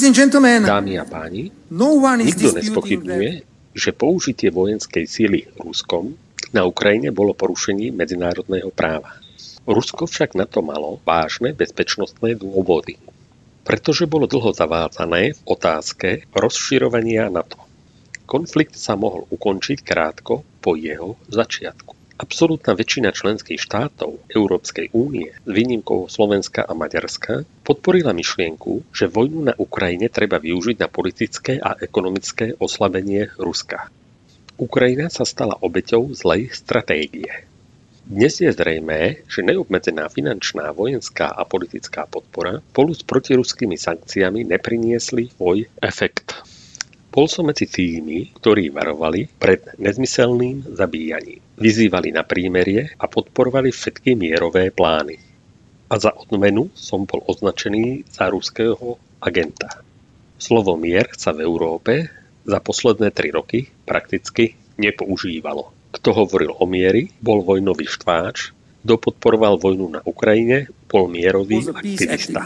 Dámy a páni, nikto nespochybňuje, že použitie vojenskej síly Ruskom na Ukrajine bolo porušením medzinárodného práva. Rusko však na to malo vážne bezpečnostné dôvody, pretože bolo dlho zavádzané v otázke rozširovania NATO. Konflikt sa mohol ukončiť krátko po jeho začiatku. Absolútna väčšina členských štátov Európskej únie s výnimkou Slovenska a Maďarska podporila myšlienku, že vojnu na Ukrajine treba využiť na politické a ekonomické oslabenie Ruska. Ukrajina sa stala obeťou zlej stratégie. Dnes je zrejmé, že neobmedzená finančná, vojenská a politická podpora spolu s protiruskými sankciami nepriniesli svoj efekt. Bol som medzi tými, ktorí varovali pred nezmyselným zabíjaním. Vyzývali na prímerie a podporovali všetky mierové plány. A za odmenu som bol označený za ruského agenta. Slovo mier sa v Európe za posledné tri roky prakticky nepoužívalo. Kto hovoril o mieri, bol vojnový štváč, kto podporoval vojnu na Ukrajine, bol mierový aktivista.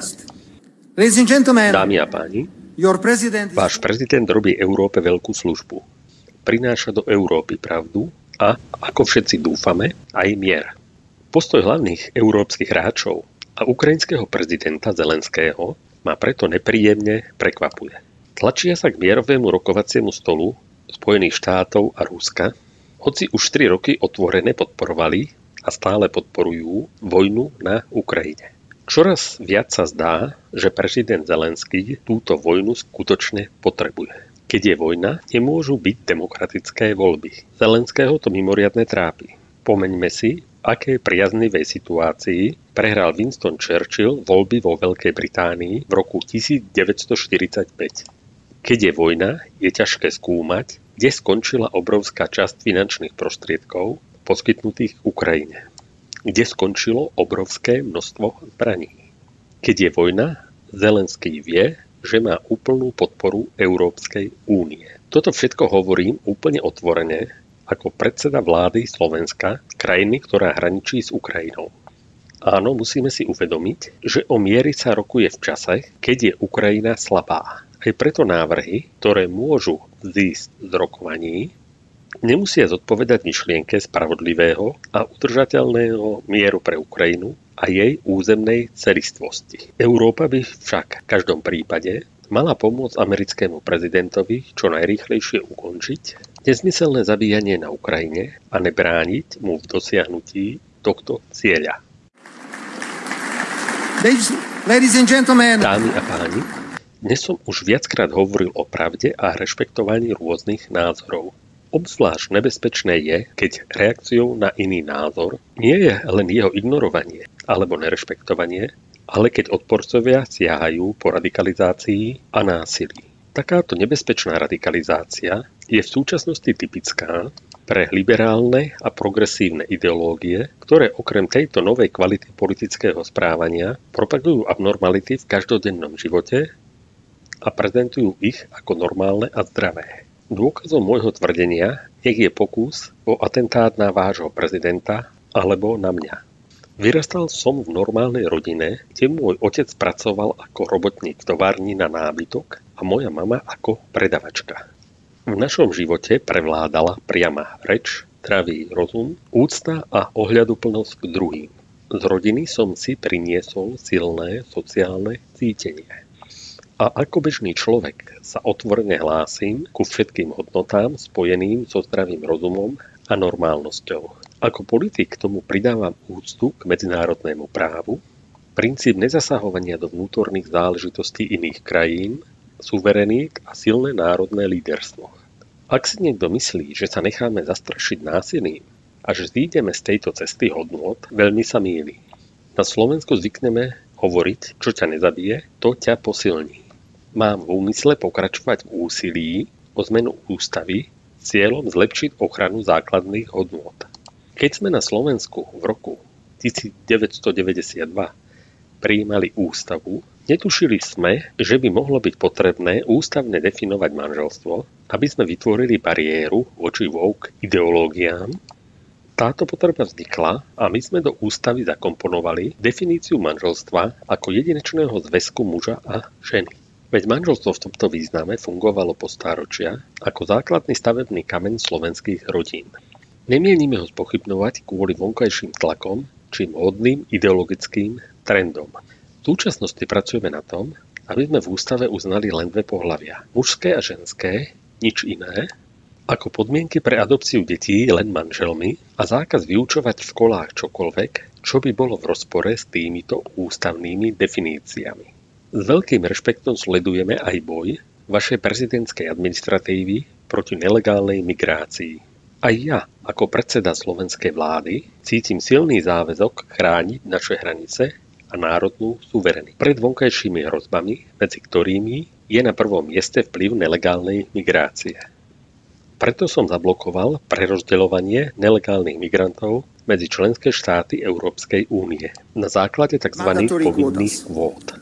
Dámy a páni, váš prezident robí Európe veľkú službu. Prináša do Európy pravdu a, ako všetci dúfame, aj mier. Postoj hlavných európskych hráčov a ukrajinského prezidenta Zelenského ma preto nepríjemne prekvapuje. Tlačia sa k mierovému rokovaciemu stolu Spojených štátov a Ruska, hoci už tri roky otvorene podporovali a stále podporujú vojnu na Ukrajine. Čoraz viac sa zdá, že prezident Zelenský túto vojnu skutočne potrebuje. Keď je vojna, nemôžu byť demokratické voľby. Zelenského to mimoriadne trápi. Pomeňme si, v akej priaznivej situácii prehral Winston Churchill voľby vo Veľkej Británii v roku devätnásťstoštyridsaťpäť. Keď je vojna, je ťažké skúmať, kde skončila obrovská časť finančných prostriedkov poskytnutých Ukrajine. Kde skončilo obrovské množstvo zbraní. Keď je vojna, Zelenský vie, že má úplnú podporu Európskej únie. Toto všetko hovorím úplne otvorene ako predseda vlády Slovenska, krajiny, ktorá hraničí s Ukrajinou. Áno, musíme si uvedomiť, že o mieri sa rokuje v čase, keď je Ukrajina slabá. Aj preto návrhy, ktoré môžu vzísť z rokovaní, nemusia zodpovedať myšlienke spravodlivého a udržateľného mieru pre Ukrajinu a jej územnej celistvosti. Európa by však v každom prípade mala pomôcť americkému prezidentovi čo najrýchlejšie ukončiť nezmyselné zabíjanie na Ukrajine a nebrániť mu v dosiahnutí tohto cieľa. Ladies and gentlemen. Dámy a páni, dnes som už viackrát hovoril o pravde a rešpektovaní rôznych názorov. Obzvlášť nebezpečné je, keď reakciou na iný názor nie je len jeho ignorovanie alebo nerešpektovanie, ale keď odporcovia siahajú po radikalizácii a násilí. Takáto nebezpečná radikalizácia je v súčasnosti typická pre liberálne a progresívne ideológie, ktoré okrem tejto novej kvality politického správania propagujú abnormality v každodennom živote a prezentujú ich ako normálne a zdravé. Dôkazom môjho tvrdenia nech je pokus o atentát na vášho prezidenta alebo na mňa. Vyrastal som v normálnej rodine, kde môj otec pracoval ako robotník v továrni na nábytok a moja mama ako predavačka. V našom živote prevládala priama reč, zdravý rozum, úcta a ohľaduplnosť k druhým. Z rodiny som si priniesol silné sociálne cítenie. A ako bežný človek sa otvorene hlásim ku všetkým hodnotám spojeným so zdravým rozumom a normálnosťou. Ako politik tomu pridávam úctu k medzinárodnému právu, princíp nezasahovania do vnútorných záležitostí iných krajín, suverenít a silné národné líderstvo. Ak si niekto myslí, že sa necháme zastrašiť násilím a že zídeme z tejto cesty hodnôt, veľmi sa mýli. Na Slovensku zvykneme hovoriť, čo ťa nezabije, to ťa posilní. Mám v úmysle pokračovať v úsilí o zmenu ústavy s cieľom zlepšiť ochranu základných hodnôt. Keď sme na Slovensku v roku devätnásťstodeväťdesiatdva prijímali ústavu, netušili sme, že by mohlo byť potrebné ústavne definovať manželstvo, aby sme vytvorili bariéru voči woke ideológiám. Táto potreba vznikla a my sme do ústavy zakomponovali definíciu manželstva ako jedinečného zväzku muža a ženy. Veď manželstvo v tomto význame fungovalo po stáročia ako základný stavebný kameň slovenských rodín. Nemienime ho spochybnovať kvôli vonkajším tlakom či módnym ideologickým trendom. V súčasnosti pracujeme na tom, aby sme v ústave uznali len dve pohlavia, mužské a ženské, nič iné, ako podmienky pre adopciu detí len manželmi a zákaz vyučovať v školách čokoľvek, čo by bolo v rozpore s týmito ústavnými definíciami. S veľkým rešpektom sledujeme aj boj vašej prezidentskej administratívy proti nelegálnej migrácii. Aj ja, ako predseda slovenskej vlády, cítim silný záväzok chrániť naše hranice a národnú suverenitu pred vonkajšími hrozbami, medzi ktorými je na prvom mieste vplyv nelegálnej migrácie. Preto som zablokoval prerozdeľovanie nelegálnych migrantov medzi členské štáty Európskej únie na základe tzv. Povinných kvót.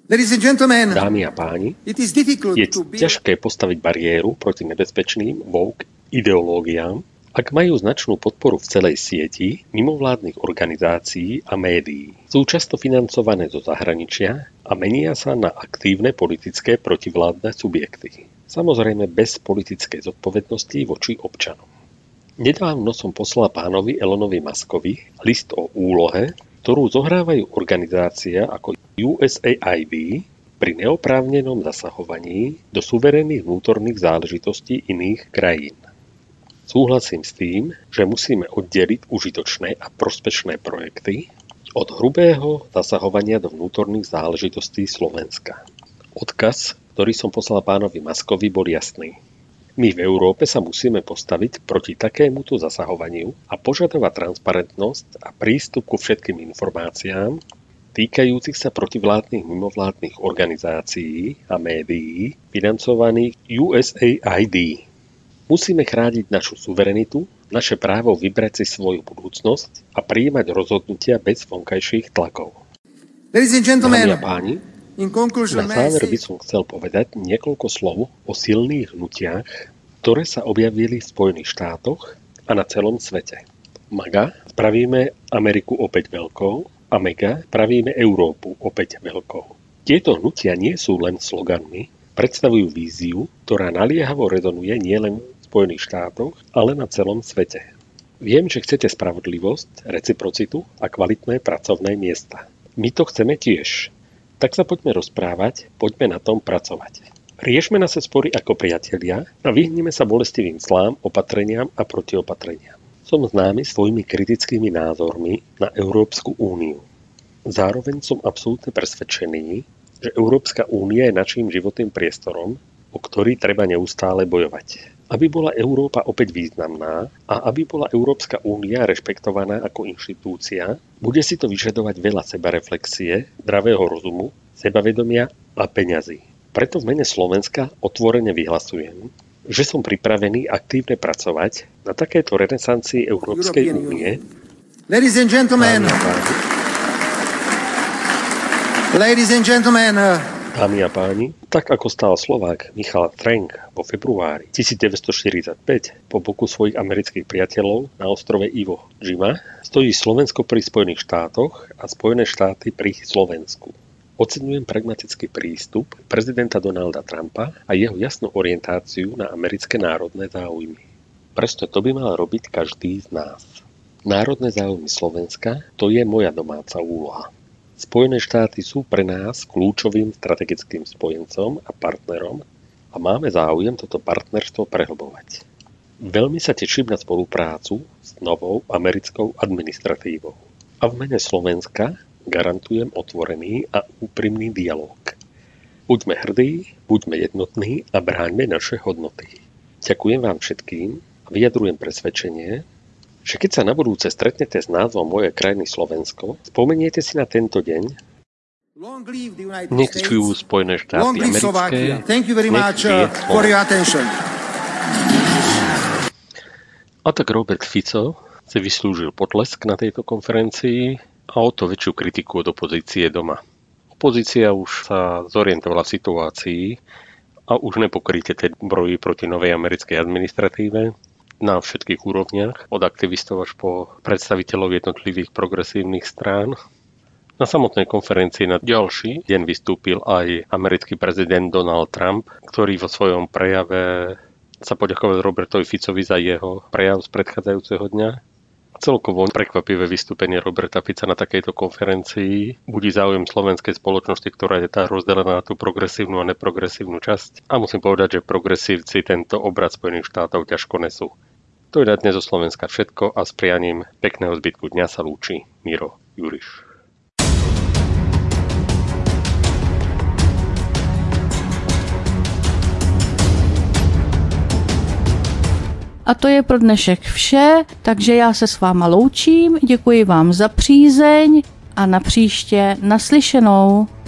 Dámy a páni, je ťažké postaviť bariéru proti nebezpečným woke ideológiám, ak majú značnú podporu v celej sieti mimovládnych organizácií a médií. Sú často financované zo zahraničia a menia sa na aktívne politické protivládne subjekty. Samozrejme bez politickej zodpovednosti voči občanom. Nedávno som poslal pánovi Elonovi Muskovi list o úlohe, ktorú zohrávajú organizácia ako U S A I D pri neoprávnenom zasahovaní do suverénnych vnútorných záležitostí iných krajín. Súhlasím s tým, že musíme oddeliť užitočné a prospešné projekty od hrubého zasahovania do vnútorných záležitostí Slovenska. Odkaz, ktorý som poslal pánovi Muskovi, bol jasný. My v Európe sa musíme postaviť proti takémuto zasahovaniu a požadovať transparentnosť a prístup ku všetkým informáciám týkajúcich sa protivládnych mimovládnych organizácií a médií financovaných U S A I D. Musíme chrániť našu suverenitu, naše právo vybrať si svoju budúcnosť a prijímať rozhodnutia bez vonkajších tlakov. Dámy a páni, na záver by som chcel povedať niekoľko slov o silných hnutiach, ktoré sa objavili v Spojených štátoch a na celom svete. MAGA, spravíme Ameriku opäť veľkou, a MEGA, spravíme Európu opäť veľkou. Tieto hnutia nie sú len sloganmi, predstavujú víziu, ktorá naliehavo rezonuje nielen v Spojených štátoch, ale na celom svete. Viem, že chcete spravodlivosť, reciprocitu a kvalitné pracovné miesta. My to chceme tiež. Tak sa poďme rozprávať, poďme na tom pracovať. Riešme naše spory ako priatelia a vyhnime sa bolestivým zlám, opatreniam a protiopatreniam. Som známy svojimi kritickými názormi na Európsku úniu. Zároveň som absolútne presvedčený, že Európska únia je naším životným priestorom, o ktorý treba neustále bojovať. Aby bola Európa opäť významná a aby bola Európska únia rešpektovaná ako inštitúcia, bude si to vyžadovať veľa sebareflexie, zdravého rozumu, sebavedomia a peňazí. Preto v mene Slovenska otvorene vyhlasujem, že som pripravený aktívne pracovať na takéto renesancii Európskej únie. Ladies and gentlemen, ladies and gentlemen, Dámy a páni, tak ako stál Slovák Michal Trenk vo februári devätnásťstoštyridsaťpäť po boku svojich amerických priateľov na ostrove Iwo Jima, stojí Slovensko pri Spojených štátoch a Spojené štáty pri Slovensku. Oceňujem pragmatický prístup prezidenta Donalda Trumpa a jeho jasnú orientáciu na americké národné záujmy. Presto to by mal robiť každý z nás. Národné záujmy Slovenska, to je moja domáca úloha. Spojené štáty sú pre nás kľúčovým strategickým spojencom a partnerom a máme záujem toto partnerstvo prehlbovať. Veľmi sa teším na spoluprácu s novou americkou administratívou. A v mene Slovenska garantujem otvorený a úprimný dialog. Buďme hrdí, buďme jednotní a bráňme naše hodnoty. Ďakujem vám všetkým a vyjadrujem presvedčenie, že keď sa na budúce stretnete s názvom mojej krajiny Slovensko, spomeniete si na tento deň. Nech žijú Spojené štáty americké. Thank you very much uh, for your attention. A tak Robert Fico si vyslúžil potlesk na tejto konferencii a o to väčšiu kritiku od opozície doma. Opozícia už sa zorientovala v situácii a už nepokryte tej broji proti novej americkej administratíve na všetkých úrovniach, od aktivistov až po predstaviteľov jednotlivých progresívnych strán. Na samotnej konferencii na ďalší deň vystúpil aj americký prezident Donald Trump, ktorý vo svojom prejave sa poďakoval Robertovi Ficovi za jeho prejav z predchádzajúceho dňa. Celkovo prekvapivé vystúpenie Roberta Fica na takejto konferencii budí záujem slovenskej spoločnosti, ktorá je tá rozdelená na tú progresívnu a neprogresívnu časť. A musím povedať, že progresívci tento obrad Spojených štátov ťažko nesú. To je na dnes zo Slovenska všetko a s prianím pekného zbytku dňa sa lúči Miro Juriš. A A to je pro dnešek vše, takže já se s váma loučím, děkuji vám za přízeň a na příště naslyšenou.